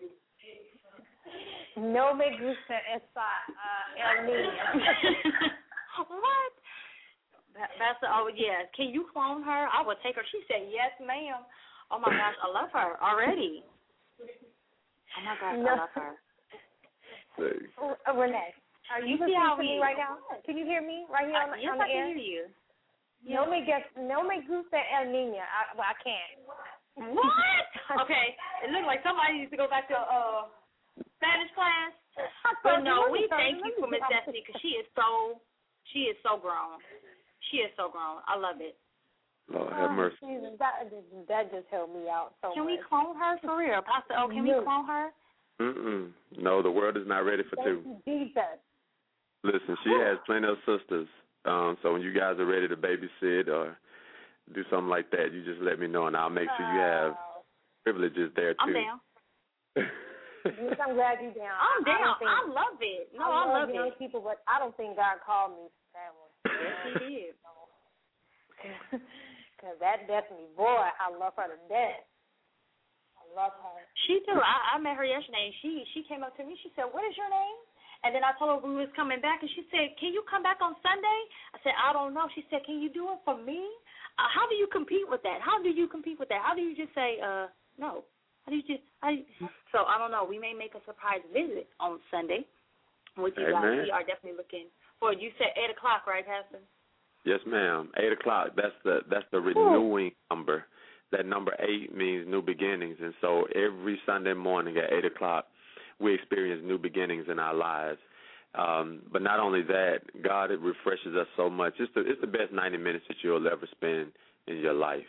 [SPEAKER 5] No me gusta esa uh, el niño.
[SPEAKER 8] What? That's oh yeah. Can you clone her? I would take her. She said yes, ma'am. Oh my gosh, I love her already. Oh my gosh,
[SPEAKER 5] no.
[SPEAKER 8] I love her.
[SPEAKER 5] Oh, uh, Renee, are you,
[SPEAKER 8] you
[SPEAKER 5] listening to me right now? Can you hear me right here on,
[SPEAKER 8] uh, yes,
[SPEAKER 5] on the
[SPEAKER 8] I
[SPEAKER 5] air?
[SPEAKER 8] Yes, I can hear you.
[SPEAKER 5] No me gusta, no me gusta el niño. I, well, I can't.
[SPEAKER 8] What? Okay, it looks like somebody needs to go back to uh Spanish class. But no, we thank you for Miss Destiny because she is so, she is so grown. She is so grown. I love it.
[SPEAKER 7] Lord have mercy.
[SPEAKER 5] Oh, Jesus, that, that just helped me out so
[SPEAKER 8] Can
[SPEAKER 5] much.
[SPEAKER 8] we clone her for real? Pastor O, can
[SPEAKER 5] no.
[SPEAKER 8] we clone her?
[SPEAKER 7] Mm-mm. No, the world is not ready for two.
[SPEAKER 5] Jesus.
[SPEAKER 7] Listen, she has plenty of sisters. Um, so when you guys are ready to babysit or do something like that, you just let me know, and I'll make sure you have privileges there, too.
[SPEAKER 8] I'm down.
[SPEAKER 5] Yes, I'm glad you're down.
[SPEAKER 8] I'm
[SPEAKER 5] I,
[SPEAKER 8] down.
[SPEAKER 5] I, think,
[SPEAKER 8] I love it. No,
[SPEAKER 5] I love,
[SPEAKER 8] I love
[SPEAKER 5] young
[SPEAKER 8] it.
[SPEAKER 5] people, but I don't think God called me for that one.
[SPEAKER 8] Yes, he did.
[SPEAKER 5] Because that Destiny, boy, I love her to death. I love her.
[SPEAKER 8] She too. I, I met her yesterday, and she she came up to me. She said, "What is your name?" And then I told her we was coming back, and she said, "Can you come back on Sunday?" I said, "I don't know." She said, "Can you do it for me?" Uh, how do you compete with that? How do you compete with that? How do you just say uh no? How do you just? How do you, so I don't know. We may make a surprise visit on Sunday with you guys.
[SPEAKER 7] Amen.
[SPEAKER 8] We are definitely looking for. You said eight o'clock, right, Pastor?
[SPEAKER 7] Yes, ma'am. Eight o'clock. That's the that's the renewing number. That number eight means new beginnings, and so every Sunday morning at eight o'clock, we experience new beginnings in our lives. Um, but not only that, God, it refreshes us so much. It's the it's the best ninety minutes that you'll ever spend in your life.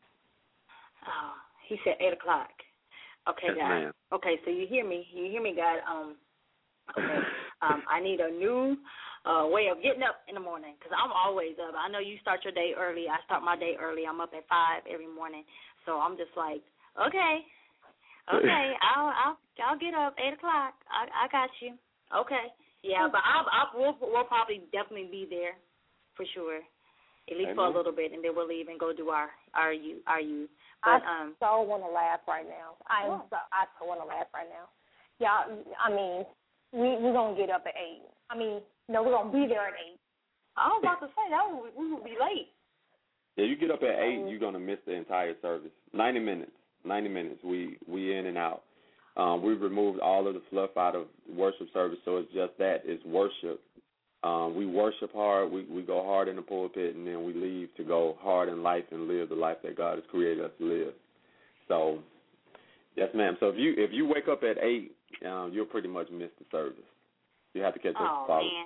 [SPEAKER 8] Oh, he said eight o'clock. Okay,
[SPEAKER 7] yes,
[SPEAKER 8] God.
[SPEAKER 7] Ma'am.
[SPEAKER 8] Okay, so you hear me? You hear me, God? Um, okay. um, I need a new uh, way of getting up in the morning because I'm always up. I know you start your day early. I start my day early. I'm up at five every morning, so I'm just like, okay, okay, I'll I'll I'll get up eight o'clock. I I got you. Okay, yeah, but I'll, I'll we'll we'll probably definitely be there for sure, at least
[SPEAKER 7] Amen.
[SPEAKER 8] for a little bit, and then we'll leave and go do our our you our you. But,
[SPEAKER 5] I
[SPEAKER 8] um,
[SPEAKER 5] so want to laugh right now. I am so, I so want to laugh right now. Y'all, I mean, we we're gonna get up at eight. I mean, no, we're gonna be there at eight.
[SPEAKER 8] I was about to say that we, we will be late.
[SPEAKER 7] Yeah, you get up at eight, you're gonna miss the entire service. Ninety minutes. Ninety minutes. We we in and out. Um, we've removed all of the fluff out of worship service, so it's just that it's worship. Um, we worship hard. We we go hard in the pulpit, and then we leave to go hard in life and live the life that God has created us to live. So, yes, ma'am. So if you if you wake up at eight, um, you'll pretty much miss the service. You have to catch up.
[SPEAKER 8] Oh man.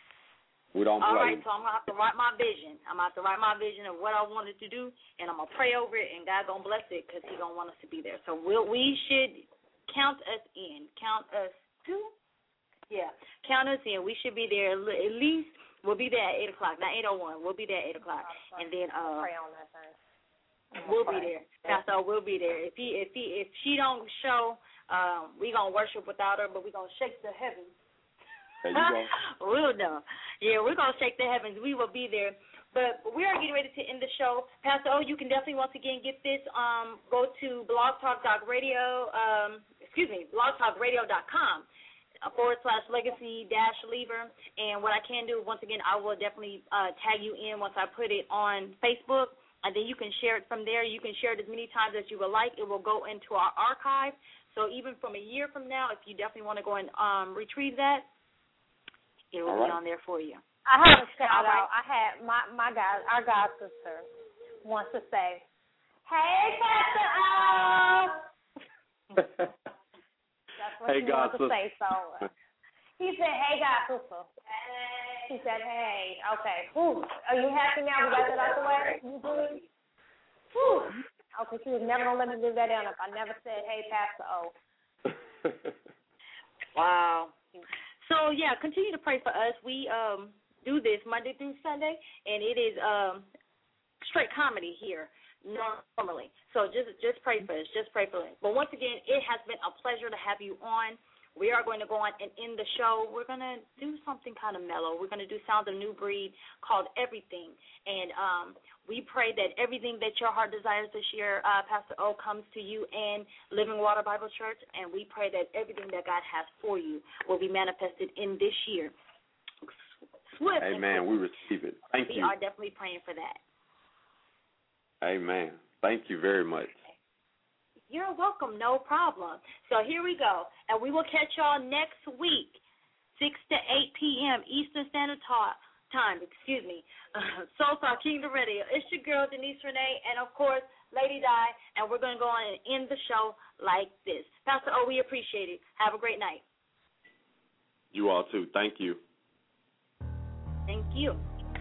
[SPEAKER 7] We don't
[SPEAKER 8] All
[SPEAKER 7] play.
[SPEAKER 8] right, so I'm gonna have to write my vision. I'm gonna have to write my vision of what I wanted to do, and I'm gonna pray over it, and God gonna bless it because He gonna want us to be there. So we'll, we should count us in. Count us two. Yeah, count us in. We should be there at least. We'll be there at eight o'clock. Not eight oh one. We'll be there at eight o'clock, and then uh,
[SPEAKER 5] Pray on that thing.
[SPEAKER 8] we'll be there. Pastor, we'll be there. If he, if he, if she don't show, um, we gonna worship without her, but we gonna shake the heavens.
[SPEAKER 7] There you go.
[SPEAKER 8] Real dumb. Yeah, we're gonna shake the heavens. We will be there. But we are getting ready to end the show. Pastor O, you can definitely once again get this. Um, go to blog talk dot radio. Um, excuse me, blog talk radio dot com. forward slash legacy dash lever. And what I can do, once again, I will definitely uh, tag you in once I put it on Facebook, and then you can share it from there. You can share it as many times as you would like. It will go into our archive. So even from a year from now, if you definitely want to go and um, retrieve that, it will
[SPEAKER 7] All
[SPEAKER 8] be
[SPEAKER 7] right.
[SPEAKER 8] on there for you.
[SPEAKER 5] I have a shout
[SPEAKER 8] All right.
[SPEAKER 5] out. I had my my guy, our god sister, wants to say, "Hey, Pastor O." That's what
[SPEAKER 7] Hey,
[SPEAKER 5] he
[SPEAKER 7] God
[SPEAKER 5] wants to
[SPEAKER 7] sister.
[SPEAKER 5] say. So he said, "Hey, God sister." He said, "Hey, okay. Whew. Are you happy now? We got that out the way. You good? Whew. Okay, she was never gonna let me live that down if I never said, "Hey, Pastor O."
[SPEAKER 8] Wow. So, yeah, continue to pray for us. We um, do this Monday through Sunday, and it is um, straight comedy here. normally. So just just pray for us. Just pray for us. But once again, it has been a pleasure to have you on. We are going to go on and end the show. We're going to do something kind of mellow. We're going to do Sounds of New Breed called Everything. And um, we pray that everything that your heart desires this year, uh, Pastor O, comes to you and Living Water Bible Church. And we pray that everything that God has for you will be manifested in this year. Swift.
[SPEAKER 7] Amen. We receive it. Thank
[SPEAKER 8] we
[SPEAKER 7] you.
[SPEAKER 8] We are definitely praying for that.
[SPEAKER 7] Amen. Thank you very much.
[SPEAKER 8] You're welcome. No problem. So here we go. And we will catch y'all next week, six to eight p.m. Eastern Standard Time. Excuse me. Uh, Soul Talk Kingdom Radio. It's your girl, Denise Renee, and, of course, Lady Di. And we're going to go on and end the show like this. Pastor O, we appreciate it. Have a great night.
[SPEAKER 7] You all, too. Thank you.
[SPEAKER 8] Thank you.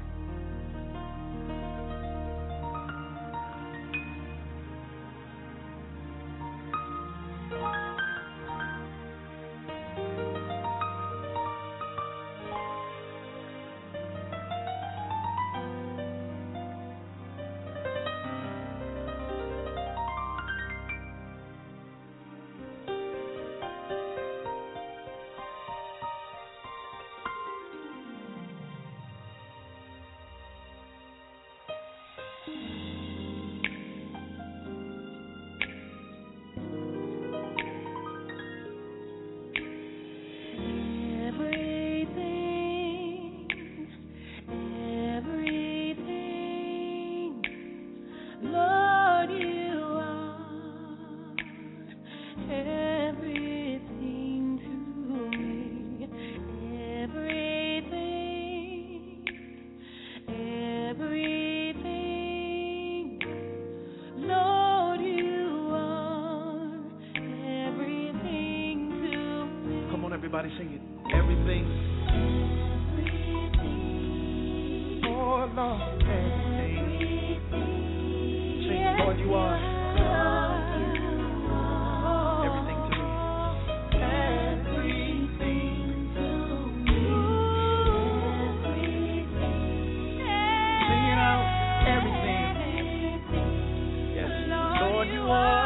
[SPEAKER 6] Everybody sing it. Everything. Oh, Lord. Everything. Sing, Lord, you are. Everything to me. Everything to me. Sing it out. Everything. Yes, Lord, you are.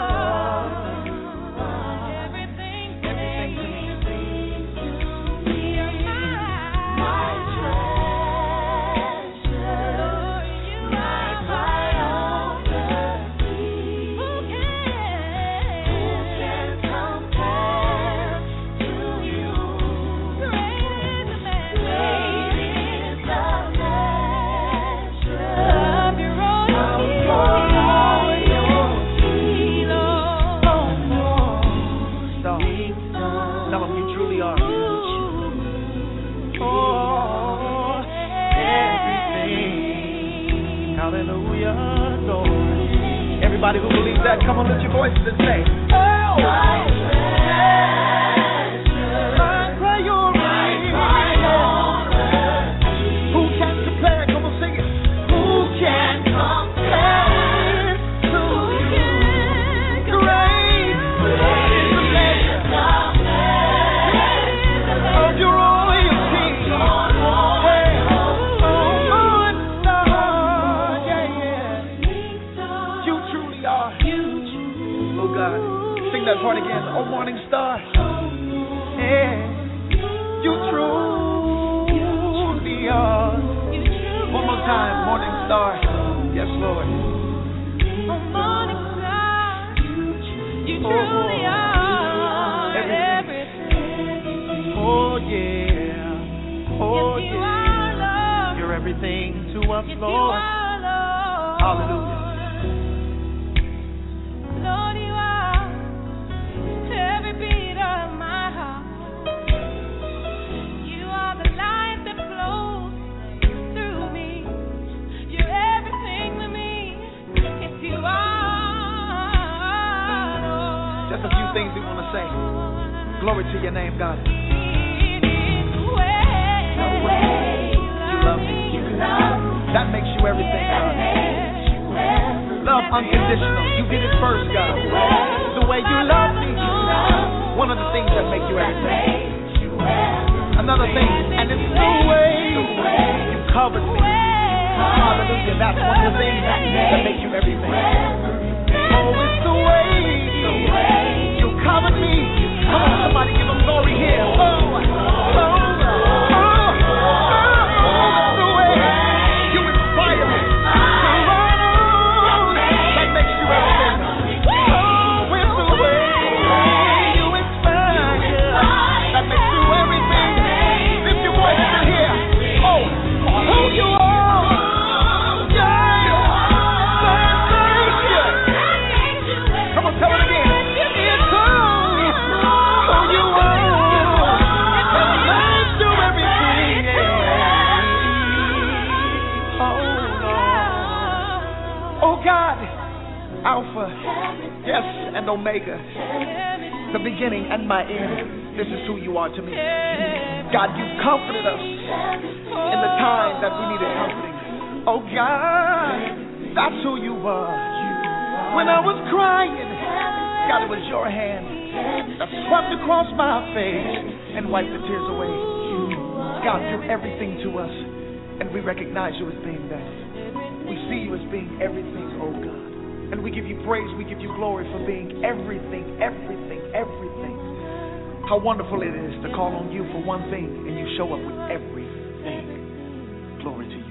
[SPEAKER 6] Everybody who believes that, come on, lift your voices and say, oh, my treasure, my priority. Who can compare? Come on, sing it. Who can compare to you? Great is the measure of your royalty. Hey, oh, my God, yeah, yeah. You truly are. Oh God, sing that part again. Oh, morning star. Yeah, you truly are. One more time, morning star. Yes, Lord. Oh, morning star. You truly are. Everything. Oh yeah. Oh yeah. You're everything to us, Lord. Hallelujah. Just a few things we want to say. Glory to your name, God. You love me. That makes you everything, God. Love unconditional. You did it first, God. The way you love me. One of the things that make you everything. Another thing, and it's the way you covered me. Hallelujah.
[SPEAKER 13] Hallelujah. That's one of the things that make you everything. Oh, it's the way you covered me. Come on, somebody give him glory here. Oh, oh, oh. Alpha, yes, and Omega, the beginning and my end. This is who you are to me. God, you comforted us in the time that we needed comforting. Oh God, that's who you are. When I was crying, God, it was your hand that swept across my face and wiped the tears away. God, you're everything to us, and we recognize you as being that. We see you as being everything, oh God. And we give you praise, we give you glory for being everything, everything, everything. How wonderful it is to call on you for one thing and you show up with everything. Glory to you.